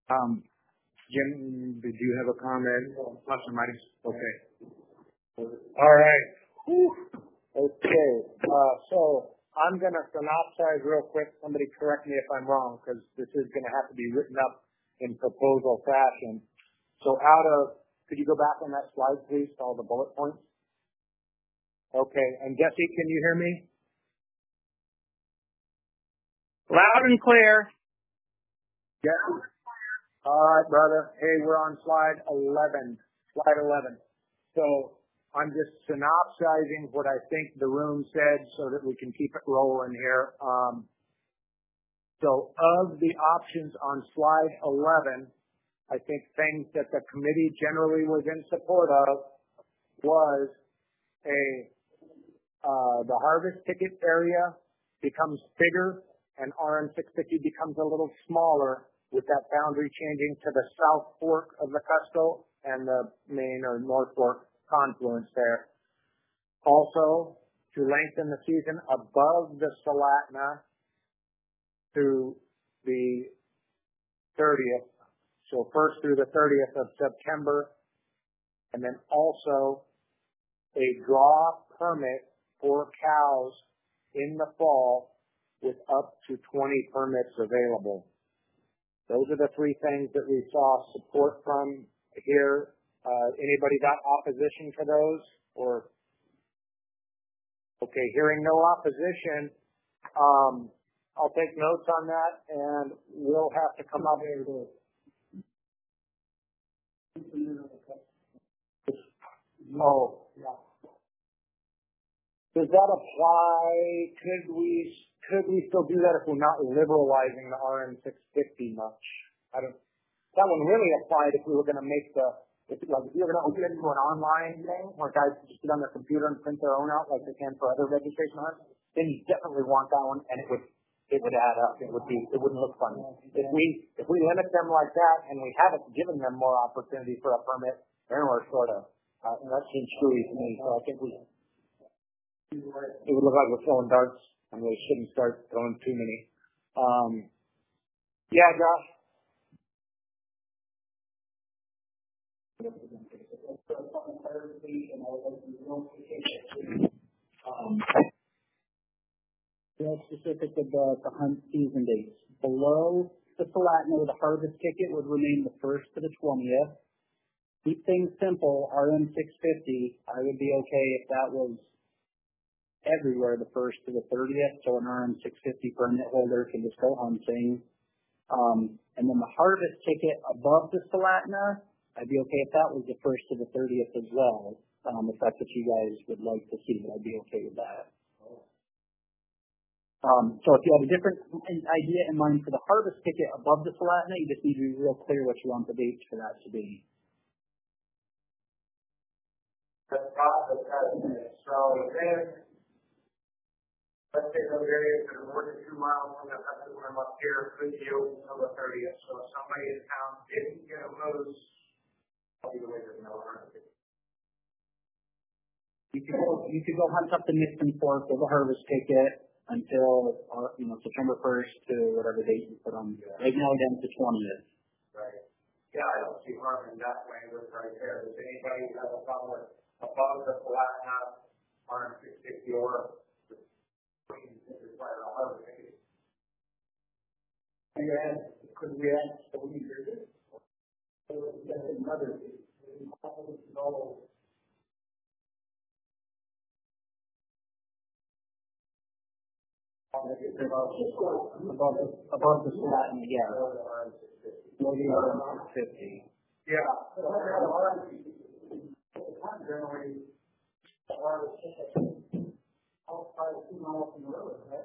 [SPEAKER 1] Jim, did you have a comment? Plus or minus? Okay.
[SPEAKER 10] All right. Okay. So I'm going to synopsize real quick. Somebody correct me if I'm wrong, because this is going to have to be written up in proposal fashion. So could you go back on that slide, please, to all the bullet points? Okay. And Jesse, can you hear me?
[SPEAKER 3] Loud and clear.
[SPEAKER 1] Yeah. All right, brother. Hey, we're on slide 11. Slide 11. So I'm just synopsizing what I think the room said so that we can keep it rolling here. So of the options on slide 11, I think things that the committee generally was in support of was the harvest ticket area becomes bigger and RN650 becomes a little smaller, with that boundary changing to the south fork of the Cusco and the main or north fork confluence there. Also, to lengthen the season above the Salatna to the 30th. So first through the 30th of September, and then also a draw permit for cows in the fall with up to 20 permits available. Those are the three things that we saw support from here. Anybody got opposition to those? Or okay, hearing no opposition, I'll take notes on that, and we'll have to come up with Does that apply? Could we still do that if we're not liberalizing the RN650 much? That one really applied if we were going to make if you were going to open it into an online thing where guys can just get on their computer and print their own out like they can for other registration hunts, then you definitely want that one, and it would add up. It wouldn't look funny. If we limit them like that and we haven't given them more opportunity for a permit, then we're sort of
[SPEAKER 10] That seems screwy to me, so I think it would look like we're throwing darts, and we shouldn't start throwing too many. Yeah, Josh?
[SPEAKER 8] Real specific of the hunt season dates. Below the Salatno, the harvest ticket would remain the 1st to the 20th. Keep things simple. RM 650, I would be okay if that was everywhere the 1st to the 30th, so an RM 650 permit holder can just go hunting. And then the harvest ticket above the Salatna, I'd be okay if that was the 1st to the 30th as well, if that's what you guys would like to see, I'd be okay with that. So if you have a different idea in mind for the harvest ticket above the Salatna, you just need to be real clear what you want the dates for that to be.
[SPEAKER 1] The process has been so then, let's say those areas that are more than 2 miles from the husband when I'm up here could be open until the 30th. So if somebody in town didn't get a moose, I'll be the way to know.
[SPEAKER 8] You could go hunt up the Nixon Fork with a harvest ticket until September 1st to whatever date you put on. Right now it ends the 20th.
[SPEAKER 1] Right. Yeah, I don't see harm in that language right there. Does anybody have a problem with above the Salatna RM 650 or require a harvest ticket? Could we add so we hear this? That's another
[SPEAKER 8] above the Salatna, yeah. Maybe RM 650.
[SPEAKER 1] Yeah. Generally, the harvest ticket outside of 2 miles from the river, right?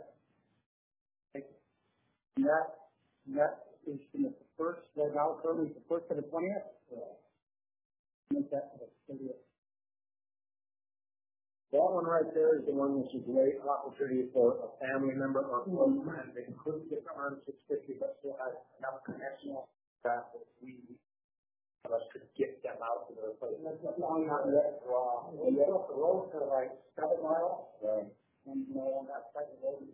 [SPEAKER 8] And that is from the 1st, right now, currently the 1st to the 20th? Make that the 30th.
[SPEAKER 1] That one right there is the one which is a great opportunity for a family member or close friend. They could get the RM 650, but still have enough connection that we of us could get them out to their place. That's long not yet. And yet off the road for like 7 miles. Right. And on that side of the road,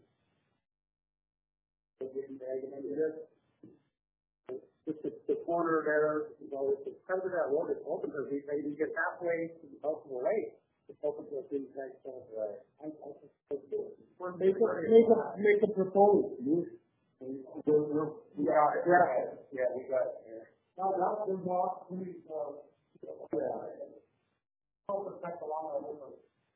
[SPEAKER 1] just the corner there, it's the center of that road is open because we maybe get halfway to the top of the lake. It's open to a big tank. Right. Make a proposal. We got it. Yeah, we got it. Yeah. Now that's the walk. Please, help us back along our river.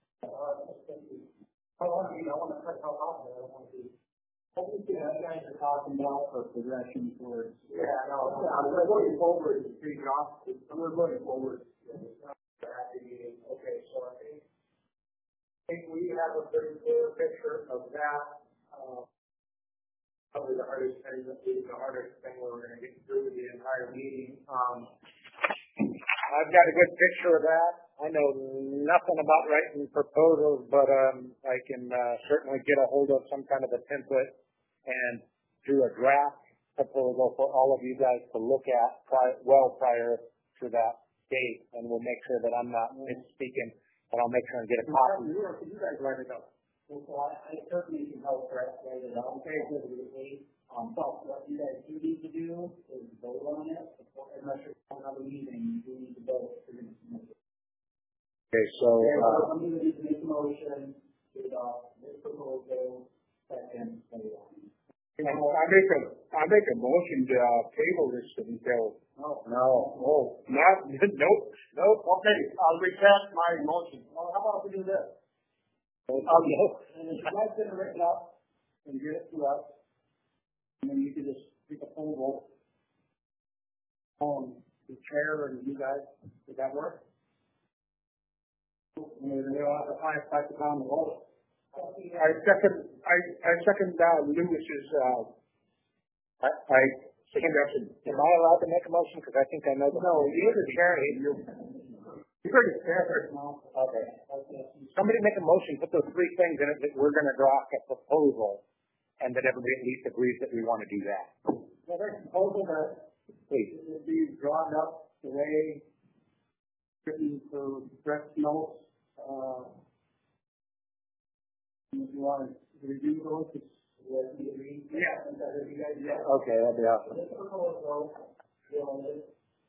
[SPEAKER 1] How long do you know? I want to check how often I want to be. I think you guys are talking about for progression towards. Yeah, no, we're looking forward to being off. We're looking forward to happy meeting. Okay, so I think we have a pretty clear picture of that. Probably the hardest thing where we're going to get through the entire meeting.
[SPEAKER 10] I've got a good picture of that. I know nothing about writing proposals, but I can certainly get a hold of some kind of a template and do a draft proposal for all of you guys to look at prior to that date, and we'll make sure that I'm not misspeaking, and I'll make sure and get a copy.
[SPEAKER 1] You guys write it up.
[SPEAKER 8] Well, I certainly can help write it out. But what you guys do need to do is vote on it. Unless you're on another meeting, you do need to vote.
[SPEAKER 10] Okay, so
[SPEAKER 8] I'm going to need to make a motion to adopt this proposal second.
[SPEAKER 9] I make a motion to table this until.
[SPEAKER 10] Nope.
[SPEAKER 1] Okay, I'll retract my motion. Well, how about we do this? And if you guys get it written up and get it to us, and then you can just take a phone vote on the chair and you guys. Would that work? And then they'll have to fight the town the vote.
[SPEAKER 9] I second Lewis's. I suggestion.
[SPEAKER 10] Am I allowed to make a motion? Because I think I know.
[SPEAKER 1] No, you're the chair. You're the chair now.
[SPEAKER 10] Okay. Somebody make a motion. Put those 3 things in it that we're going to draft a proposal, and that everybody at least agrees that we want to do that.
[SPEAKER 1] Well, there's a proposal that
[SPEAKER 10] please
[SPEAKER 1] will be drawn up the way
[SPEAKER 8] written for direct notes. If you want to review those, yeah.
[SPEAKER 10] Okay, that'd be awesome.
[SPEAKER 8] This proposal is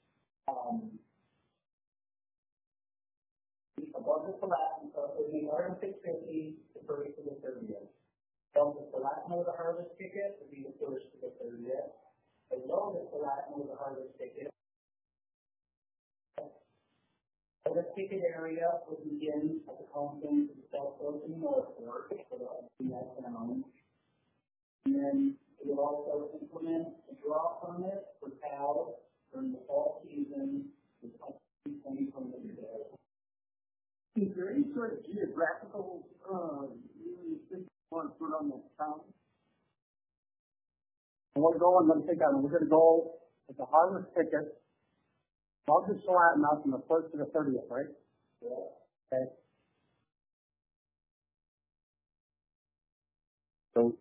[SPEAKER 8] above the Latin, so it would be $650 the first to the 30th. Above the Latin of the harvest ticket would be the first to the 30th. Below the Latin of the harvest ticket, the ticket area would begin at the Conference of South Coast and Northport, so that would be that down. And then it will also implement a draw permit for cows during the fall season with up to 20 permits a day. Is there any sort of geographical thing you want to put on the town? I want to go and let's take that. We're going to go with the harvest ticket. I'll just Latin out from the 1st to the 30th, right? Yeah. Okay. So,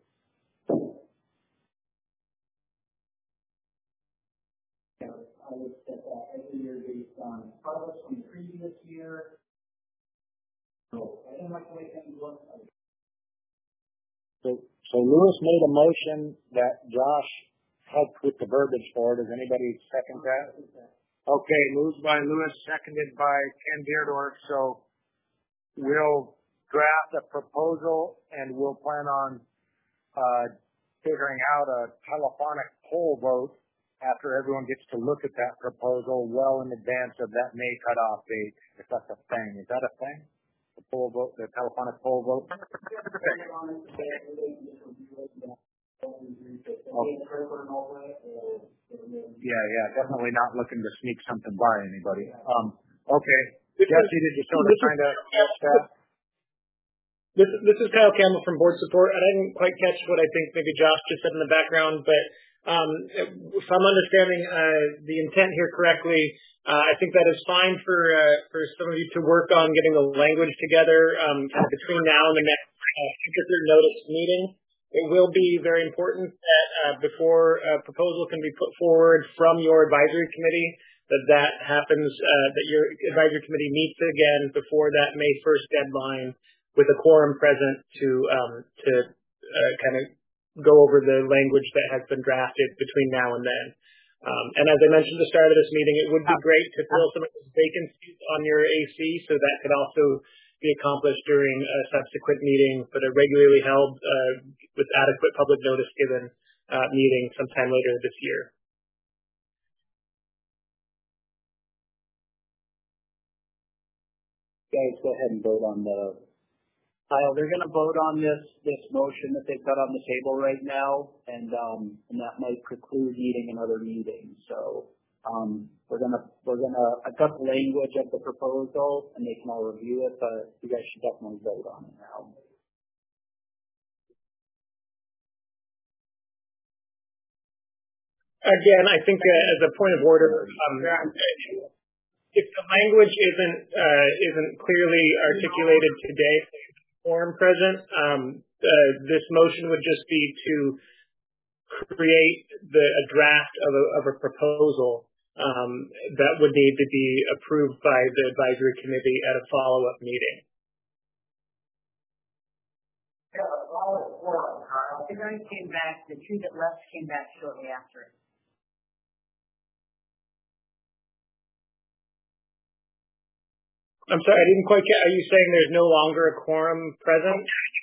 [SPEAKER 8] I would set that every year based on harvest from the previous year. So, I didn't like the way things look.
[SPEAKER 10] So Lewis made a motion that Josh helped with the verbiage for. Does anybody second that? Okay, moved by Lewis, seconded by Ken Deerdorf. So we'll draft a proposal and we'll plan on figuring out a telephonic poll vote after everyone gets to look at that proposal well in advance of that May cutoff date, if that's a thing. Is that a thing? The poll vote, the telephonic poll vote? Yeah, definitely not looking to sneak something by anybody. Okay. Jesse, did you sort of kind of catch that?
[SPEAKER 2] This is Kyle Campbell from Board Support. I didn't quite catch what I think maybe Josh just said in the background, but if I'm understanding the intent here correctly, I think that is fine for some of you to work on getting the language together kind of between now and the next particular notice meeting. It will be very important that before a proposal can be put forward from your advisory committee, that happens, that your advisory committee meets again before that May 1st deadline with a quorum present to kind of go over the language that has been drafted between now and then. And as I mentioned at the start of this meeting, it would be great to fill some of those vacancies on your AC, so that could also be accomplished during a subsequent meeting, but a regularly held with adequate public notice given meeting sometime later this year.
[SPEAKER 8] Guys, go ahead and vote on the. Kyle, they're going to vote on this motion that they've got on the table right now, and that might preclude meeting another meeting. So we're gonna I've got the language of the proposal, and they can all review it, but you guys should definitely vote on it now.
[SPEAKER 2] Again, I think as a point of order, if the language isn't clearly articulated today, quorum present, this motion would just be to create a draft of a proposal that would need to be approved by the advisory committee at a follow-up meeting.
[SPEAKER 8] Yeah, a follow-up quorum, Kyle. The guys came back, the two that left came back shortly after.
[SPEAKER 2] I'm sorry, I didn't quite get. Are you saying there's no longer a quorum present?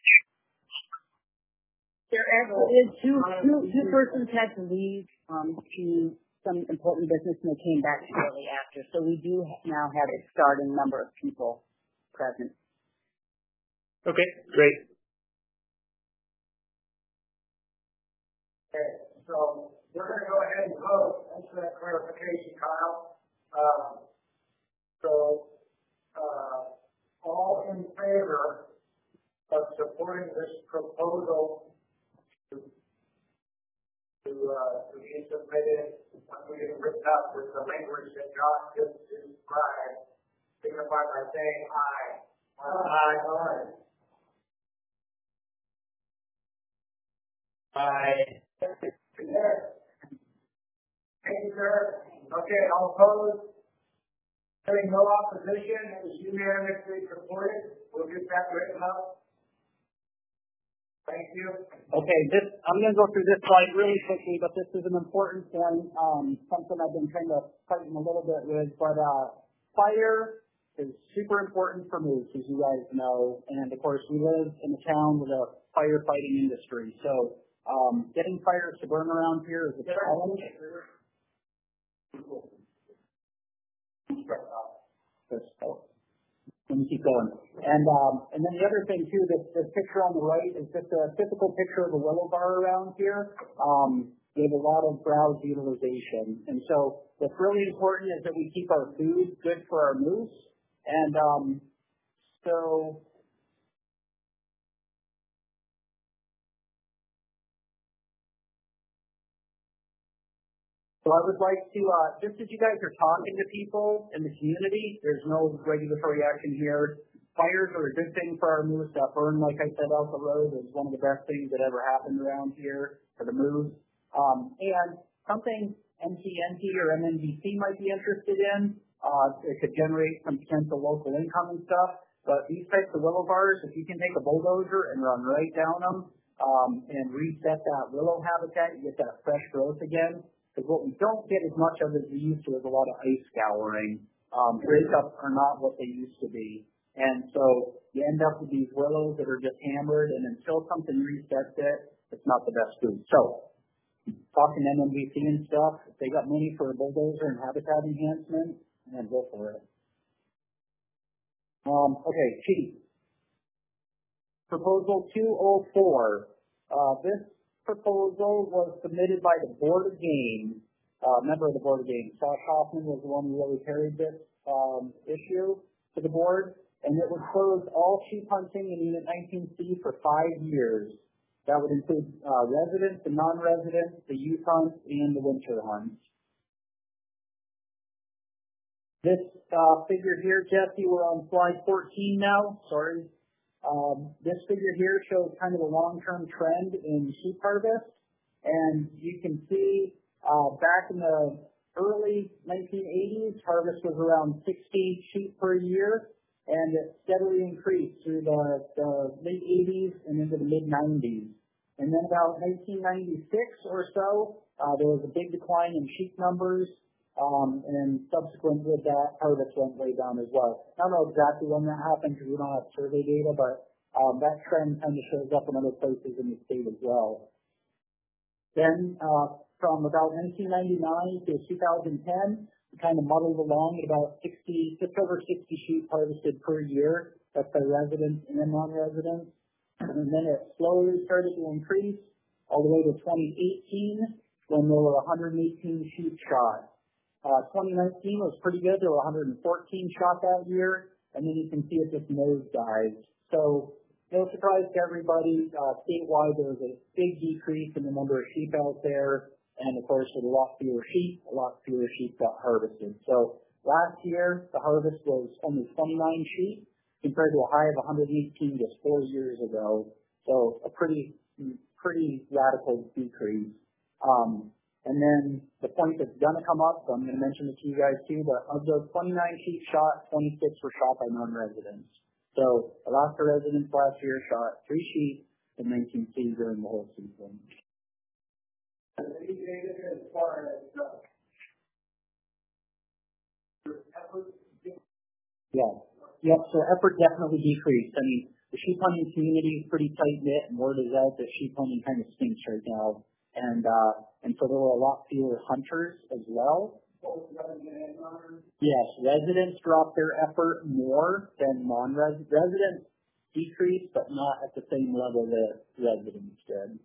[SPEAKER 11] There actually is two persons had to leave to some important business, and they came back shortly after. So we do now have a starting number of people present.
[SPEAKER 2] Okay, great.
[SPEAKER 1] Okay, so we're going to go ahead and vote. Thanks for that clarification, Kyle. All in favor of supporting this proposal to be submitted when we get written up with the language that Josh just described, signify by saying aye. Aye. Aye. Thank you, sir. Okay, all opposed? Having no opposition, it was unanimously supported. We'll get that written up. Thank you.
[SPEAKER 8] Okay, I'm going to go through this slide really quickly, but this is an important point, something I've been kind of fighting a little bit with, but fire is super important for moose, as you guys know, and of course we live in a town with a firefighting industry, so getting fires to burn around here is a challenge. Let me keep going. And then the other thing too, this picture on the right is just a typical picture of a willow bar around here. We have a lot of browse utilization. And so what's really important is that we keep our food good for our moose. And so I would like to, just as you guys are talking to people in the community, there's no regulatory action here. Fires are a good thing for our moose. That burn, like I said, out the road is one of the best things that ever happened around here for the moose. And something NTNT or MNBC might be interested in, it could generate some potential local income and stuff. But these types of willow bars, if you can take a bulldozer and run right down them and reset that willow habitat, you get that fresh growth again. Because what we don't get as much of as we used to is a lot of ice scouring. Breakups are not what they used to be. And so you end up with these willows that are just hammered, and until something resets it, it's not the best food. So, talking to MMVC and stuff, if they got money for a bulldozer and habitat enhancement, then go for it. Okay, chief. Proposal 204. This proposal was submitted by the Board of Game, member of the Board of Game. Scott Hoffman was the one who really carried this issue to the board, and it would close all sheep hunting in Unit 19C for 5 years. That would include residents and non-residents, the youth hunts, and the winter hunts. This figure here, Jesse, we're on slide 14 now. Sorry. This figure here shows kind of a long-term trend in sheep harvest, and you can see back in the early 1980s, harvest was around 60 sheep per year, and it steadily increased through the late 80s and into the mid-90s. And then about 1996 or so, there was a big decline in sheep numbers, and subsequent with that, harvest went way down as well. I don't know exactly when that happened because we don't have survey data, but that trend kind of shows up in other places in the state as well. Then from about 1999 to 2010, we kind of muddled along at about 60, just over 60 sheep harvested per year. That's by residents and non-residents. And then it slowly started to increase all the way to 2018 when there were 118 sheep shot. 2019 was pretty good. There were 114 shot that year, and then you can see it just nosedived. So no surprise to everybody, statewide there was a big decrease in the number of sheep out there, and of course with a lot fewer sheep got harvested. So last year the harvest was only 29 sheep compared to a high of 118 just 4 years ago. So a pretty radical decrease. And then the point that's going to come up, so I'm going to mention it to you guys too, but of those 29 sheep shot, 26 were shot by non-residents. So Alaska residents last year shot 3 sheep and 19 sheep during the whole season. Yeah. Yep, so effort definitely decreased. I mean, the sheep hunting community is pretty tight-knit, and word is out that sheep hunting kind of stinks right now. And so there were a lot fewer hunters as well. Yes, residents dropped their effort more than non-residents. Residents decreased, but not at the same level that residents did.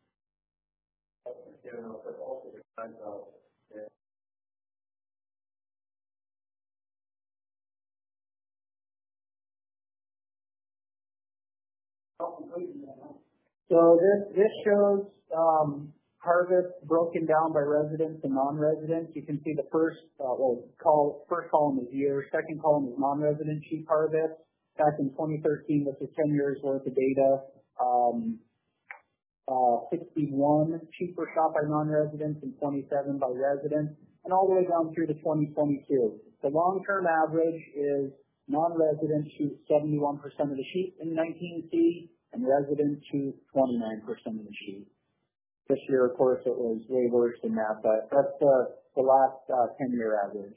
[SPEAKER 8] So this shows harvest broken down by residents and non-residents. You can see the first column is year, second column is non-resident sheep harvest. Back in 2013, this is 10 years worth of data. 61 sheep per shot by non-residents and 27 by residents, and all the way down through to 2022. The long-term average is non-residents shoot 71% of the sheep in 19C, and residents shoot 29% of the sheep. This year, of course, it was way worse than that, but that's the last 10-year average.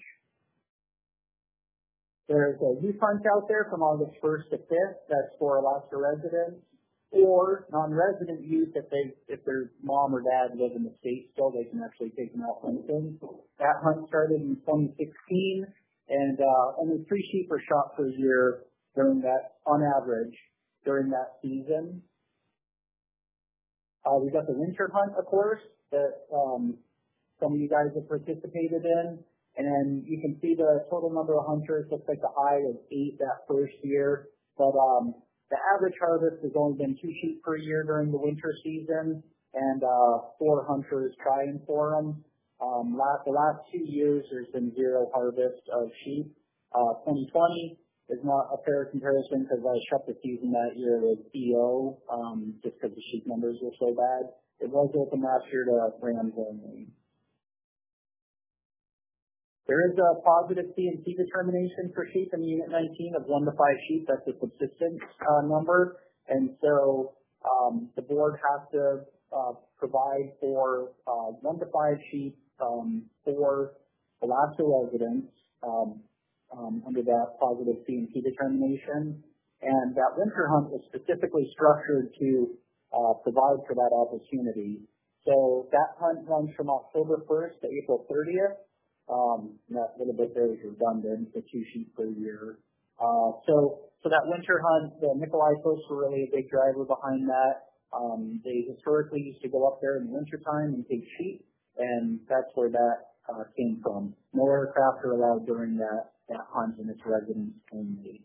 [SPEAKER 8] There's a youth hunt out there from August 1st to 5th. That's for Alaska residents or non-resident youth. If their mom or dad live in the state still, they can actually take them out hunting. That hunt started in 2016, and only 3 sheep are shot per year during that, on average, during that season. We've got the winter hunt, of course, that some of you guys have participated in. And then you can see the total number of hunters. Looks like the high was 8 that first year. But the average harvest has only been 2 sheep per year during the winter season, and 4 hunters trying for them. The last 2 years, there's been 0 harvest of sheep. 2020 is not a fair comparison because I shut the season that year with EO just because the sheep numbers were so bad. It was open last year to rams only. There is a positive C&C determination for sheep in Unit 19 of 1 to 5 sheep. That's a subsistence number. And so the board has to provide for 1 to 5 sheep for Alaska residents under that positive C&C determination. And that winter hunt was specifically structured to provide for that opportunity. So that hunt runs from October 1st to April 30th. That little bit there is redundant, the 2 sheep per year. So that winter hunt, the Nikolai folks were really a big driver behind that. They historically used to go up there in the wintertime and take sheep, and that's where that came from. No aircraft are allowed during that hunt, and it's residents only.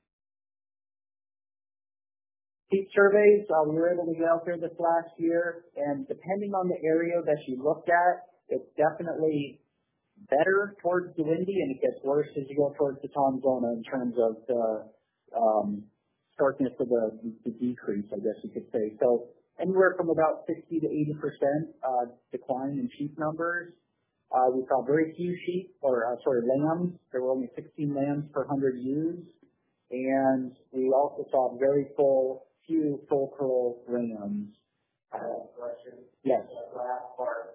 [SPEAKER 8] Sheep surveys, we were able to get out there this last year, and depending on the area that you looked at, it's definitely better towards the Windy, and it gets worse as you go towards the Tonzona in terms of the starkness of the decrease, I guess you could say. So anywhere from about 60 to 80% decline in sheep numbers. We saw very few sheep, lambs. There were only 16 lambs per 100 ewes, and we also saw few full curl rams.
[SPEAKER 1] Question?
[SPEAKER 8] Yes.
[SPEAKER 1] That last part.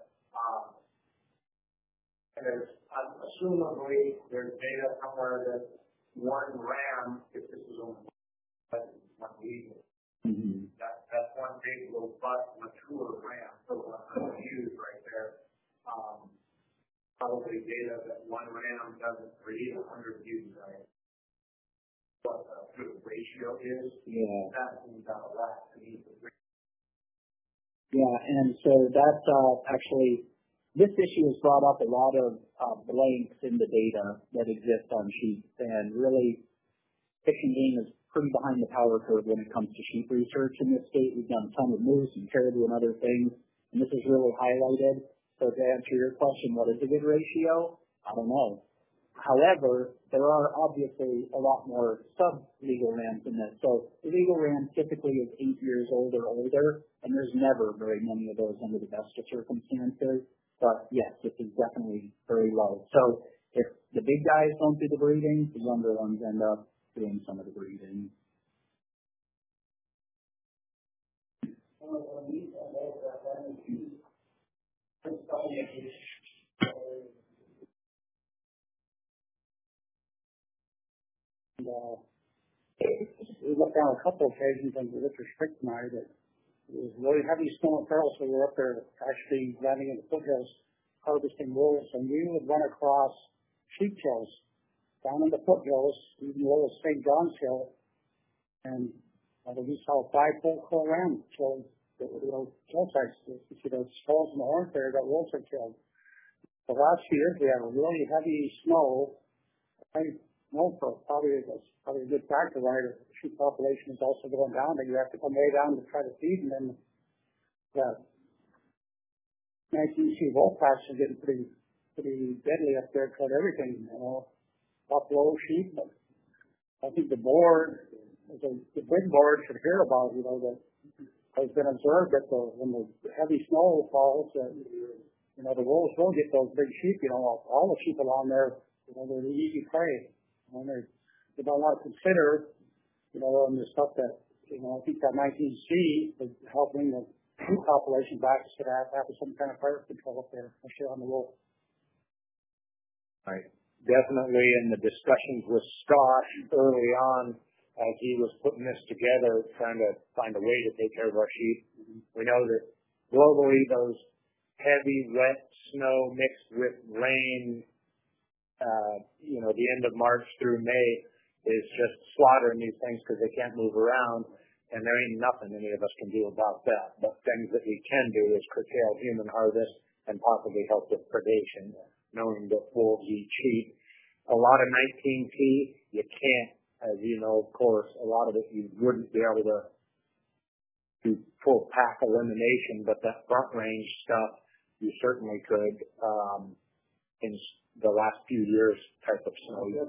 [SPEAKER 1] Assumably, there's data somewhere that 1 ram, if this is only 1 week, that's 1 big, robust, mature ram. So I'm huge right there. Probably data that 1 ram doesn't breed 100 ewes, right? What the good ratio is.
[SPEAKER 8] Yeah.
[SPEAKER 1] That seems out of whack to me.
[SPEAKER 8] Yeah, and so that's actually. This issue has brought up a lot of blanks in the data that exist on sheep, and really, Fish and Game is pretty behind the power curve when it comes to sheep research in this state. We've done a ton of moose and caribou and other things, and this is really highlighted. So to answer your question, what is a good ratio? I don't know. However, there are obviously a lot more sub-legal rams in this. So the legal ram typically is 8 years old or older, and there's never very many of those under the best of circumstances. But yes, this is definitely very low. So if the big guys don't do the breeding, the younger ones end up doing some of the breeding.
[SPEAKER 12] We looked down a couple of occasions under Richard Strickmeyer that it was really heavy snow and peril, so we were up there actually landing in the foothills harvesting wolves, and we would run across sheep kills down in the foothills, even low as St. John's Hill, and we saw 5 full curl rams killed. Kill sites. You see those skulls in the horns there that wolves are killed. The last few years we had a really heavy snow. I know for probably a good factor why the sheep population is also going down, and you have to come way down to try to feed them. And the 19C wolf packs are getting pretty deadly up there, cut everything, buffalo, sheep. But I think the board, the big board should hear about, the has been observed that when the heavy snow falls, the wolves will get those big sheep. All the sheep along there, they're the easy prey. They don't want to consider, and the stuff that, I think that 19C is helping the sheep population back to have some kind of fire control up there, especially on the wolf.
[SPEAKER 10] Right. Definitely in the discussions with Scott early on, as he was putting this together, trying to find a way to take care of our sheep. We know that globally those heavy, wet snow mixed with rain, the end of March through May is just slaughtering these things because they can't move around, and there ain't nothing any of us can do about that. But things that we can do is curtail human harvest and possibly help with predation, knowing that wolves eat sheep. A lot of 19P, you can't, as you know, of course, a lot of it you wouldn't be able to do full pack elimination, but that front range stuff you certainly could. In the last few years type of snow, we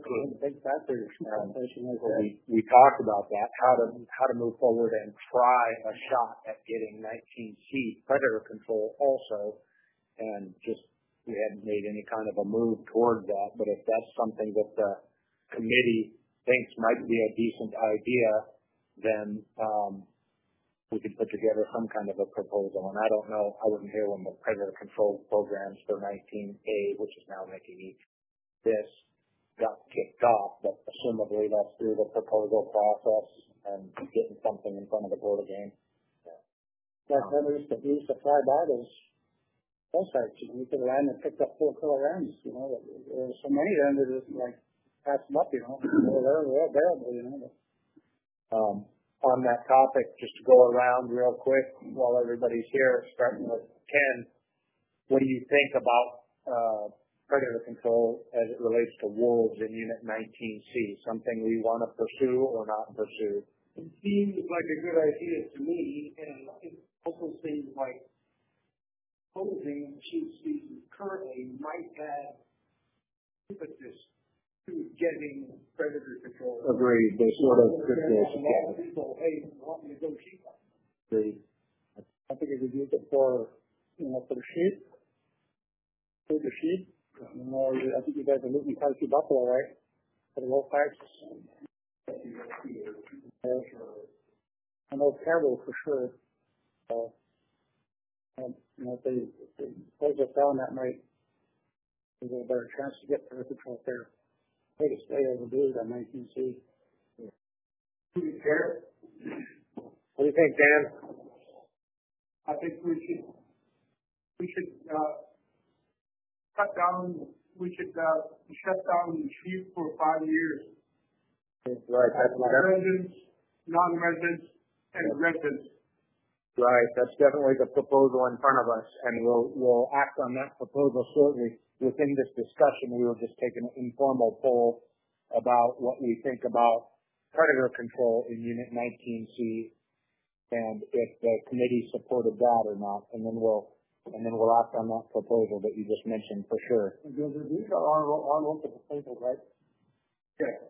[SPEAKER 10] talked about that, how to move forward and try a shot at getting 19C predator control also, and just we hadn't made any kind of a move toward that. But if that's something that the committee thinks might be a decent idea, then we could put together some kind of a proposal. And I don't know, I wasn't here when the predator control programs for 19A, which is now 19E, this got kicked off, but presumably that's through the proposal process and getting something in front of the board again.
[SPEAKER 12] That used to fly by those sites. We could have ran and picked up 4 kilograms. There were so many of them that just pass them up. They're available.
[SPEAKER 10] On that topic, just to go around real quick while everybody's here, starting with Ken, what do you think about predator control as it relates to wolves in Unit 19C? Something we want to pursue or not pursue?
[SPEAKER 1] It seems like a good idea to me, and it also seems like closing sheep species currently might add impetus to getting predator control.
[SPEAKER 10] Agreed. They sort of
[SPEAKER 1] people, hey, want me to go sheep?
[SPEAKER 10] Agreed.
[SPEAKER 12] I think if you use it for the sheep, I think you guys are losing quite a few buffalo, right? For the wolf packs. I know caribou for sure. If they close us down, that might give a better chance to get predator control there. Way to stay overdue on 19C.
[SPEAKER 1] Do you care?
[SPEAKER 10] What do you think, Dan?
[SPEAKER 1] I think we should cut down. We should shut down sheep for 5 years.
[SPEAKER 10] Right.
[SPEAKER 1] Residents, non-residents, and residents.
[SPEAKER 10] Right. That's definitely the proposal in front of us, and we'll act on that proposal shortly. Within this discussion, we will just take an informal poll about what we think about predator control in Unit 19C, and if the committee supported that or not, and then we'll act on that proposal that you just mentioned for sure.
[SPEAKER 12] These are our local proposals, right?
[SPEAKER 1] Yes.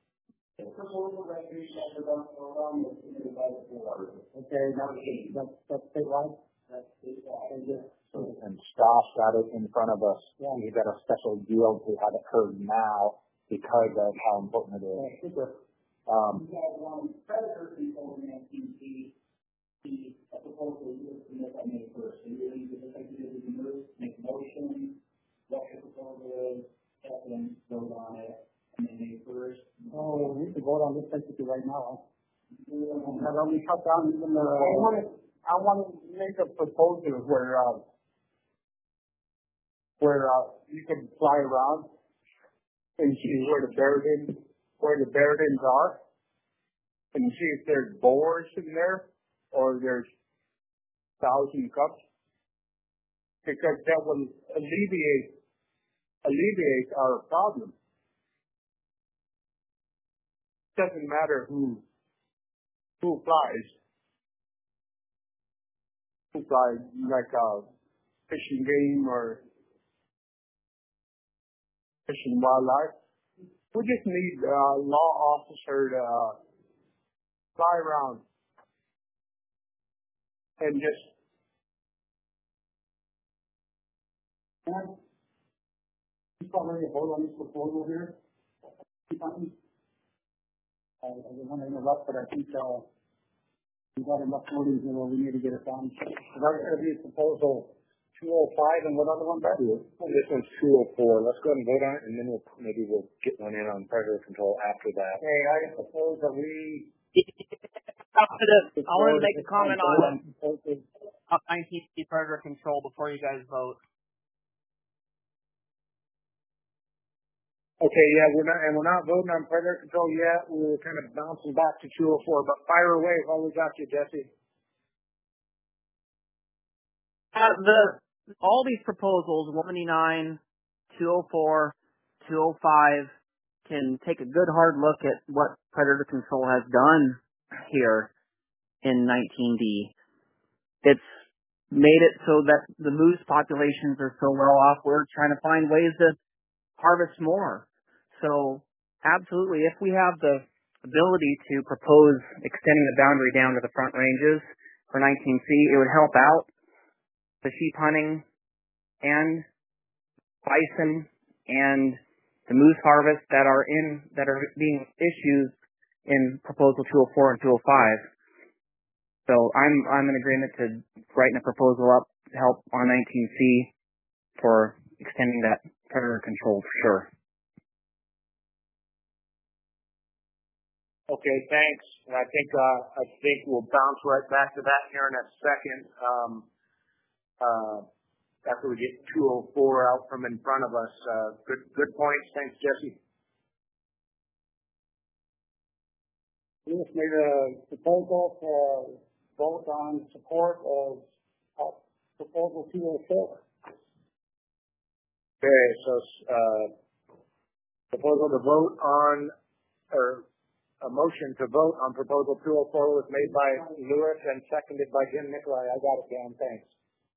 [SPEAKER 12] Okay, that's statewide? That's statewide.
[SPEAKER 10] And Stoss got it in front of us. Yeah. He got a special deal to have it heard now because of how important it is.
[SPEAKER 12] Yeah, super.
[SPEAKER 1] We have predator control in 19C. A proposal you submit on May 1st. So you need to make a motion, what your proposal is, and then vote on it, and then May 1st.
[SPEAKER 12] Oh, we can vote on this basically right now. Have we shut down even the...
[SPEAKER 1] I want to make a proposal where you can fly around and see where the beardens are, and see if there's boars in there or there's 1,000 cubs, because that will alleviate our problem. Doesn't matter who flies. Who flies, like fishing game or fishing wildlife. We just need a law officer to fly around
[SPEAKER 9] and just
[SPEAKER 12] He's probably a vote on this proposal here. I didn't want to interrupt, but I think we've got enough voting here where we need to get it done. So that's going to be proposal 205, and what other one, Brett?
[SPEAKER 10] This one's 204. Let's go ahead and vote on it, and then maybe we'll get one in on predator control after that.
[SPEAKER 12] Okay, I propose that we.
[SPEAKER 3] I want to make a comment on 19C predator control before you guys vote.
[SPEAKER 9] okay, yeah, we're not voting on predator control yet. We were kind of bouncing back to 204, but fire away while we got you, Jesse.
[SPEAKER 3] All these proposals, 199, 204, 205, can take a good hard look at what predator control has done here in 19D. It's made it so that the moose populations are so well off. We're trying to find ways to harvest more. So absolutely, if we have the ability to propose extending the boundary down to the front ranges for 19C, it would help out the sheep hunting and bison and the moose harvest that are being issued in proposal 204 and 205. So I'm in agreement to writing a proposal up to help on 19C for extending that predator control for sure.
[SPEAKER 9] Okay, thanks. And I think we'll bounce right back to that here in a second. After we get 204 out from in front of us. Good points. Thanks, Jesse.
[SPEAKER 12] We just made a proposal for vote on support of proposal 204.
[SPEAKER 9] Okay, so proposal to vote on, or a motion to vote on proposal 204 was made by Lewis and seconded by Jim Nicolai. I got it, Dan. Thanks.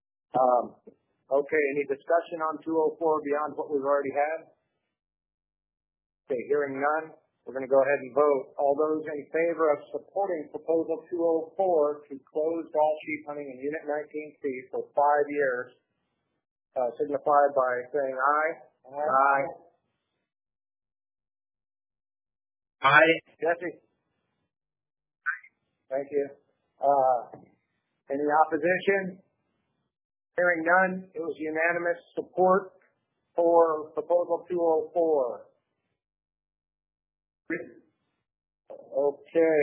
[SPEAKER 9] Okay, any discussion on 204 beyond what we've already had? Okay, hearing none, we're going to go ahead and vote. All those in favor of supporting proposal 204 to close Gall sheep hunting in Unit 19C for 5 years, signify by saying aye. Aye. Aye. Jesse? Thank you. Any opposition? Hearing none, it was unanimous support for proposal 204. Okay.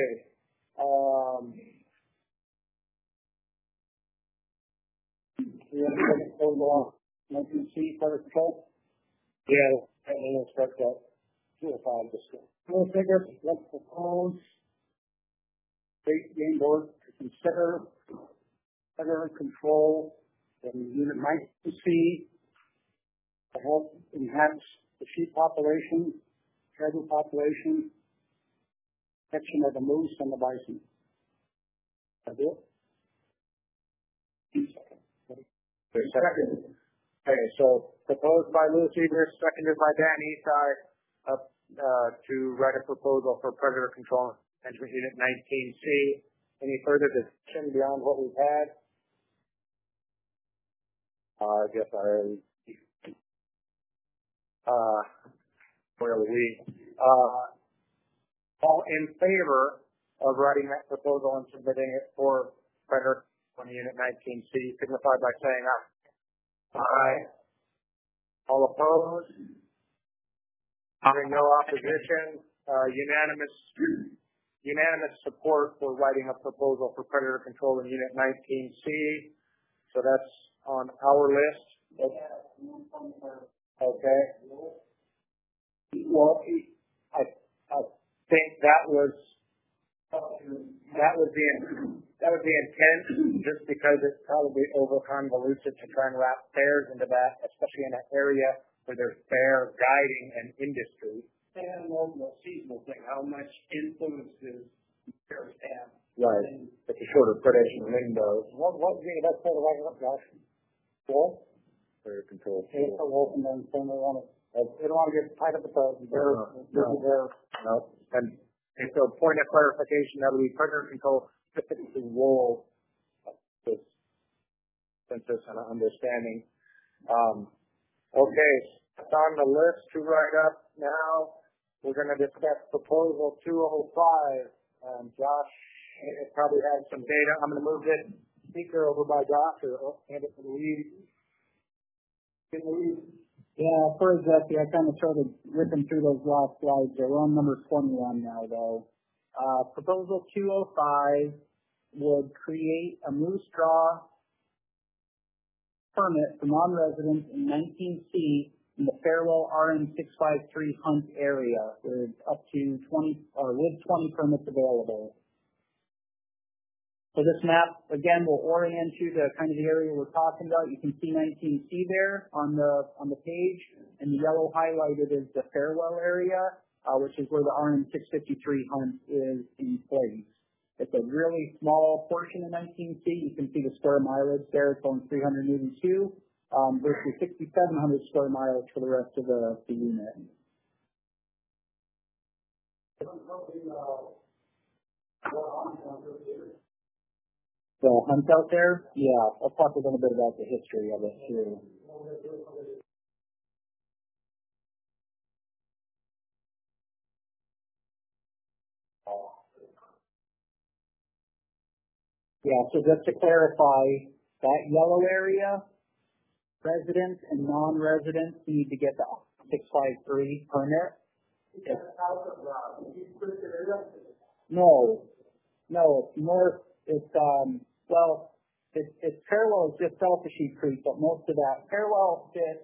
[SPEAKER 12] We have to proposal 19C predator control.
[SPEAKER 9] Yeah, and then we'll start that 205 discussion.
[SPEAKER 12] We'll figure, let's propose state game board to consider predator control in Unit 19C to help enhance the sheep population, cattle population, protection of the moose and the bison. That's it?
[SPEAKER 9] Second. Okay, so proposed by Louis Evers, seconded by Dan Esai, to write a proposal for predator control management unit 19C. Any further discussion beyond what we've had? I guess where are we? All in favor of writing that proposal and submitting it for predator on unit 19C, signify by saying aye. Aye. All opposed? Hearing no opposition, unanimous support for writing a proposal for predator control in unit 19C. So that's on our list. Okay. Well, I think that was the intent, just because it's probably over convoluted to try and wrap fairs into that, especially in an area where there's fair guiding and industry.
[SPEAKER 12] And the seasonal thing, how much influence does fairs have?
[SPEAKER 9] Right. It's a shorter predation window.
[SPEAKER 12] What would be the best way to write it up, Josh? Wolf?
[SPEAKER 9] Fair control.
[SPEAKER 12] Okay, for wolf, and then they don't want to get tied up with the bear.
[SPEAKER 9] No. And so point of clarification, that would be predator control specifically wolves
[SPEAKER 10] this consensus and understanding. Okay, it's on the list to write up now. We're going to discuss proposal 205. Josh probably has some data. I'm going to move this speaker over by Josh or hand it to Louise.
[SPEAKER 8] Yeah, for example, I kind of started ripping through those last slides. They're on number 21 now, though. Proposal 205 would create a moose draw permit for non-residents in 19C in the Farewell RM653 hunt area with up to 20 permits available. So this map, again, will orient you to kind of the area we're talking about. You can see 19C there on the page, and the yellow highlighted is the Farewell area, which is where the RM653 hunt is in place. It's a really small portion of 19C. You can see the square mileage there. It's only 382 versus 6,700 square miles for the rest of the unit. The hunt out there? Yeah, I'll talk a little bit about the history of it too. Yeah, so just to clarify, that yellow area, residents and non-residents need to get the 653 permit. No, it's north. It's it's parallel just south of Sheep Creek, but most of that parallel fits.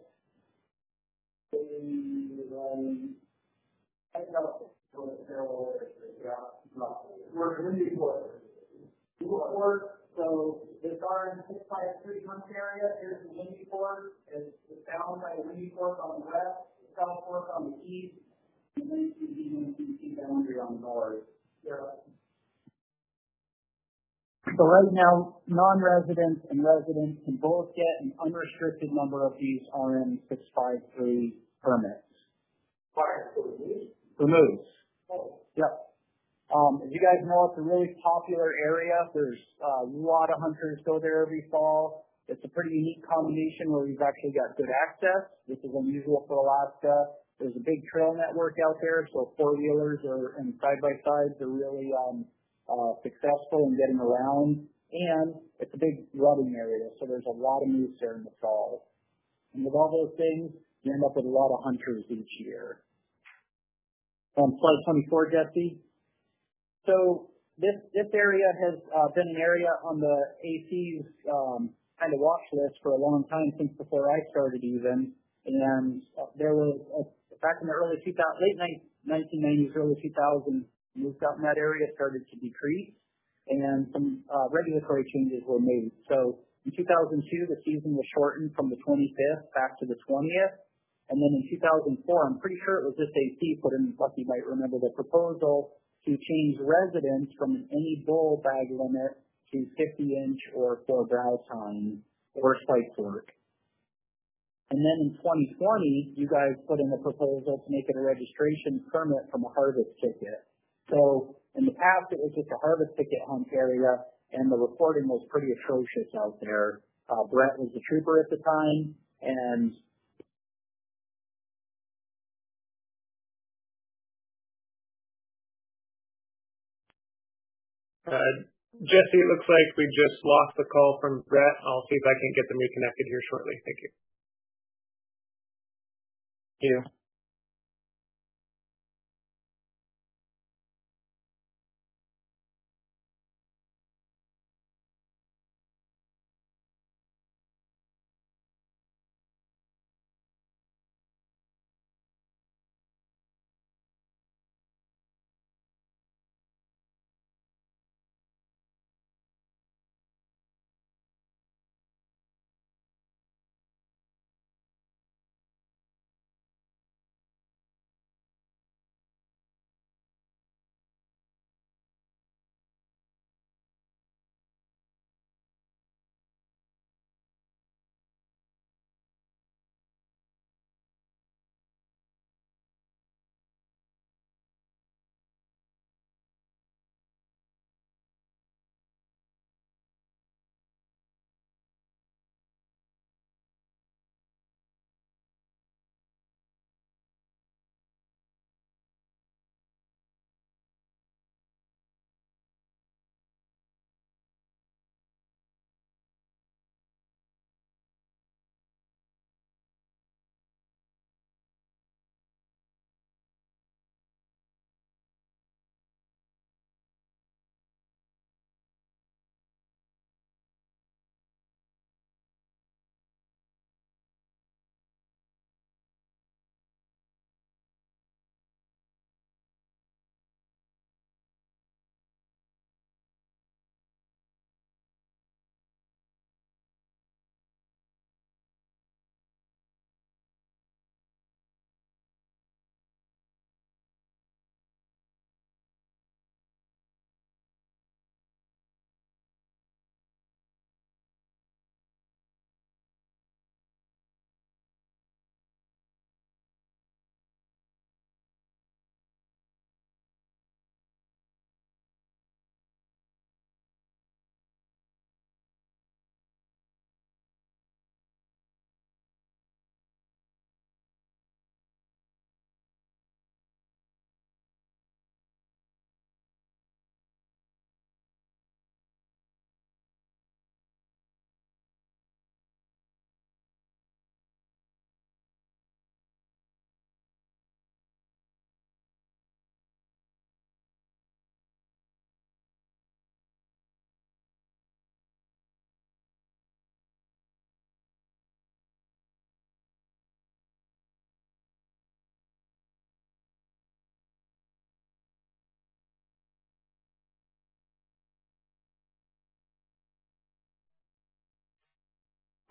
[SPEAKER 8] So this RM653 hunt area is the Windy Fork. It's bound by the Windy Fork on the west, the South Fork on the east, and then the boundary on the north. So right now, non-residents and residents can both get an unrestricted number of these RM653 permits. For moose. Yep. As you guys know, it's a really popular area. There's a lot of hunters go there every fall. It's a pretty unique combination where we've actually got good access. This is unusual for Alaska. There's a big trail network out there, so four-wheelers and side-by-sides are really successful in getting around. And it's a big rutting area, so there's a lot of moose there in the fall. And with all those things, you end up with a lot of hunters each year. Slide 24, Jesse. So this area has been an area on the AC's kind of watch list for a long time, since before I started even. And there was, back in the late 1990s, early 2000s, moose out in that area started to decrease, and some regulatory changes were made. So in 2002, the season was shortened from the 25th back to the 20th. And then in 2004, I'm pretty sure it was this AC put in, Lucky might remember the proposal, to change residents from any bull bag limit to 50-inch or 4 brow tine or spike work. And then in 2020, you guys put in a proposal to make it a registration permit from a harvest ticket. So in the past, it was just a harvest ticket hunt area, and the reporting was pretty atrocious out there. Brett was the trooper at the time, and
[SPEAKER 2] Jesse, it looks like we just lost the call from Brett. I'll see if I can get them reconnected here shortly. Thank you. Thank you.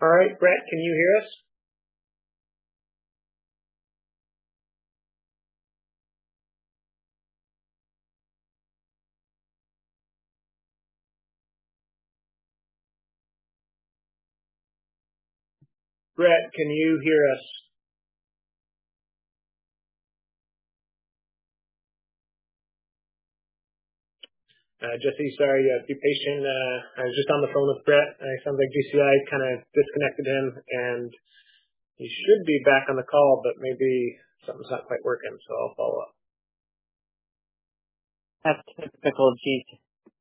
[SPEAKER 2] All right, Brett, can you hear us? Brett, can you hear us? Jesse, sorry, be patient. I was just on the phone with Brett. It sounds like GCI kind of disconnected him, and he should be back on the call, but maybe something's not quite working, so I'll follow up.
[SPEAKER 3] That's typical of GCI.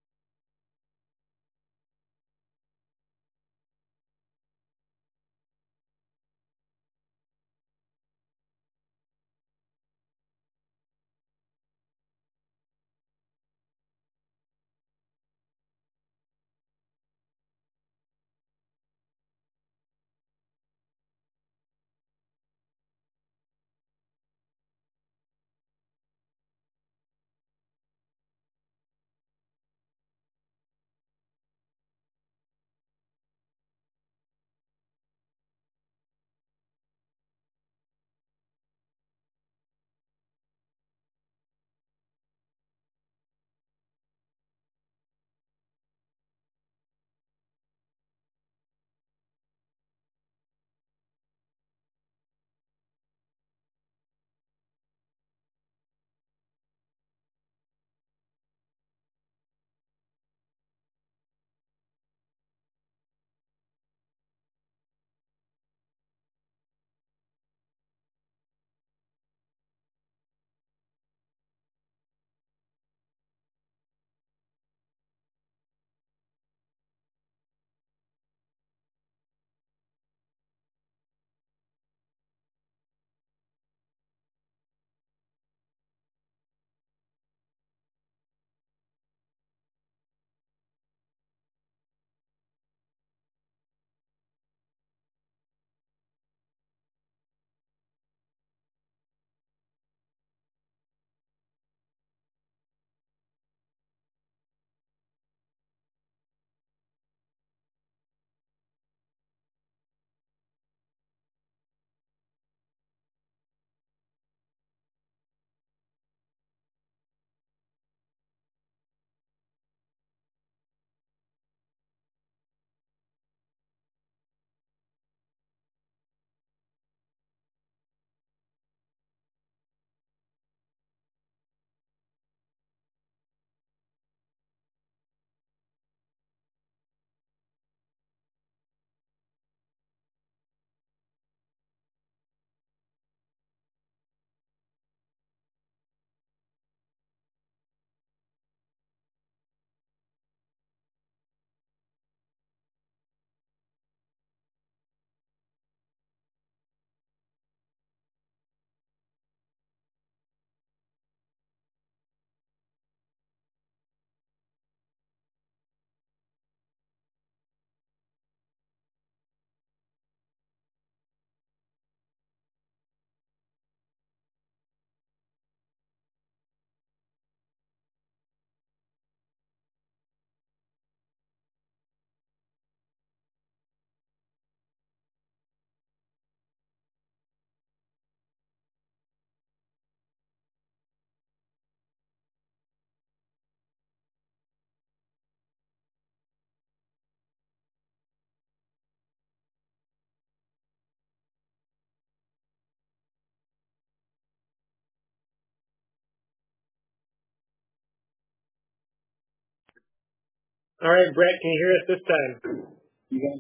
[SPEAKER 2] All right, Brett, can you hear us this time?
[SPEAKER 12] You can.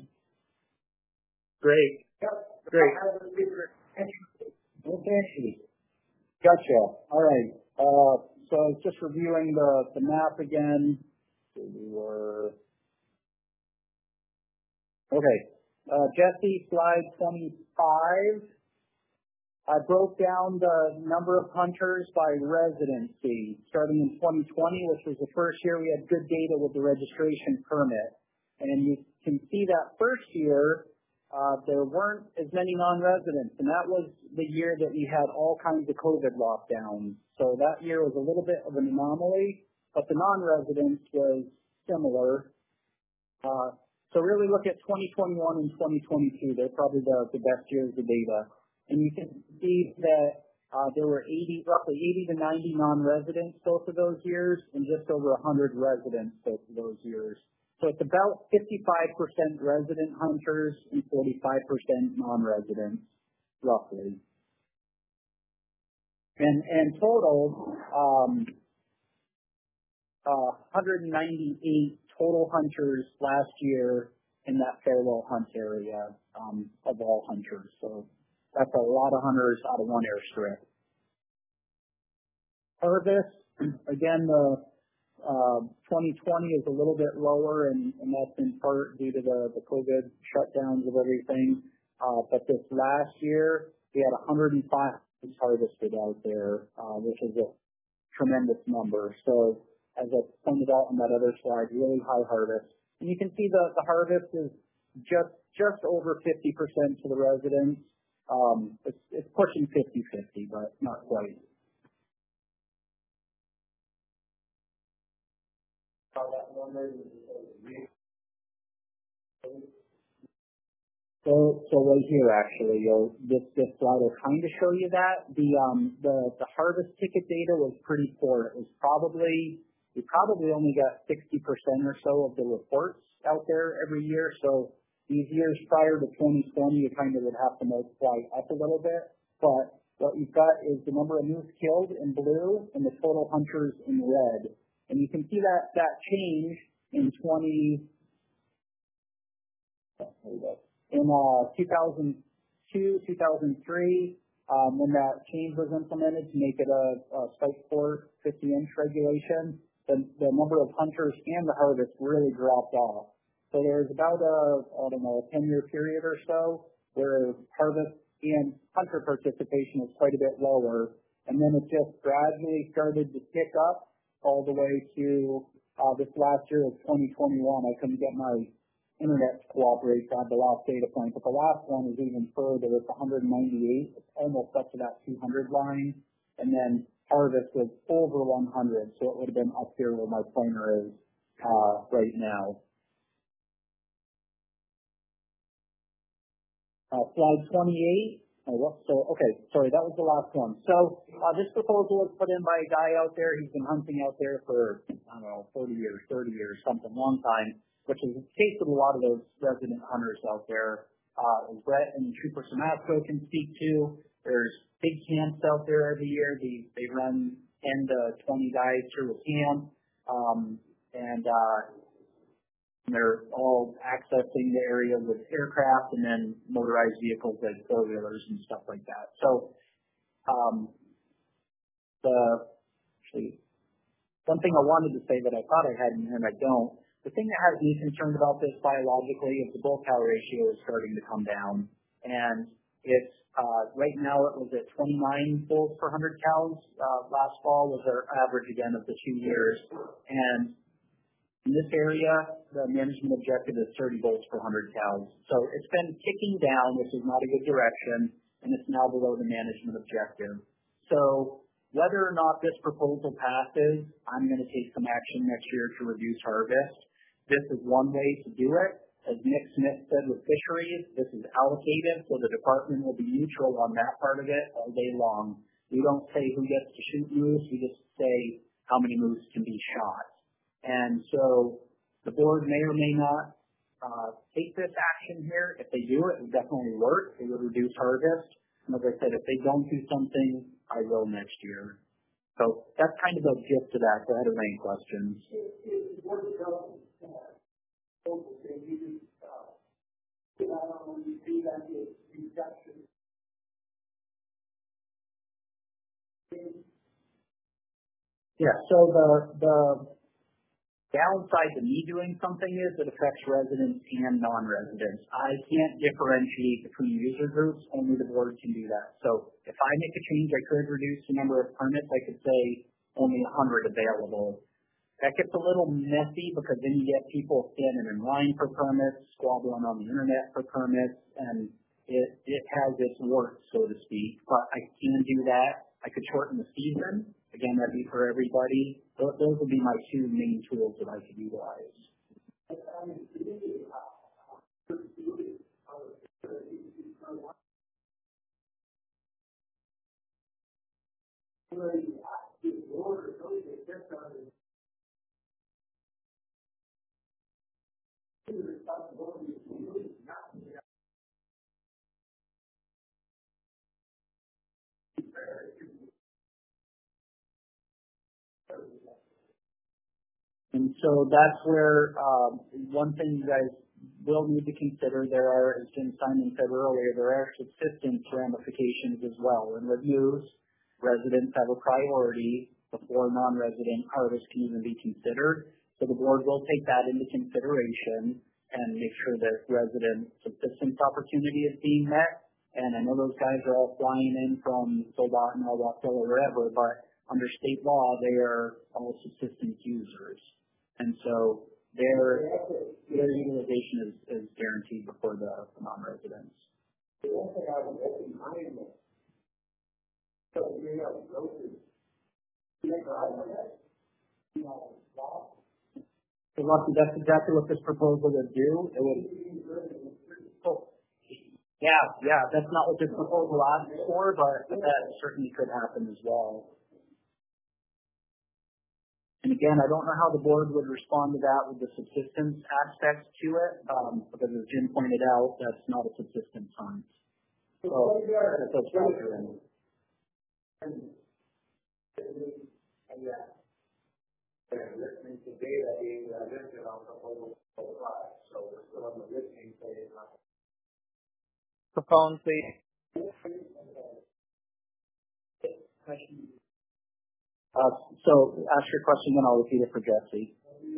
[SPEAKER 2] Great. Great.
[SPEAKER 8] Okay. Gotcha. All right. So just reviewing the map again. So we were okay. Jesse, slide 25. I broke down the number of hunters by residency, starting in 2020, which was the first year we had good data with the registration permit. And you can see that first year, there weren't as many non-residents, and that was the year that we had all kinds of COVID lockdowns. So that year was a little bit of an anomaly, but the non-residents was similar. So really look at 2021 and 2022. They're probably the best years of data. And you can see that there were roughly 80 to 90 non-residents both of those years, and just over 100 residents both of those years. So it's about 55% resident hunters and 45% non-residents, roughly. And total, 198 total hunters last year in that farewell hunt area of all hunters. So that's a lot of hunters out of one airstrip. Harvest, again, the 2020 is a little bit lower, and that's in part due to the COVID shutdowns of everything. But this last year, we had 105 harvested out there, which is a tremendous number. So as I pointed out on that other slide, really high harvest. And you can see the harvest is just over 50% to the residents. It's pushing 50-50, but not quite. So right here, actually, this slide will kind of show you that the harvest ticket data was pretty poor. We probably only got 60% or so of the reports out there every year. So these years prior to 2020, you kind of would have to multiply up a little bit. But what you've got is the number of moose killed in blue and the total hunters in red. And you can see that change in 2003, when that change was implemented to make it a Site 450-inch regulation, the number of hunters and the harvest really dropped off. So there's about a 10-year period or so where harvest and hunter participation was quite a bit lower, and then it just gradually started to tick up all the way to this last year of 2021. I couldn't get my internet to cooperate, so I had the last data point, but the last one is even further. It's 198. It's almost up to that 200 line, and then harvest was over 100, so it would have been up here where my pointer is right now. Slide 28. That was the last one. So this proposal was put in by a guy out there. He's been hunting out there for, 30 years, something, long time, which is the case with a lot of those resident hunters out there. As Brett and Trooper Samasco can speak to, there's big camps out there every year. They run 10 to 20 guys through a camp, and they're all accessing the area with aircraft and then motorized vehicles like four-wheelers and stuff like that. So one thing I wanted to say that I thought I had and I don't, the thing that has me concerned about this biologically is the bull cow ratio is starting to come down. And it's right now it was at 29 bulls per 100 cows. Last fall was our average again of the 2 years. And in this area, the management objective is 30 bulls per 100 cows. So it's been ticking down, which is not a good direction, and it's now below the management objective. So whether or not this proposal passes, I'm going to take some action next year to reduce harvest. This is one way to do it. As Nick Smith said with fisheries, this is allocated, so the department will be neutral on that part of it all day long. We don't say who gets to shoot moose, we just say how many moose can be shot. And so the board may or may not take this action here. If they do, it would definitely work. It would reduce harvest. And as I said, if they don't do something, I will next year. So that's kind of the gist of that. Go ahead and any questions. Yeah, so the downside to me doing something is it affects residents and non-residents. I can't differentiate between user groups. Only the board can do that. So if I make a change, I could reduce the number of permits. I could say only 100 available. That gets a little messy because then you get people standing in line for permits, squabbling on the internet for permits, and it has its work, so to speak. But I can do that. I could shorten the season. Again, that'd be for everybody. Those would be my two main tools that I could utilize. And so that's where one thing you guys will need to consider, there are, as Jim Simon said earlier, there are subsistence ramifications as well. In reviews, residents have a priority before non-resident harvest can even be considered. So the board will take that into consideration and make sure that resident subsistence opportunity is being met. And I know those guys are all flying in from Soldotna or Rockville or wherever, but under state law, they are all subsistence users. And so their utilization is guaranteed before the non-residents. So Lucky, that's exactly what this proposal would do. It would. Yeah, that's not what this proposal asks for, but that certainly could happen as well. And again, I don't know how the board would respond to that with the subsistence aspects to it, because as Jim pointed out, that's not a subsistence hunt. So that's factor in.
[SPEAKER 1] Listening to data being listed on proposal 5, so we're still on the listening phase.
[SPEAKER 3] Proponent, please.
[SPEAKER 8] So ask your question, then I'll repeat it for Jesse.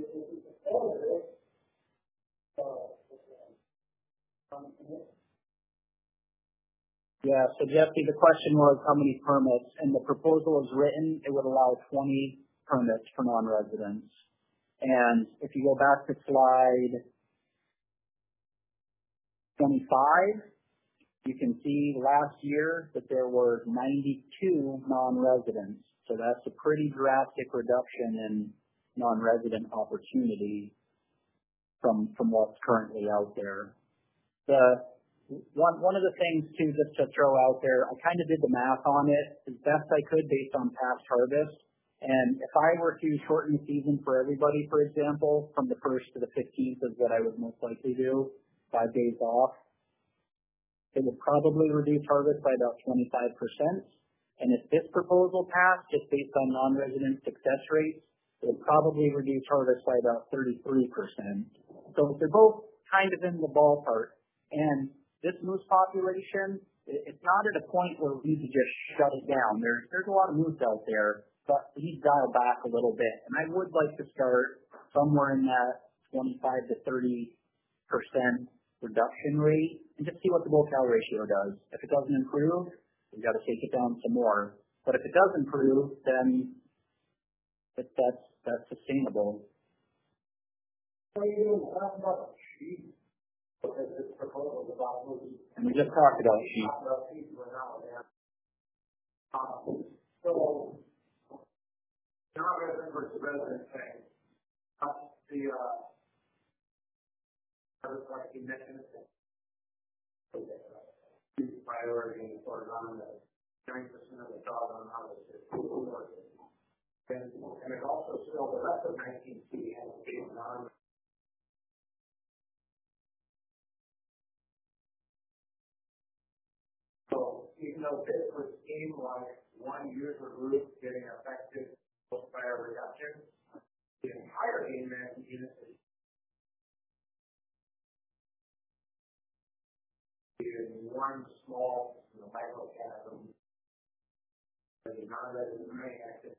[SPEAKER 8] Yeah, so Jesse, the question was how many permits, and the proposal is written, it would allow 20 permits for non-residents. And if you go back to slide 25, you can see last year that there were 92 non-residents. So that's a pretty drastic reduction in non-resident opportunity from what's currently out there. One of the things too, just to throw out there, I kind of did the math on it as best I could based on past harvest. And if I were to shorten the season for everybody, for example, from the 1st to the 15th is what I would most likely do, 5 days off, it would probably reduce harvest by about 25%. And if this proposal passed, just based on non-resident success rates, it would probably reduce harvest by about 33%. So they're both kind of in the ballpark. And this moose population, it's not at a point where we need to just shut it down. There's a lot of moose out there, but we need to dial back a little bit. And I would like to start somewhere in that 25 to 30% reduction rate and just see what the bull-cow ratio does. If it doesn't improve, we've got to take it down some more. But if it does improve, then that's sustainable. And we just talked about sheep.
[SPEAKER 1] So, non-resident versus resident thing. Like you mentioned, priority for non-resident. 90% of the jobs on harvest is working. And it also still the rest of 19C has to be non. So even though this would seem like one user group getting affected by a reduction, the entire game man unit is one small microcosm of the non-resident marine activity.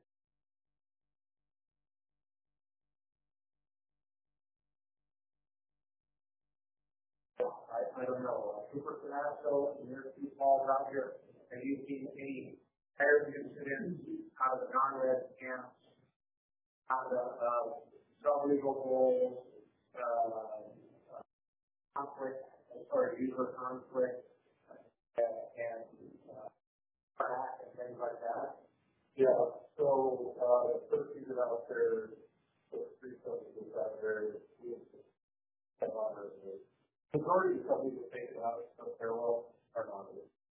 [SPEAKER 1] I don't know. Super Canasco, and there's two falls out here. Have you seen any higher incidents out of the non-res camps, out of sub-legal goals, conflict, user conflict, and things like that? Yeah. So the first season out there, the three subjects out there, majority of stuff we would take about the parallel are not.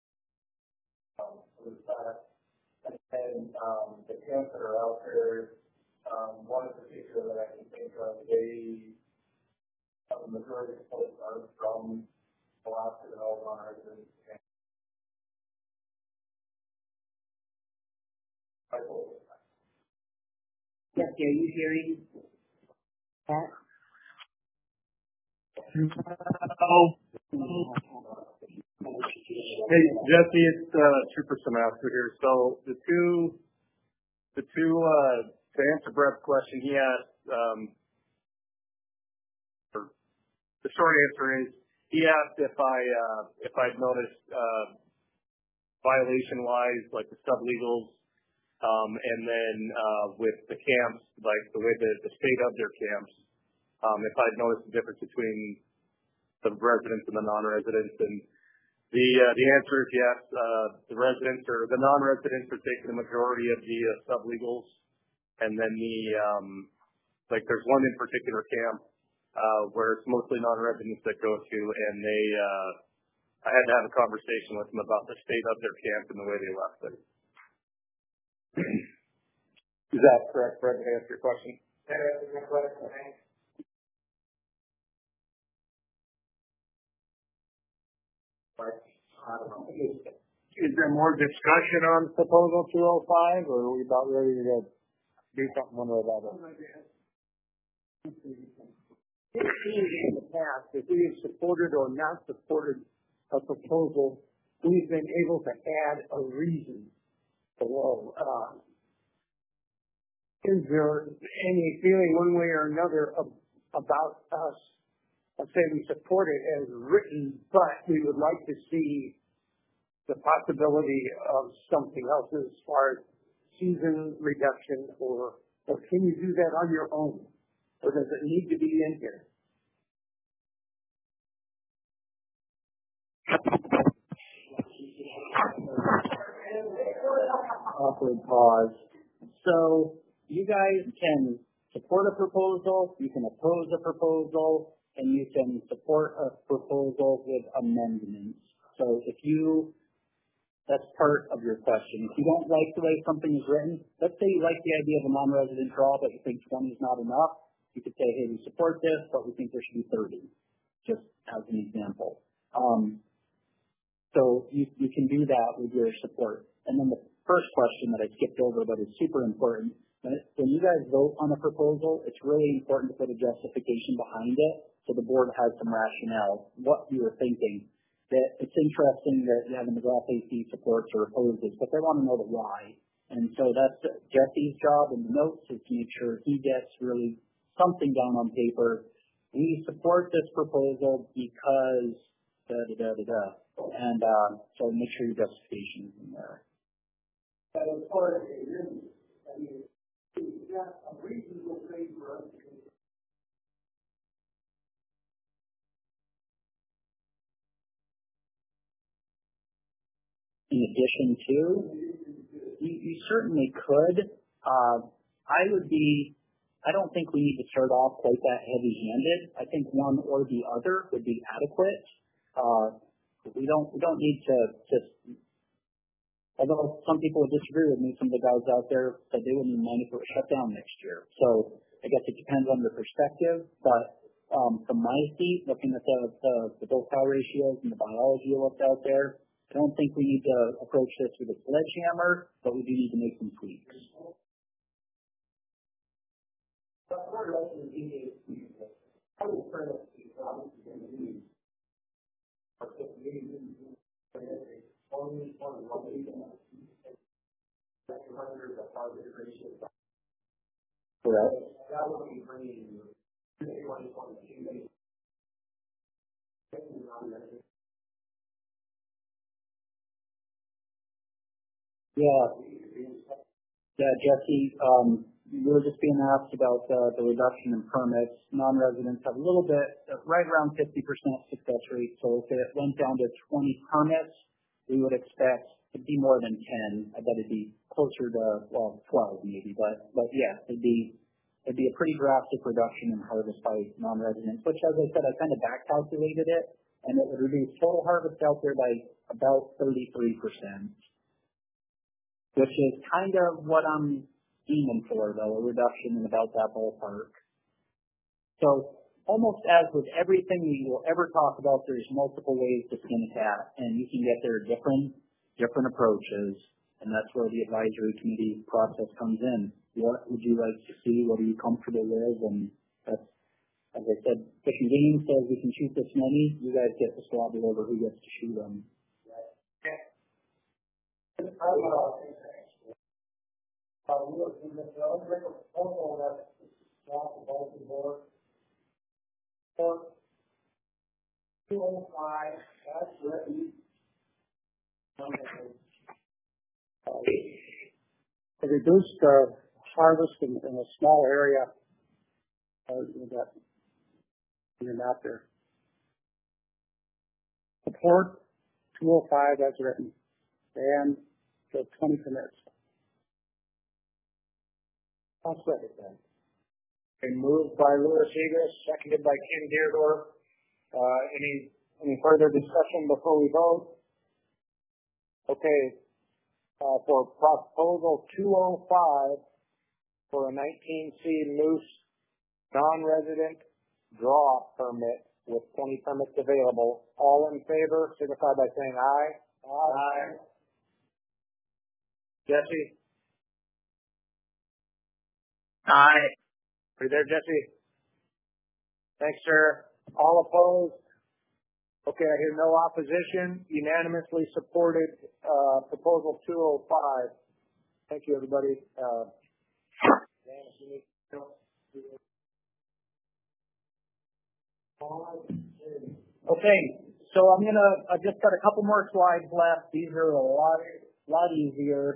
[SPEAKER 1] And the camps that are out there, one in particular that I can think of, the majority of folks are from Alaska and all non-residents.
[SPEAKER 11] Yes, are you hearing that?
[SPEAKER 10] Hey, Jesse, it's Trooper Samaster here. So the two to answer Brett's question, he asked, the short answer is, he asked if I'd noticed violation-wise, like the sublegals, and then with the camps, like the way the state of their camps, if I'd noticed the difference between the residents and the non-residents. And the answer is yes. The residents or the non-residents are taking the majority of the sublegals, and then like there's one in particular camp where it's mostly non-residents that go to, and I had to have a conversation with them about the state of their camp and the way they left it. Is that correct, Brett, to answer your question?
[SPEAKER 1] That answers my question, thanks. I don't know.
[SPEAKER 9] Is there more discussion on Proposal 205, or are we about ready to do something one way or the other? In the past, if we have supported or not supported a proposal, we've been able to add a reason below. Is there any feeling one way or another about us? Let's say we support it as written, but we would like to see the possibility of something else as far as season reduction, or can you do that on your own? Or does it need to be in here?
[SPEAKER 8] Awkward pause. So you guys can support a proposal, you can oppose a proposal, and you can support a proposal with amendments. So that's part of your question. If you don't like the way something is written, let's say you like the idea of a non-resident draw, but you think 20 is not enough, you could say, hey, we support this, but we think there should be 30, just as an example. So you can do that with your support. And then the first question that I skipped over, but is super important, when you guys vote on a proposal, it's really important to put a justification behind it so the board has some rationale, what you were thinking. That it's interesting that the McGrath AC supports or opposes, but they want to know the why. And so that's Jesse's job in the notes, is to make sure he gets really something down on paper. We support this proposal because and so make sure your justification is in there.
[SPEAKER 1] But as far as it is, I mean, it's not a reasonable thing for us to consider.
[SPEAKER 8] In addition to, you certainly could. I don't think we need to start off quite that heavy-handed. I think one or the other would be adequate. We don't need to just, although some people would disagree with me, some of the guys out there said they wouldn't even mind if it was shut down next year. So I guess it depends on your perspective, but from my seat, looking at the both-power ratios and the biology of what's out there, I don't think we need to approach this with a sledgehammer, but we do need to make some tweaks. Correct.
[SPEAKER 1] That would be bringing 2022.
[SPEAKER 8] Yeah, Jesse, we were just being asked about the reduction in permits. Non-residents have a little bit, right around 50% success rate. So if it went down to 20 permits, we would expect it'd be more than 10. I bet it'd be closer to, 12 maybe. But yeah, it'd be it'd be a pretty drastic reduction in harvest by non-residents, which, as I said, I kind of back calculated it, and it would reduce total harvest out there by about 33%, which is kind of what I'm aiming for, though, a reduction in about that ballpark. So almost as with everything we will ever talk about, there's multiple ways to skin a cat, and you can get there different approaches, and that's where the advisory committee process comes in. What would you like to see? What are you comfortable with? And that's, as I said, Fish and Game says we can shoot this many. You guys get to swab it over who gets to shoot them.
[SPEAKER 12] Reduced harvest in a small area that you're not there. Support 205 as written, and the 20 permits. I'll second that.
[SPEAKER 1] Okay, moved by Louis Egas, seconded by Ken Deardorff. Any further discussion before we vote? Okay, for proposal 205 for a 19C moose non-resident draw permit with 20 permits available. All in favor, signify by saying aye. Aye. Jesse?
[SPEAKER 3] Aye.
[SPEAKER 1] Are you there, Jesse? Thanks, sir. All opposed? Okay, I hear no opposition. Unanimously supported proposal 205. Thank you, everybody.
[SPEAKER 8] Okay, so I just got a couple more slides left. These are a lot easier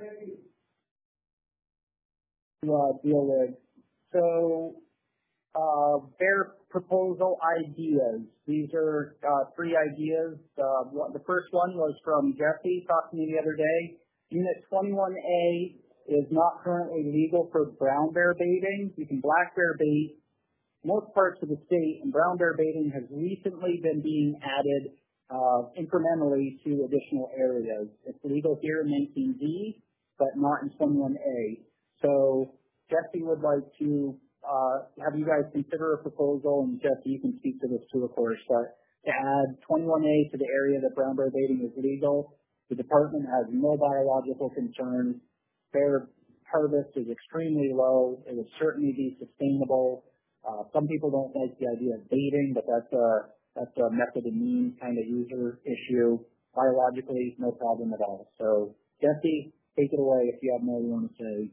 [SPEAKER 8] to deal with. So, their proposal ideas. These are three ideas. The first one was from Jesse, talked to me the other day. Unit 21A is not currently legal for brown bear baiting. You can black bear bait most parts of the state, and brown bear baiting has recently been being added incrementally to additional areas. It's legal here in 19D, but not in 21A. So Jesse would like to have you guys consider a proposal, and Jesse, you can speak to this too, of course, but to add 21A to the area that brown bear baiting is legal. The department has no biological concerns. Bear harvest is extremely low. It would certainly be sustainable. Some people don't like the idea of baiting, but that's a method and means kind of user issue. Biologically, no problem at all. So, Jesse, take it away if you have more you want to say.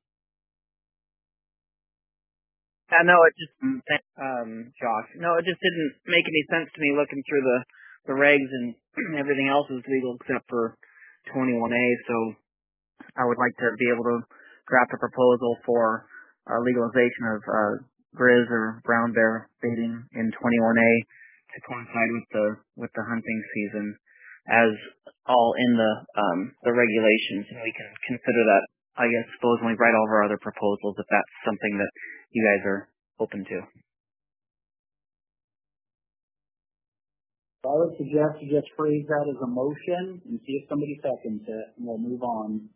[SPEAKER 3] No, it just, Josh. No, it just didn't make any sense to me looking through the regs and everything else is legal except for 21A. So, I would like to be able to draft a proposal for legalization of grizz or brown bear baiting in 21A to coincide with the hunting season, as all in the regulations, and we can consider that, I guess, suppose when we write all of our other proposals, if that's something that you guys are open to.
[SPEAKER 8] I would suggest you just phrase that as a motion and see if somebody seconds it, and we'll move on.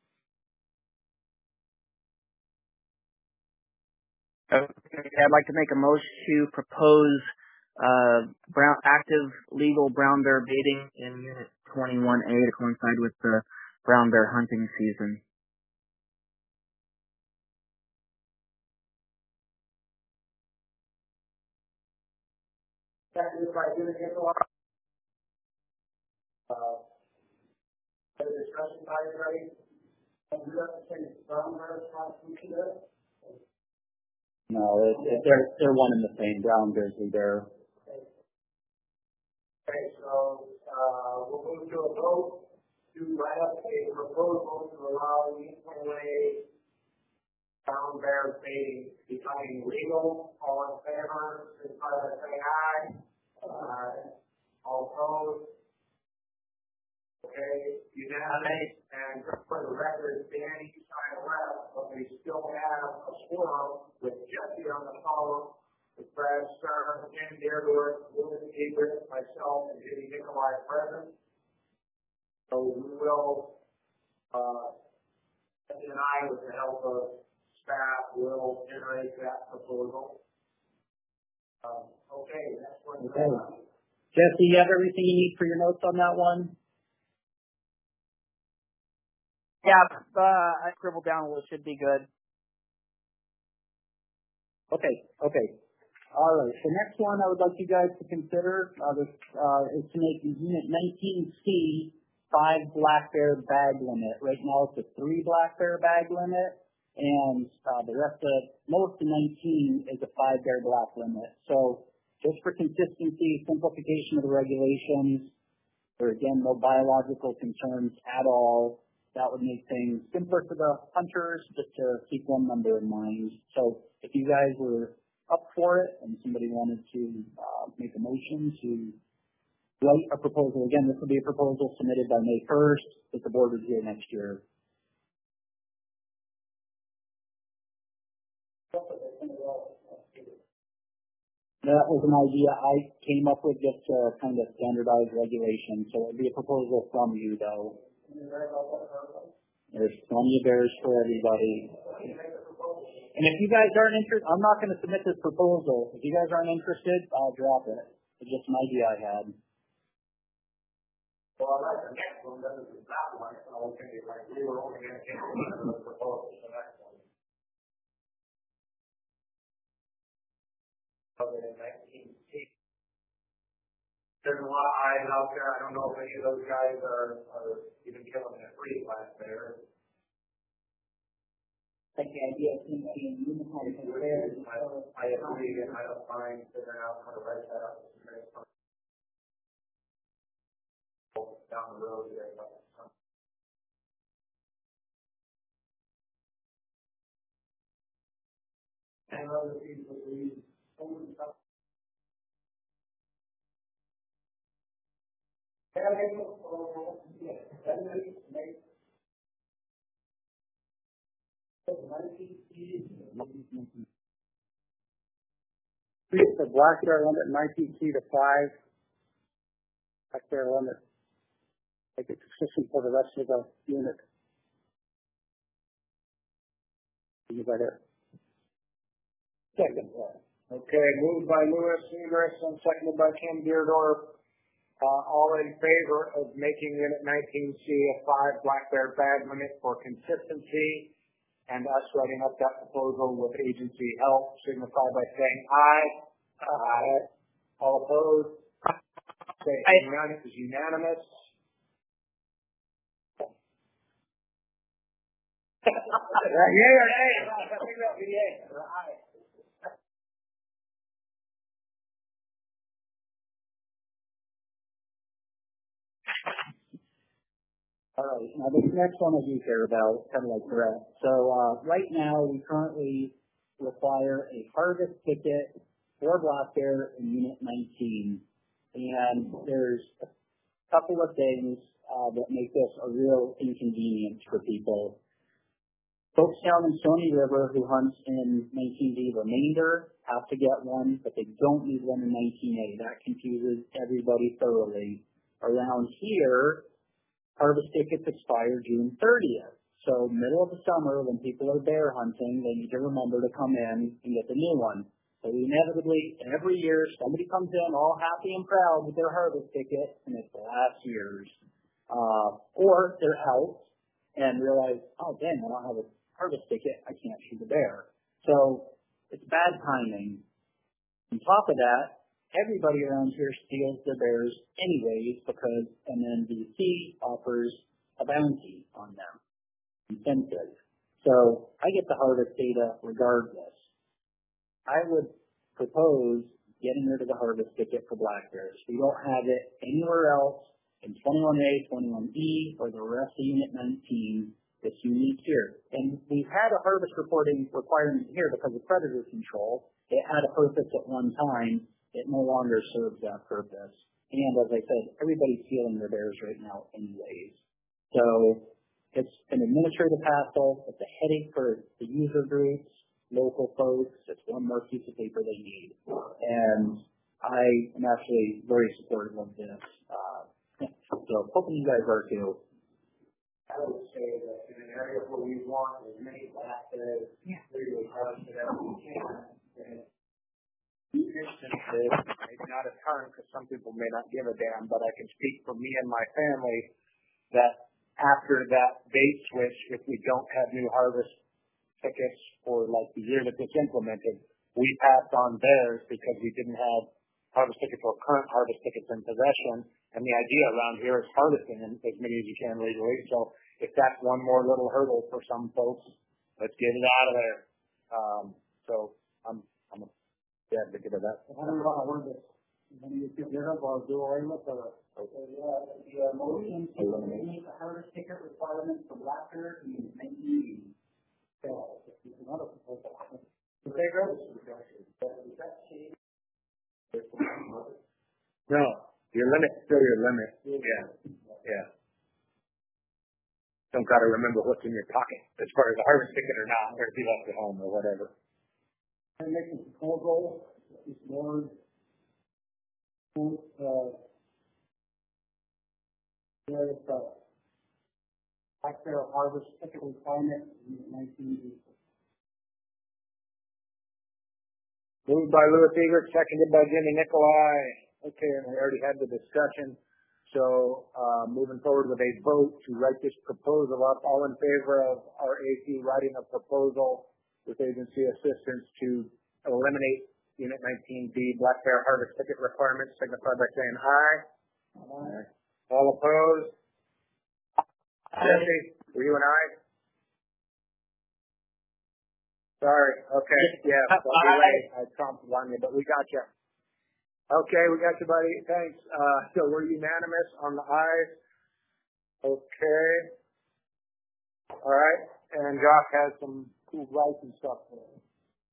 [SPEAKER 3] Okay, I'd like to make a motion to propose active legal brown bear baiting in Unit 21A to coincide with the brown bear hunting season.
[SPEAKER 1] Seconded by Jimmy Nicola. The discussion by Ray. Do you have to say brown bear constitution there?
[SPEAKER 8] No, they're one and the same. Brown grizzly bear.
[SPEAKER 1] Okay, so we'll move to a vote to write up a proposal to allow mutual-way brown bear baiting becoming legal. All in favor, signify by saying aye. All opposed. Okay, unanimous, and just for the record, Danny signed left, but we still have a quorum with Jesse on the phone, with Brad Stern, Ken Deardorff, Louis Egret, myself, and Jimmy Nikolai present. So we will, Jesse and I, with the help of staff, will generate that proposal. Okay, next one.
[SPEAKER 8] Okay. Jesse, you have everything you need for your notes on that one?
[SPEAKER 3] Yeah, I scribbled down what should be good.
[SPEAKER 8] Okay. All right. The next one I would like you guys to consider is to make Unit 19C 5 black bear bag limit. Right now it's a 3 black bear bag limit, and the rest of most of 19 is a 5 bear black limit. So just for consistency, simplification of the regulations, there again no biological concerns at all. That would make things simpler for the hunters, just to keep one number in mind. So if you guys were up for it and somebody wanted to make a motion to write a proposal, again, this will be a proposal submitted by May 1st with the board review next year. That was an idea I came up with, just to kind of standardize regulation. So it would be a proposal from you, though. There's plenty of bears for everybody. And if you guys aren't interested, I'm not going to submit this proposal. If you guys aren't interested, I'll drop it. It's just an idea I had.
[SPEAKER 1] Well, I like the next one, that is that one, so okay, like we were only going to take one of the proposals, the next one. Okay, 19C. There's a lot of eyes out there. I don't know if any of those guys are even killing that free class there.
[SPEAKER 11] Like the idea of being unified and fair.
[SPEAKER 1] I agree, and I don't mind figuring out how to write that up. Down the road there. And other people leave.
[SPEAKER 12] The black bear limit 19C to 5. Black bear limit. Make it consistent for the rest of the unit. You got it.
[SPEAKER 1] Second. Okay, moved by Louis Egret and seconded by Ken Deardorff. All in favor of making Unit 19C a 5 black bear bag limit for consistency and us writing up that proposal with agency help, signify by saying aye. Aye. All opposed? Say unanimous. Yay or nay? Aye.
[SPEAKER 8] All right. Now, this next one I do care about, kind of like Brett. So right now, we currently require a harvest ticket for black bear in Unit 19. And there's a couple of things that make this a real inconvenience for people. Folks down in Stony River who hunt in 19D remainder have to get one, but they don't need one in 19A. That confuses everybody thoroughly. Around here, harvest tickets expire June 30th. So middle of the summer, when people are bear hunting, they need to remember to come in and get the new one. So inevitably, every year, somebody comes in all happy and proud with their harvest ticket, and it's the last year's. Or they're out and realize, oh, dang, I don't have a harvest ticket. I can't shoot a bear. So it's bad timing. On top of that, everybody around here steals their bears anyways because NNBC offers a bounty on them, incentive. So I get the harvest data regardless. I would propose getting rid of the harvest ticket for black bears. We don't have it anywhere else in 21A, 21E, or the rest of Unit 19. It's unique here. And we've had a harvest reporting requirement here because of predator control. It had a purpose at one time. It no longer serves that purpose. And as I said, everybody's stealing their bears right now anyways. So it's an administrative hassle. It's a headache for the user groups, local folks. It's one more piece of paper they need. And I am actually very supportive of this. So hoping you guys are too.
[SPEAKER 1] I would say that in an area where we want as many classes, really harvested as we can, and
[SPEAKER 9] instances, maybe not a ton because some people may not give a damn, but I can speak for me and my family that after that date switch, if we don't have new harvest tickets for like the year that it's implemented, we passed on theirs because we didn't have harvest tickets or current harvest tickets in possession. And the idea around here is harvesting as many as you can legally. So if that's one more little hurdle for some folks, let's get it out of there. So I'm a advocate of that.
[SPEAKER 12] I don't know how we're just when you get rid of or do away with the motion to eliminate the harvest ticket requirement for black bear in 1980. So it's another proposal. The bigger
[SPEAKER 9] No, your limit's still your limit. Yeah. Don't gotta remember what's in your pocket as far as a harvest ticket or not, or if you left at home or whatever.
[SPEAKER 12] and make a proposal. This board with black bear harvest ticket requirement in 1980.
[SPEAKER 9] Moved by Louis Egert, seconded by Jimmy Nicolai. Okay, and we already had the discussion. So, moving forward with a vote to write this proposal up. All in favor of our AC writing a proposal with agency assistance to eliminate Unit 19B black bear harvest ticket requirements, signify by saying aye. Aye. All opposed? Jesse, were you an aye? Sorry. Okay. Yeah. I trumped on you, but we got you. Okay, we got you, buddy. Thanks. So we're unanimous on the ayes. Okay. All right. And Josh has some cool rights and stuff for us.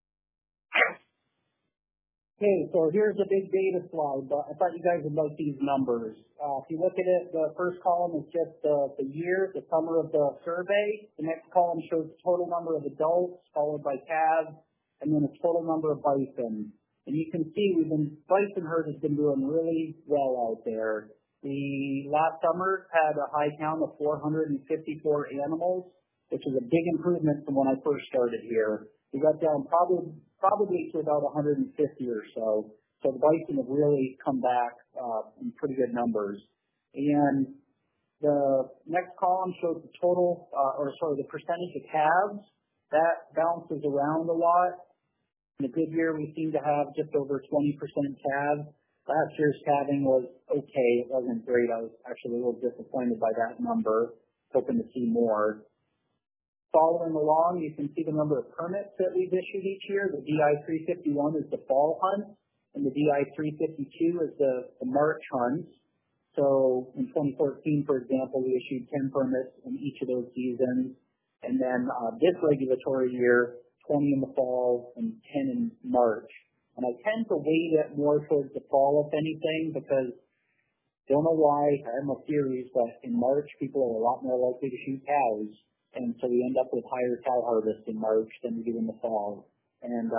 [SPEAKER 8] Okay, so here's a big data slide, but I thought you guys would like these numbers. If you look at it, the first column is just the year, the summer of the survey. The next column shows the total number of adults, followed by calves, and then the total number of bison. And you can see bison herd has been doing really well out there. The last summer had a high count of 454 animals, which is a big improvement from when I first started here. We got down probably to about 150 or so. So the bison have really come back in pretty good numbers. And the next column shows the the percentage of calves. That bounces around a lot. In a good year, we seem to have just over 20% calves. Last year's calving was okay. It wasn't great. I was actually a little disappointed by that number, hoping to see more. Following along, you can see the number of permits that we've issued each year. The DI 351 is the fall hunt, and the DI 352 is the March hunts. So in 2014, for example, we issued 10 permits in each of those seasons. And then this regulatory year, 20 in the fall and 10 in March. And I tend to weight it more towards the fall, if anything, because don't know why, I have no theories, but in March, people are a lot more likely to shoot cows. And so we end up with higher cow harvest in March than we do in the fall. And,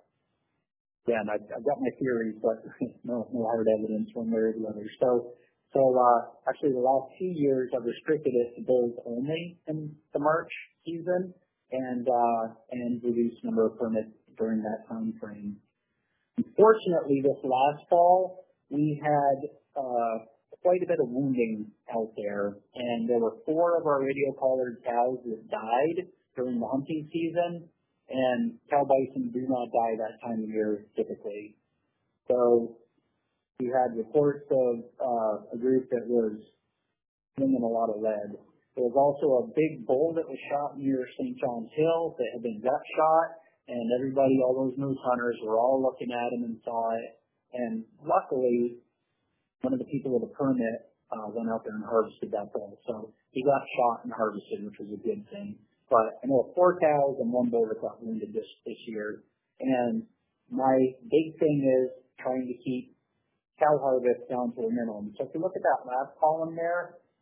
[SPEAKER 8] again, I've got my theories, but no hard evidence one way or the other. So actually the last 2 years I've restricted it to bulls only in the March season and reduced number of permits during that time frame. Unfortunately, this last fall, we had, quite a bit of wounding out there, and there were 4 of our radio-collared cows that died during the hunting season, and cow bison do not die that time of year typically. So we had reports of a group that was swinging a lot of lead. There was also a big bull that was shot near St. John's Hill that had been gut shot, and everybody, all those moose hunters, were all looking at him and saw it. And luckily, one of the people with a permit went out there and harvested that bull. So he got shot and harvested, which was a good thing. But I know 4 cows and 1 bull that got wounded this year. And my big thing is trying to keep cow harvest down to a minimum. So if you look at that last column there,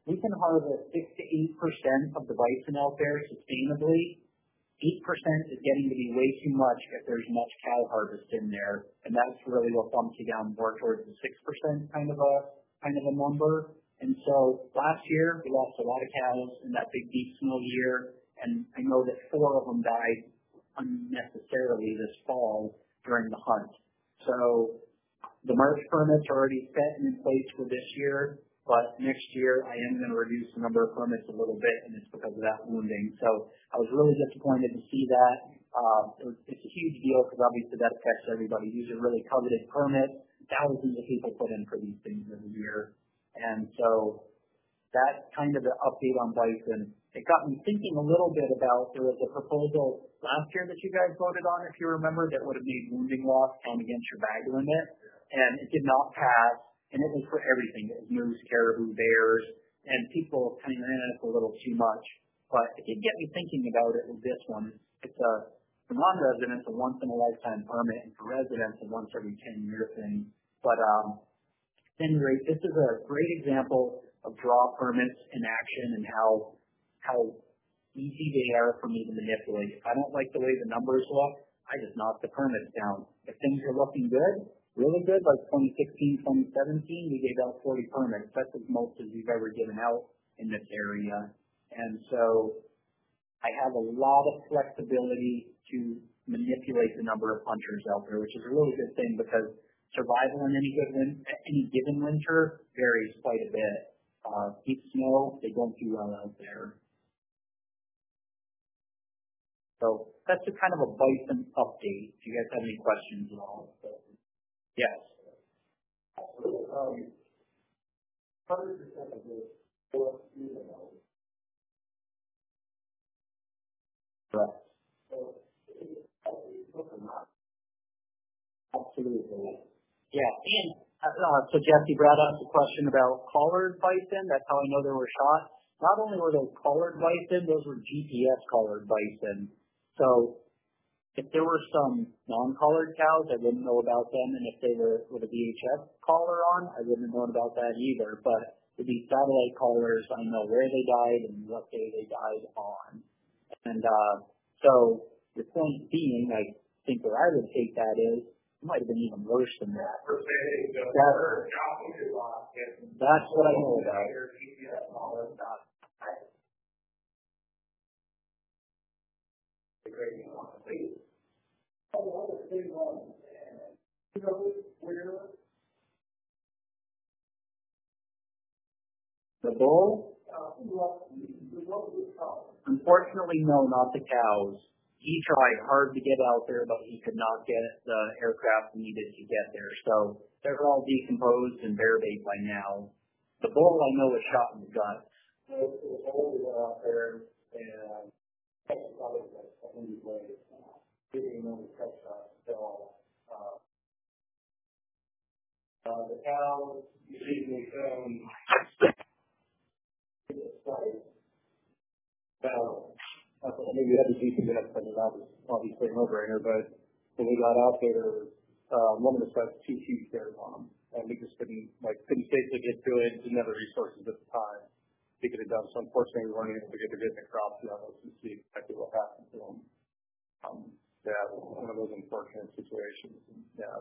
[SPEAKER 8] we can harvest 6 to 8% of the bison out there sustainably. 8% is getting to be way too much if there's much cow harvest in there, and that's really what bumps you down more towards the 6% kind of a number. And so last year we lost a lot of cows in that big deep snow year, and I know that 4 of them died unnecessarily this fall during the hunt. So the March permits are already set and in place for this year, but next year I am going to reduce the number of permits a little bit, and it's because of that wounding. So I was really disappointed to see that. It's a huge deal because obviously that affects everybody. These are really coveted permits. Thousands of people put in for these things every year. And so that's kind of the update on bison. It got me thinking a little bit about, there was a proposal last year that you guys voted on, if you remember, that would have made wounding loss count against your bag limit, and it did not pass, and it was for everything. It was moose, caribou, bears, and people kind of ran it a little too much. But it did get me thinking about it with this one. It's for non-residents, a once-in-a-lifetime permit, and for residents, a once-every-10-year thing. But at any rate, this is a great example of draw permits in action and how easy they are for me to manipulate. If I don't like the way the numbers look, I just knock the permits down. If things are looking good, really good, like 2016, 2017, we gave out 40 permits. That's as most as we've ever given out in this area. And so I have a lot of flexibility to manipulate the number of hunters out there, which is a really good thing because survival in any given winter varies quite a bit. Deep snow, they don't do well out there. So that's just kind of a bison update. If you guys have any questions at all. Yes. 100% of this for female. Correct. Absolutely. Yeah. And so Jesse, Brad asked a question about collared bison. That's how I know they were shot. Not only were those collared bison, those were GPS collared bison. So if there were some non-collared cows, I wouldn't know about them. And if they were with a VHF collar on, I wouldn't have known about that either. But with these satellite collars, I know where they died and what day they died on. And so the point being, I think where I would take that is, it might have been even worse than that. That's what I know about. The bull? Unfortunately, no, not the cows. He tried hard to get out there, but he could not get the aircraft needed to get there. So they're all decomposed and bear bait by now. The bull I know was shot in the gut. The bull went out there and the cows usually maybe we had to do some good stuff about this, obviously, no-brainer, but when we got out there, one of the sites, 2 huge bears on them, and we just couldn't safely get to it, didn't have the resources at the time we could have done. So unfortunately, we weren't able to get to visit crops levels and see exactly what happened to them. Yeah, it was one of those unfortunate situations. Yeah.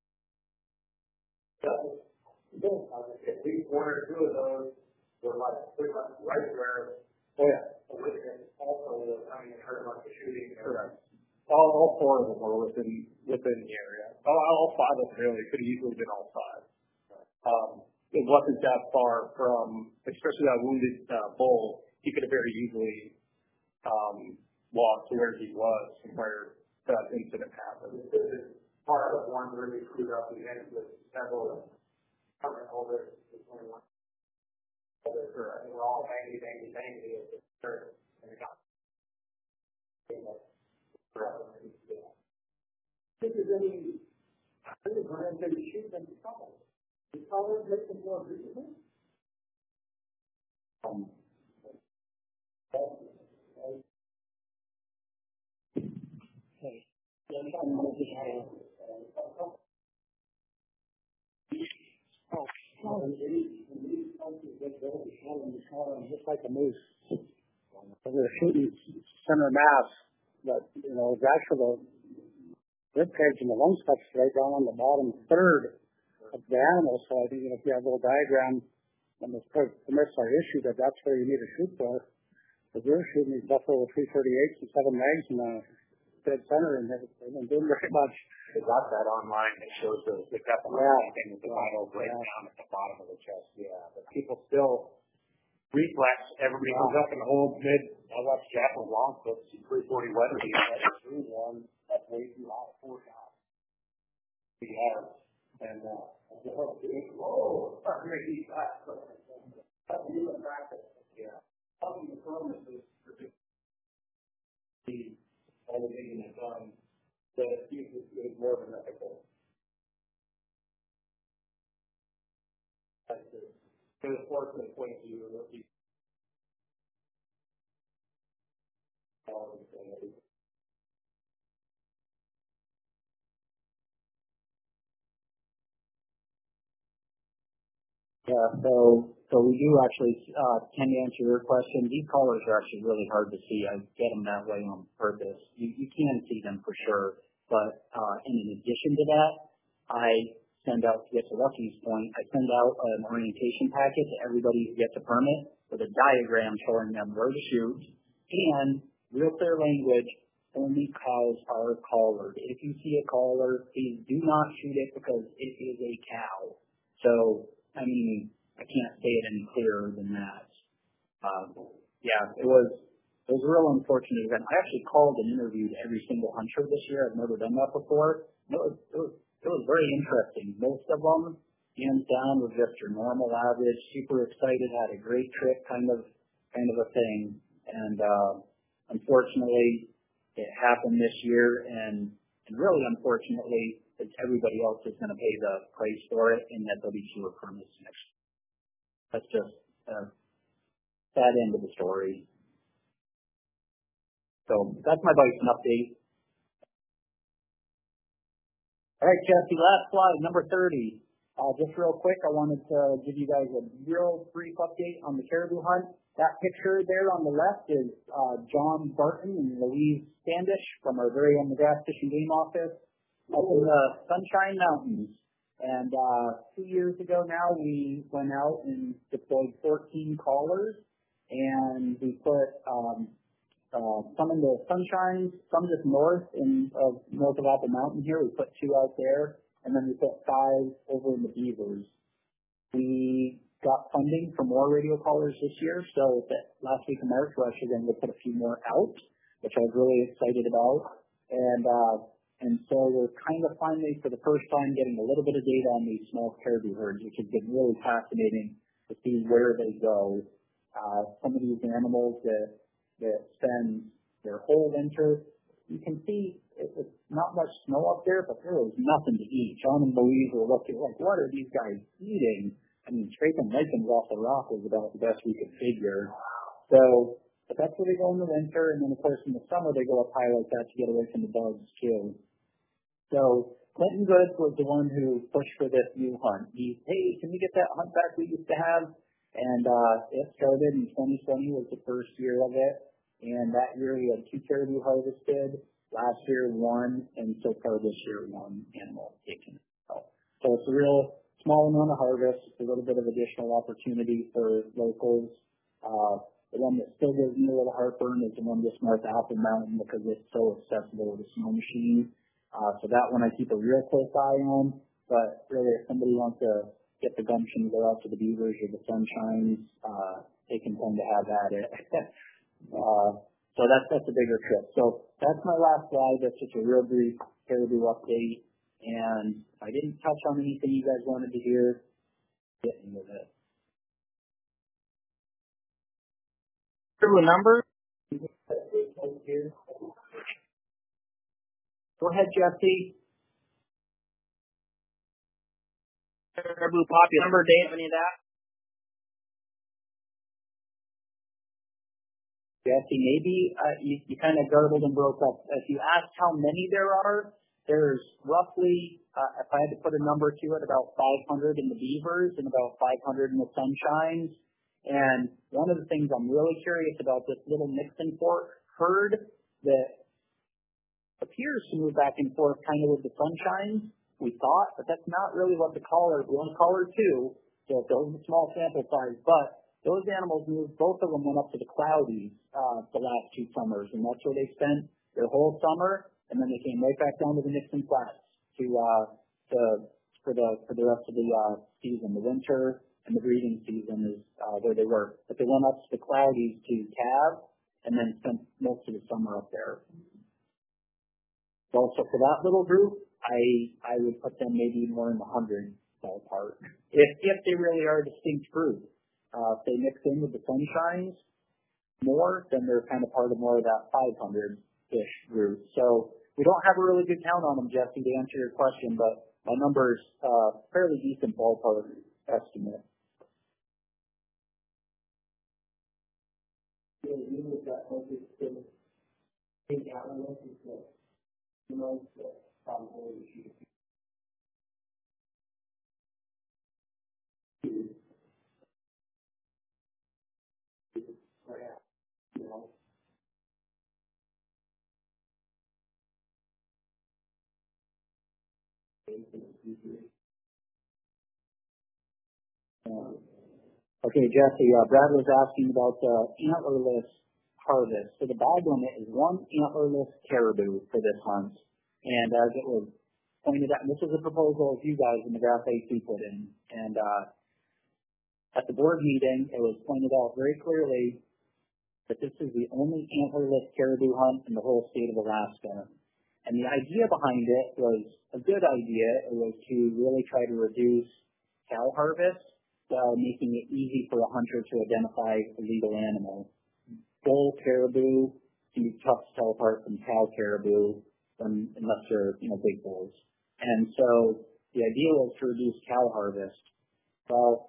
[SPEAKER 8] At least 1 or 2 of those were pretty much right where. Oh yeah. Also, heard about the shooting. Correct. All 4 of them were within the area. All 5 of them really. It could have easily been all 5. It wasn't that far from, especially that wounded bull. He could have very easily walked to where he was from where that incident happened. Part of one really screwed up the end with several over 21. They were all bangy. And it got if there's any brands that you shoot them to color. The color makes them more visible. Okay.
[SPEAKER 12] just like a moose. They're shooting center mass, but the actual rib cage and the lung stuff's right down on the bottom third of the animal. So I think if you have a little diagram and the permits are issued, that's where you need to shoot for. Because we're shooting these buffalo 338s and 7 mags in the dead center, and they've been doing very much.
[SPEAKER 10] They got that online. It shows the cut thing with the vital breakdown at the bottom of the chest. Yeah, but people still reflex. Everybody goes up and holds mid. I watched Jack with long clips, 340 weather. He had through one that's way too high, 4 shots. He has, and whoa, crazy fast. That's human practice. Yeah, helping the performance is all the things that's done. That is more of an ethical. That's it. From a sportsman's point of view,
[SPEAKER 8] Yeah, so we do actually tend to answer your question. These colors are actually really hard to see. I get them that way on purpose. You can see them for sure, but in addition to that, I send out, to get to Lucky's point, I send out an orientation packet to everybody who gets a permit with a diagram showing them where to shoot and real clear language. Only cows are collared. If you see a collar, please do not shoot it because it is a cow. So I mean, I can't say it any clearer than that. It was a real unfortunate event. I actually called and interviewed every single hunter this year. I've never done that before. It was very interesting. Most of them, hands down, was just your normal average, super excited, had a great trip, kind of a thing. And unfortunately, it happened this year, and really unfortunately, everybody else is going to pay the price for it, and that there'll be fewer permits next year. That's just that end of the story. So that's my bison update. All right, Jesse, last slide, number 30. Just real quick, I wanted to give you guys a real brief update on the caribou hunt. That picture there on the left is John Barton and Louise Standish from our very own McGrath Fish and Game office up in the Sunshine Mountains. And 2 years ago now, we went out and deployed 14 callers, and we put some in the Sunshine, some just north of Apple Mountain here. We put 2 out there, and then we put 5 over in the Beavers. We got funding for more radio callers this year, so last week of March, we're actually going to put a few more out, which I was really excited about. And so we're kind of finally, for the first time, getting a little bit of data on these small caribou herds, which has been really fascinating to see where they go. Some of these animals that spend their whole winter, you can see it's not much snow up there, but there was nothing to eat. John and Louise were looking like, what are these guys eating? I mean, scraping lichens off the rock was about the best we could figure. So, but that's where they go in the winter, and then of course in the summer they go up high like that to get away from the bugs too. So Clinton Goods was the one who pushed for this new hunt. Hey, can we get that hunt back we used to have? And it started in 2020 was the first year of it. And that year we had 2 caribou harvested. Last year 1, and so far this year 1 animal taken. So it's a real small amount of harvest. It's a little bit of additional opportunity for locals. The one that still gives me a little heartburn is the one just north of Apple Mountain because it's so accessible with a snow machine. So that one I keep a real close eye on. But really, if somebody wants to get the gumption to go out to the Beavers or the Sunshines, they can tend to have at it. So that's a bigger trip. So that's my last slide. That's just a real brief caribou update. And if I didn't touch on anything you guys wanted to hear, get into it.
[SPEAKER 3] Caribou number?
[SPEAKER 8] Go ahead, Jesse.
[SPEAKER 3] Caribou population number, Dave, any of that?
[SPEAKER 8] Jesse, maybe you kind of garbled and broke up. If you asked how many there are, there's roughly, if I had to put a number to it, about 500 in the beavers and about 500 in the sunshines. And one of the things I'm really curious about this little Nixon Fork herd that appears to move back and forth kind of with the sunshines, we thought, but that's not really what we only collar two, so it was a small sample size, but those animals moved, both of them went up to the Cloudies the last 2 summers, and that's where they spent their whole summer, and then they came right back down to the Nixon Flats for the rest of the season. The winter and the breeding season is where they were. But they went up to the Cloudies to calve and then spent most of the summer up there. So for that little group, I would put them maybe more in the 100 ballpark. If they really are a distinct group. If they mix in with the sunshines more, then they're kind of part of more of that 500-ish group. So we don't have a really good count on them, Jesse, to answer your question, but my number is fairly decent ballpark estimate. Okay, Jesse, Brad was asking about the antlerless harvest. So the bag limit is 1 antlerless caribou for this hunt. And as it was pointed out, and this was a proposal of you guys in the Graph AC put in, and at the board meeting, it was pointed out very clearly that this is the only antlerless caribou hunt in the whole state of Alaska. And the idea behind it was a good idea. It was to really try to reduce cow harvest while making it easy for a hunter to identify a legal animal. Bull caribou can be tough to tell apart from cow caribou unless they're, big bulls. And so the idea was to reduce cow harvest. Well,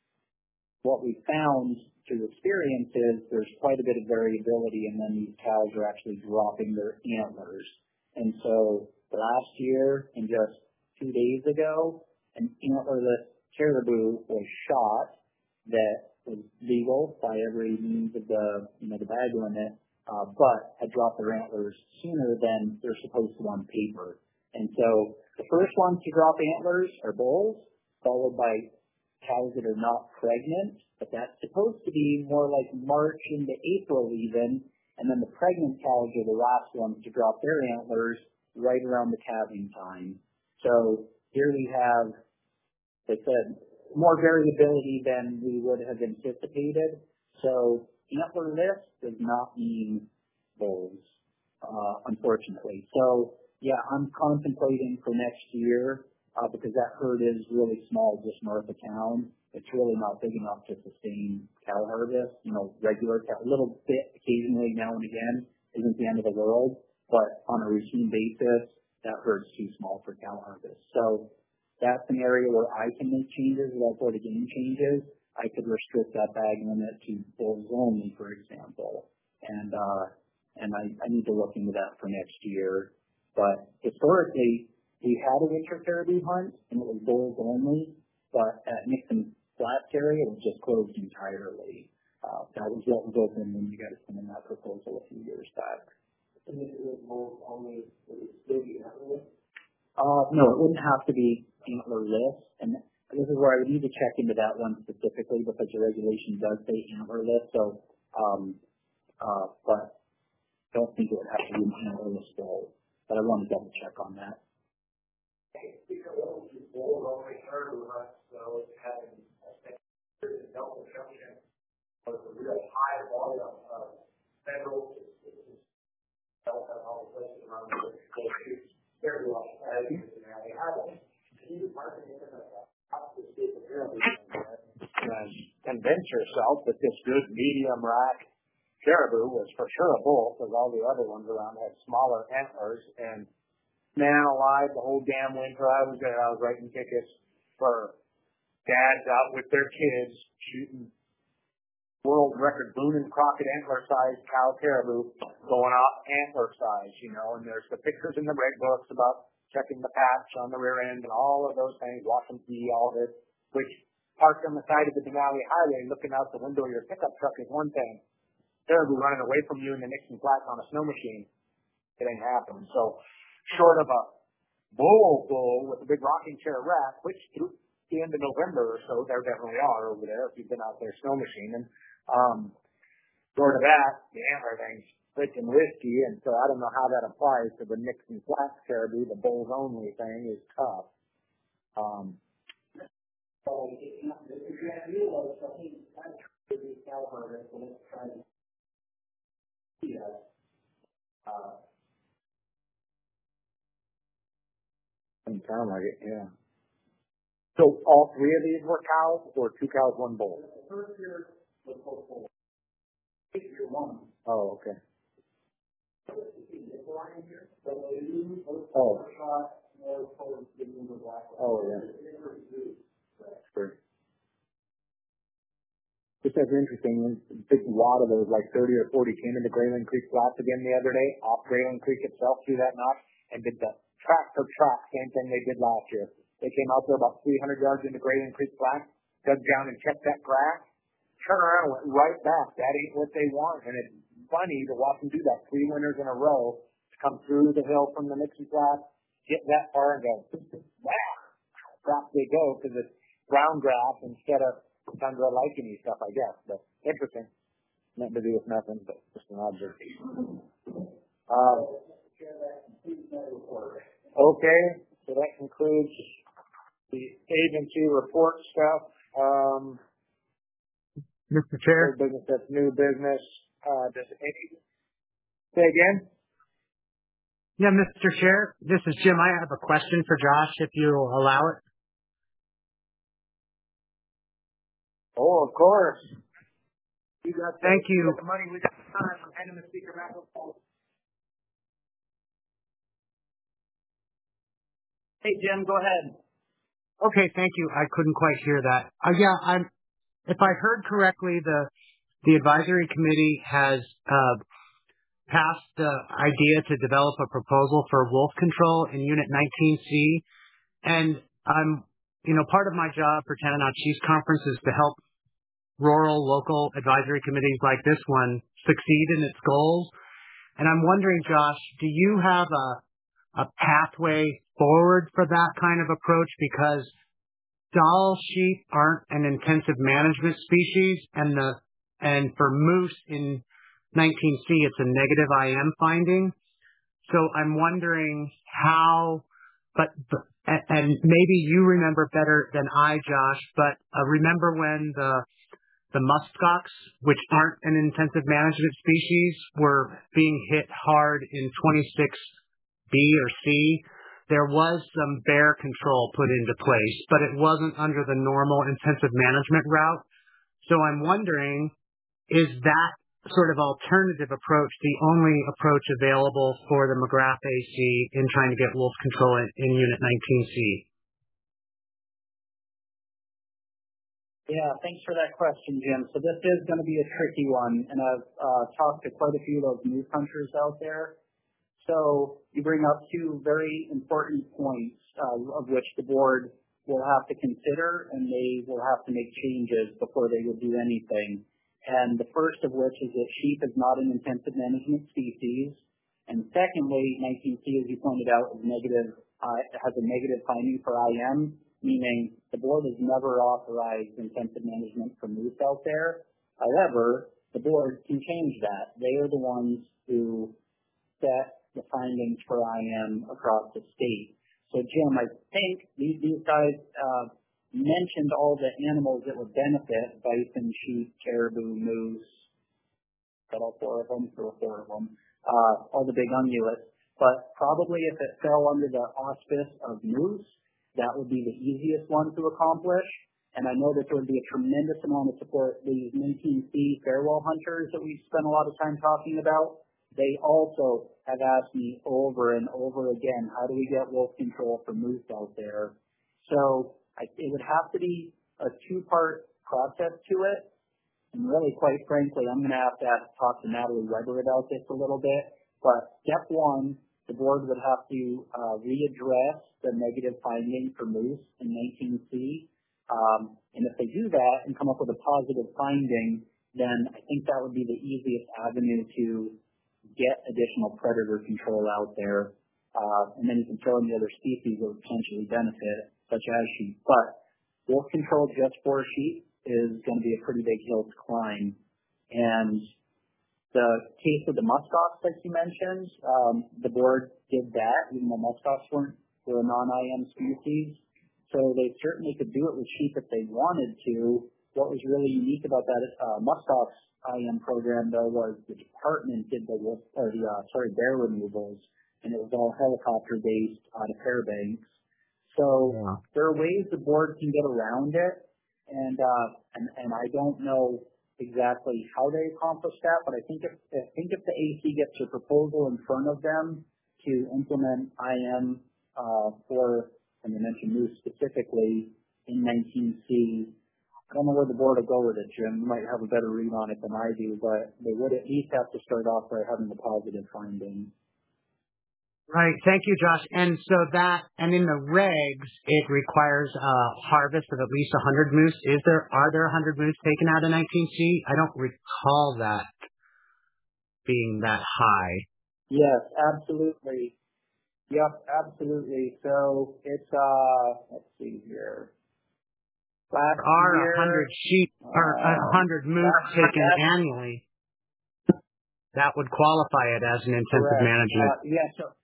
[SPEAKER 8] what we found through experience is there's quite a bit of variability, and then these cows are actually dropping their antlers. And so last year, and just 2 days ago, an antlerless caribou was shot that was legal by every means of the bag limit, but had dropped their antlers sooner than they're supposed to on paper. And so the first ones to drop antlers are bulls, followed by cows that are not pregnant, but that's supposed to be more like March into April even, and then the pregnant cows are the last ones to drop their antlers right around the calving time. So here we have, they said, more variability than we would have anticipated. So antlerless does not mean bulls, unfortunately. So yeah, I'm contemplating for next year, because that herd is really small just north of town. It's really not big enough to sustain cow harvest. Regular cow, a little bit occasionally now and again isn't the end of the world, but on a routine basis, that herd's too small for cow harvest. So that's an area where I can make changes without going to game changes. I could restrict that bag limit to bulls only, for example. And I need to look into that for next year. But historically, we had a winter caribou hunt, and it was bulls only, but at Nixon Flats area, it was just closed entirely. That was what was open when you guys put in that proposal a few years back. And if it was bulls only, would it still be antlerless? No, it wouldn't have to be antlerless, and this is where I would need to check into that one specifically because the regulation does say antlerless. So, but I don't think it would have to be an antlerless bull. But I want to double check on that.
[SPEAKER 10] Convince yourself that this good medium rack caribou was for sure a bull because all the other ones around had smaller antlers. And man alive, the whole damn winter I was there, I was writing tickets for dads out with their kids shooting world record Boone and Crockett antler size cow caribou going off antler size, and there's the pictures in the red books about checking the patch on the rear end and all of those things, watch them see all this, which parked on the side of the Denali Highway looking out the window of your pickup truck is one thing. They'll be running away from you in the Nixon Flats on a snow machine. It ain't happening. So short of a bull with a big rocking chair rack, which through the end of November or so, there definitely are over there if you've been out there snow machining. Short of that, the antler thing's freaking risky, and so I don't know how that applies to the Nixon Flats caribou. The bulls only thing is tough. Doesn't sound like it, yeah. So all three of these were cows, or 2 cows, 1 bull? The first year was both bulls. Year 1. Oh, okay. Oh, yeah. Sure. Just as interesting, a big wad of those, like 30 or 40, came into Grayling Creek Flats again the other day, off Grayling Creek itself through that notch, and did the track for track, same thing they did last year. They came out there about 300 yards into Grayling Creek Flats, dug down and checked that grass, turned around and went right back. That ain't what they want, and it's funny to watch them do that 3 winters in a row, to come through the hill from the Nixon Flats, get that far and go, wow, back they go, because it's brown grass instead of tundra lichen-y stuff, I guess. But interesting. Nothing to do with nothing, but just an observation. Okay, so that concludes the agency report stuff.
[SPEAKER 7] Mr. Chair?
[SPEAKER 10] Business, that's new business. Does any say again?
[SPEAKER 7] Yeah, Mr. Chair, this is Jim. I have a question for Josh, if you'll allow it.
[SPEAKER 10] Oh, of course.
[SPEAKER 7] Thank you.
[SPEAKER 10] We got the money, we got the time. I'm handing the speaker back up.
[SPEAKER 8] Hey, Jim, go ahead.
[SPEAKER 7] Okay, thank you. I couldn't quite hear that. If I heard correctly, the advisory committee has passed the idea to develop a proposal for wolf control in Unit 19C. And part of my job for Tanana Chiefs Conference is to help rural local advisory committees like this one succeed in its goals. And I'm wondering, Josh, do you have a pathway forward for that kind of approach? Because Dall sheep aren't an intensive management species, and for moose in 19C, it's a negative IM finding. So I'm wondering how, and maybe you remember better than I, Josh, but remember when the muskox, which aren't an intensive management species, were being hit hard in 26B or C? There was some bear control put into place, but it wasn't under the normal intensive management route. So I'm wondering, is that sort of alternative approach the only approach available for the McGrath AC in trying to get wolf control in Unit 19C?
[SPEAKER 8] Yeah, thanks for that question, Jim. So this is going to be a tricky one, and I've talked to quite a few of those moose hunters out there. So you bring up 2 very important points of which the board will have to consider, and they will have to make changes before they will do anything. And the first of which is that sheep is not an intensive management species. And secondly, 19C, as you pointed out, is negative, has a negative finding for IM, meaning the board has never authorized intensive management for moose out there. However, the board can change that. They are the ones who set the findings for IM across the state. So, Jim, I think these guys mentioned all the animals that would benefit: bison, sheep, caribou, moose. Got all 4 of them, all the big ungulates. But probably if it fell under the auspice of moose, that would be the easiest one to accomplish. And I know that there would be a tremendous amount of support. These 19C farewell hunters that we've spent a lot of time talking about, they also have asked me over and over again, how do we get wolf control for moose out there? So it would have to be a 2-part process to it. And really, quite frankly, I'm going to have to talk to Natalie Weber about this a little bit. But step 1 the board would have to readdress the negative finding for moose in 19C. And if they do that and come up with a positive finding, then I think that would be the easiest avenue to get additional predator control out there. And then you can throw in the other species that would potentially benefit, such as sheep. But wolf control just for sheep is going to be a pretty big hill to climb. And the case of the muskox that you mentioned, the board did that, even though muskox were a non-IM species. So they certainly could do it with sheep if they wanted to. What was really unique about that muskox IM program, though, was the department did the bear removals, and it was all helicopter-based out of Fairbanks. So there are ways the board can get around it, and I don't know exactly how they accomplish that, but I think if the AC gets a proposal in front of them to implement IM for, and you mentioned moose specifically, in 19C, I don't know where the board will go with it, Jim. You might have a better read on it than I do, but they would at least have to start off by having the positive finding.
[SPEAKER 7] Right. Thank you, Josh. And so and in the regs, it requires a harvest of at least 100 moose. Are there 100 moose taken out in 19C? I don't recall that being that high.
[SPEAKER 8] Yes, absolutely. Yep, absolutely. So it's, let's see here.
[SPEAKER 7] There are 100 sheep or 100 moose taken annually. That would qualify it as an intensive management.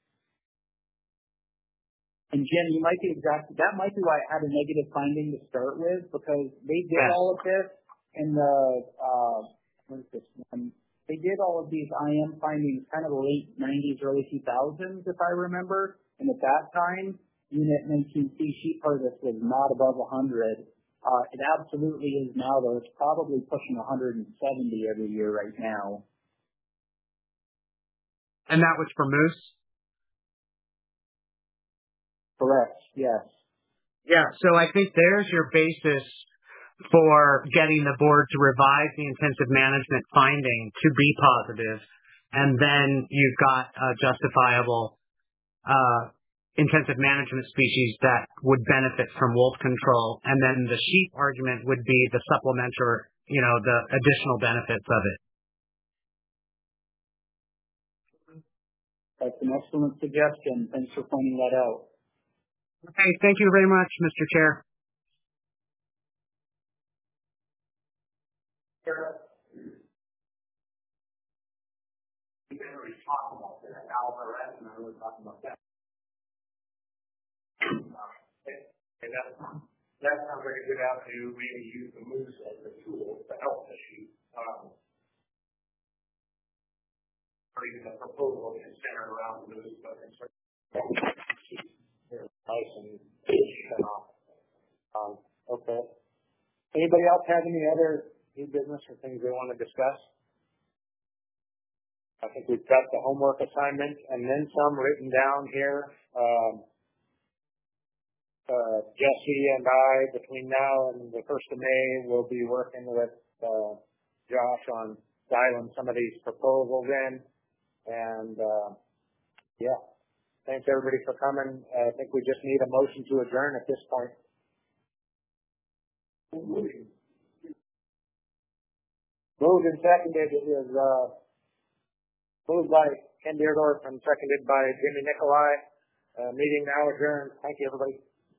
[SPEAKER 8] And Jim, you might be that might be why I had a negative finding to start with, because they did all of this in the, what is this one? They did all of these IM findings kind of the late 90s, early 2000s, if I remember. And at that time, Unit 19C sheep harvest was not above 100. It absolutely is now, though. It's probably pushing 170 every year right now.
[SPEAKER 7] And that was for moose?
[SPEAKER 8] Correct, yes.
[SPEAKER 7] Yeah, so I think there's your basis for getting the board to revise the intensive management finding to be positive, and then you've got a justifiable intensive management species that would benefit from wolf control, and then the sheep argument would be the supplementary, the additional benefits of it.
[SPEAKER 8] That's an excellent suggestion. Thanks for pointing that out.
[SPEAKER 7] Okay, thank you very much, Mr. Chair.
[SPEAKER 1] We didn't really talk about that. Alvarez and I were talking about that. That sounds like a good avenue. Maybe use the moose as a tool to help the sheep. Or even the proposal is centered around the moose, but it's
[SPEAKER 10] nice and shut off. Okay. Anybody else have any other new business or things they want to discuss? I think we've got the homework assignment and then some written down here. Jesse and I, between now and the 1st of May, will be working with Josh on dialing some of these proposals in. And, thanks everybody for coming. I think we just need a motion to adjourn at this point. Moved and seconded is moved by Ken Deerdorf and seconded by Jimmy Nicolai. Meeting now adjourned. Thank you, everybody.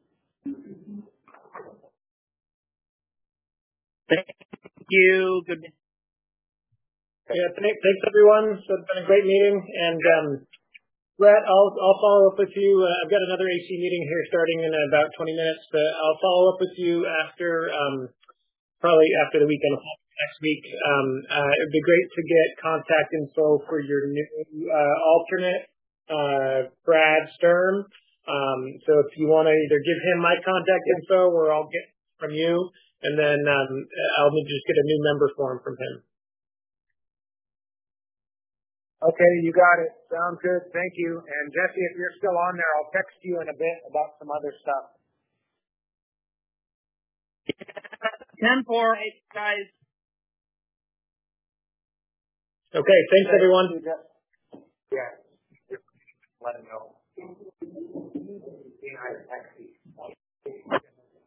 [SPEAKER 3] Thank you. Good.
[SPEAKER 2] Yeah, thanks everyone. So it's been a great meeting, and Brett, I'll follow up with you. I've got another AC meeting here starting in about 20 minutes. I'll follow up with you after, probably after the weekend next week. It'd be great to get contact info for your new alternate, Brad Sturm. So if you want to either give him my contact info or I'll get from you, and then I'll need to just get a new member form from him.
[SPEAKER 10] Okay, you got it. Sounds good. Thank you. And Jesse, if you're still on there, I'll text you in a bit about some other stuff.
[SPEAKER 3] 10-4, guys.
[SPEAKER 2] Okay, thanks everyone.
[SPEAKER 10] Yeah.
[SPEAKER 1] let him know. Being hired taxi.